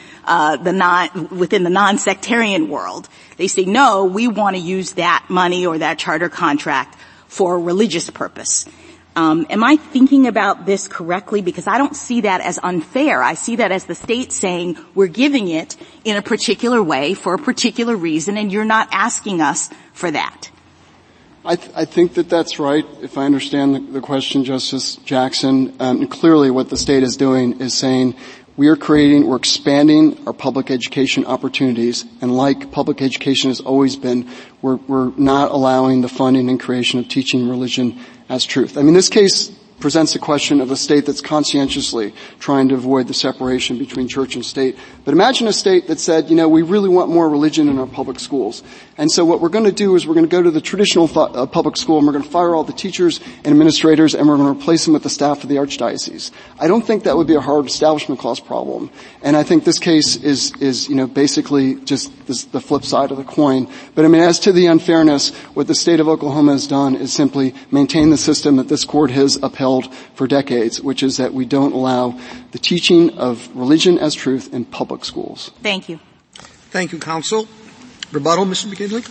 the non-sectarian world. They say, no, we want to use that money or that charter contract for a religious purpose. Am I thinking about this correctly? Because I don't see that as unfair. I see that as the state saying we're giving it in a particular way for a particular reason, and you're not asking us for that. I think that that's right, if I understand the question, Justice Jackson. And clearly what the state is doing is saying we're expanding our public education opportunities, and like public education has always been, we're not allowing the funding and creation of teaching religion as truth. I mean, this case presents a question of a state that's conscientiously trying to avoid the separation between church and state. But imagine a state that said, we really want more religion in our public schools. And so what we're going to do is we're going to go to the traditional public school, and we're going to fire all the teachers and administrators, and we're going to replace them with the staff of the archdiocese. I don't think that would be a hard Establishment Clause problem. And I think this case is basically just the flip side of the coin. But I mean, as to the unfairness, what the state of Oklahoma has done is simply maintain the system that this court has upheld for decades, which is that we don't allow the teaching of religion as truth in public schools. Thank you. Thank you, counsel. Rebuttal, Mr. McKinley?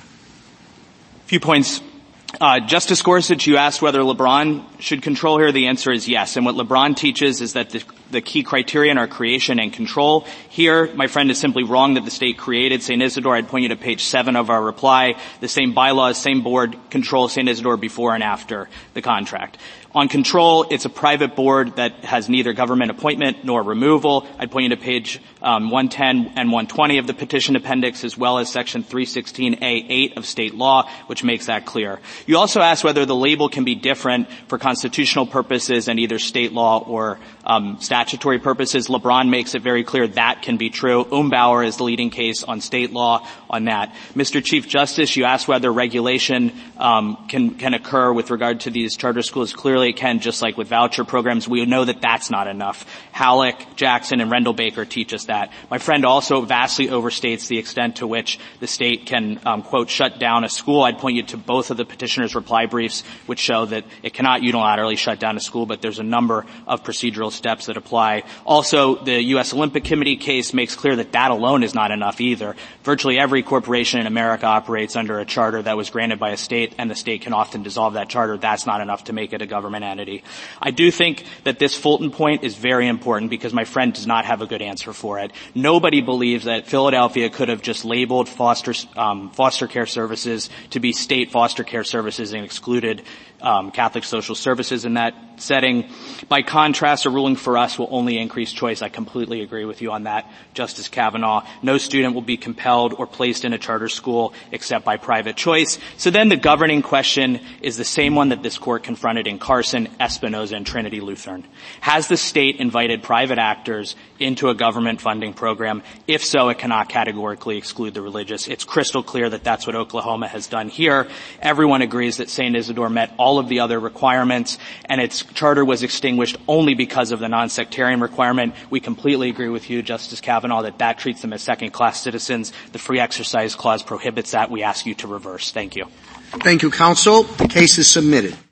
A few points. Justice Gorsuch, you asked whether LeBron should control here. The answer is yes. And what LeBron teaches is that the key criterion are creation and control. Here, my friend is simply wrong that the state created St. Isidore. I'd point you to page 7 of our reply. The same bylaws, same board controls St. Isidore before and after the contract. On control, it's a private board that has neither government appointment nor removal. I'd point you to page 110 and 120 of the petition appendix, as well as section 316A8 of state law, which makes that clear. You also asked whether the label can be different for constitutional purposes and either state law or statutory purposes. LeBron makes it very clear that can be true. Umbauer is the leading case on state law on that. Mr. Chief Justice, you asked whether regulation can occur with regard to these charter schools. Clearly it can, just like with voucher programs. We know that that's not enough. Halleck, Jackson, and Rendell Baker teach us that. My friend also vastly overstates the extent to which the state can, quote, shut down a school. I'd point you to both of the petitioner's reply briefs, which show that it cannot unilaterally shut down a school, but there's a number of procedural steps that apply. Also, the U.S. Olympic Committee case makes clear that that alone is not enough either. Virtually every corporation in America operates under a charter that was granted by a state, and the state can often dissolve that charter. That's not enough to make it a government entity. I do think that this Fulton point is very important because my friend does not have a good answer for it. Nobody believes that Philadelphia could have just labeled foster care services to be state foster care services and excluded Catholic social services in that setting. By contrast, a ruling for us will only increase choice. I completely agree with you on that, Justice Kavanaugh. No student will be compelled or placed in a charter school except by private choice. So then the governing question is the same one that this court confronted in Carson, Espinoza, and Trinity Lutheran. Has the state invited private actors into a government funding program? If so, it cannot categorically exclude the religious. It's crystal clear that that's what Oklahoma has done here. Everyone agrees that St. Isidore met all of the other requirements, and its charter was extinguished only because of the non-sectarian requirement. We completely agree with you, Justice Kavanaugh, that treats them as second-class citizens. The Free Exercise Clause prohibits that. We ask you to reverse. Thank you. Thank you, counsel. The case is submitted.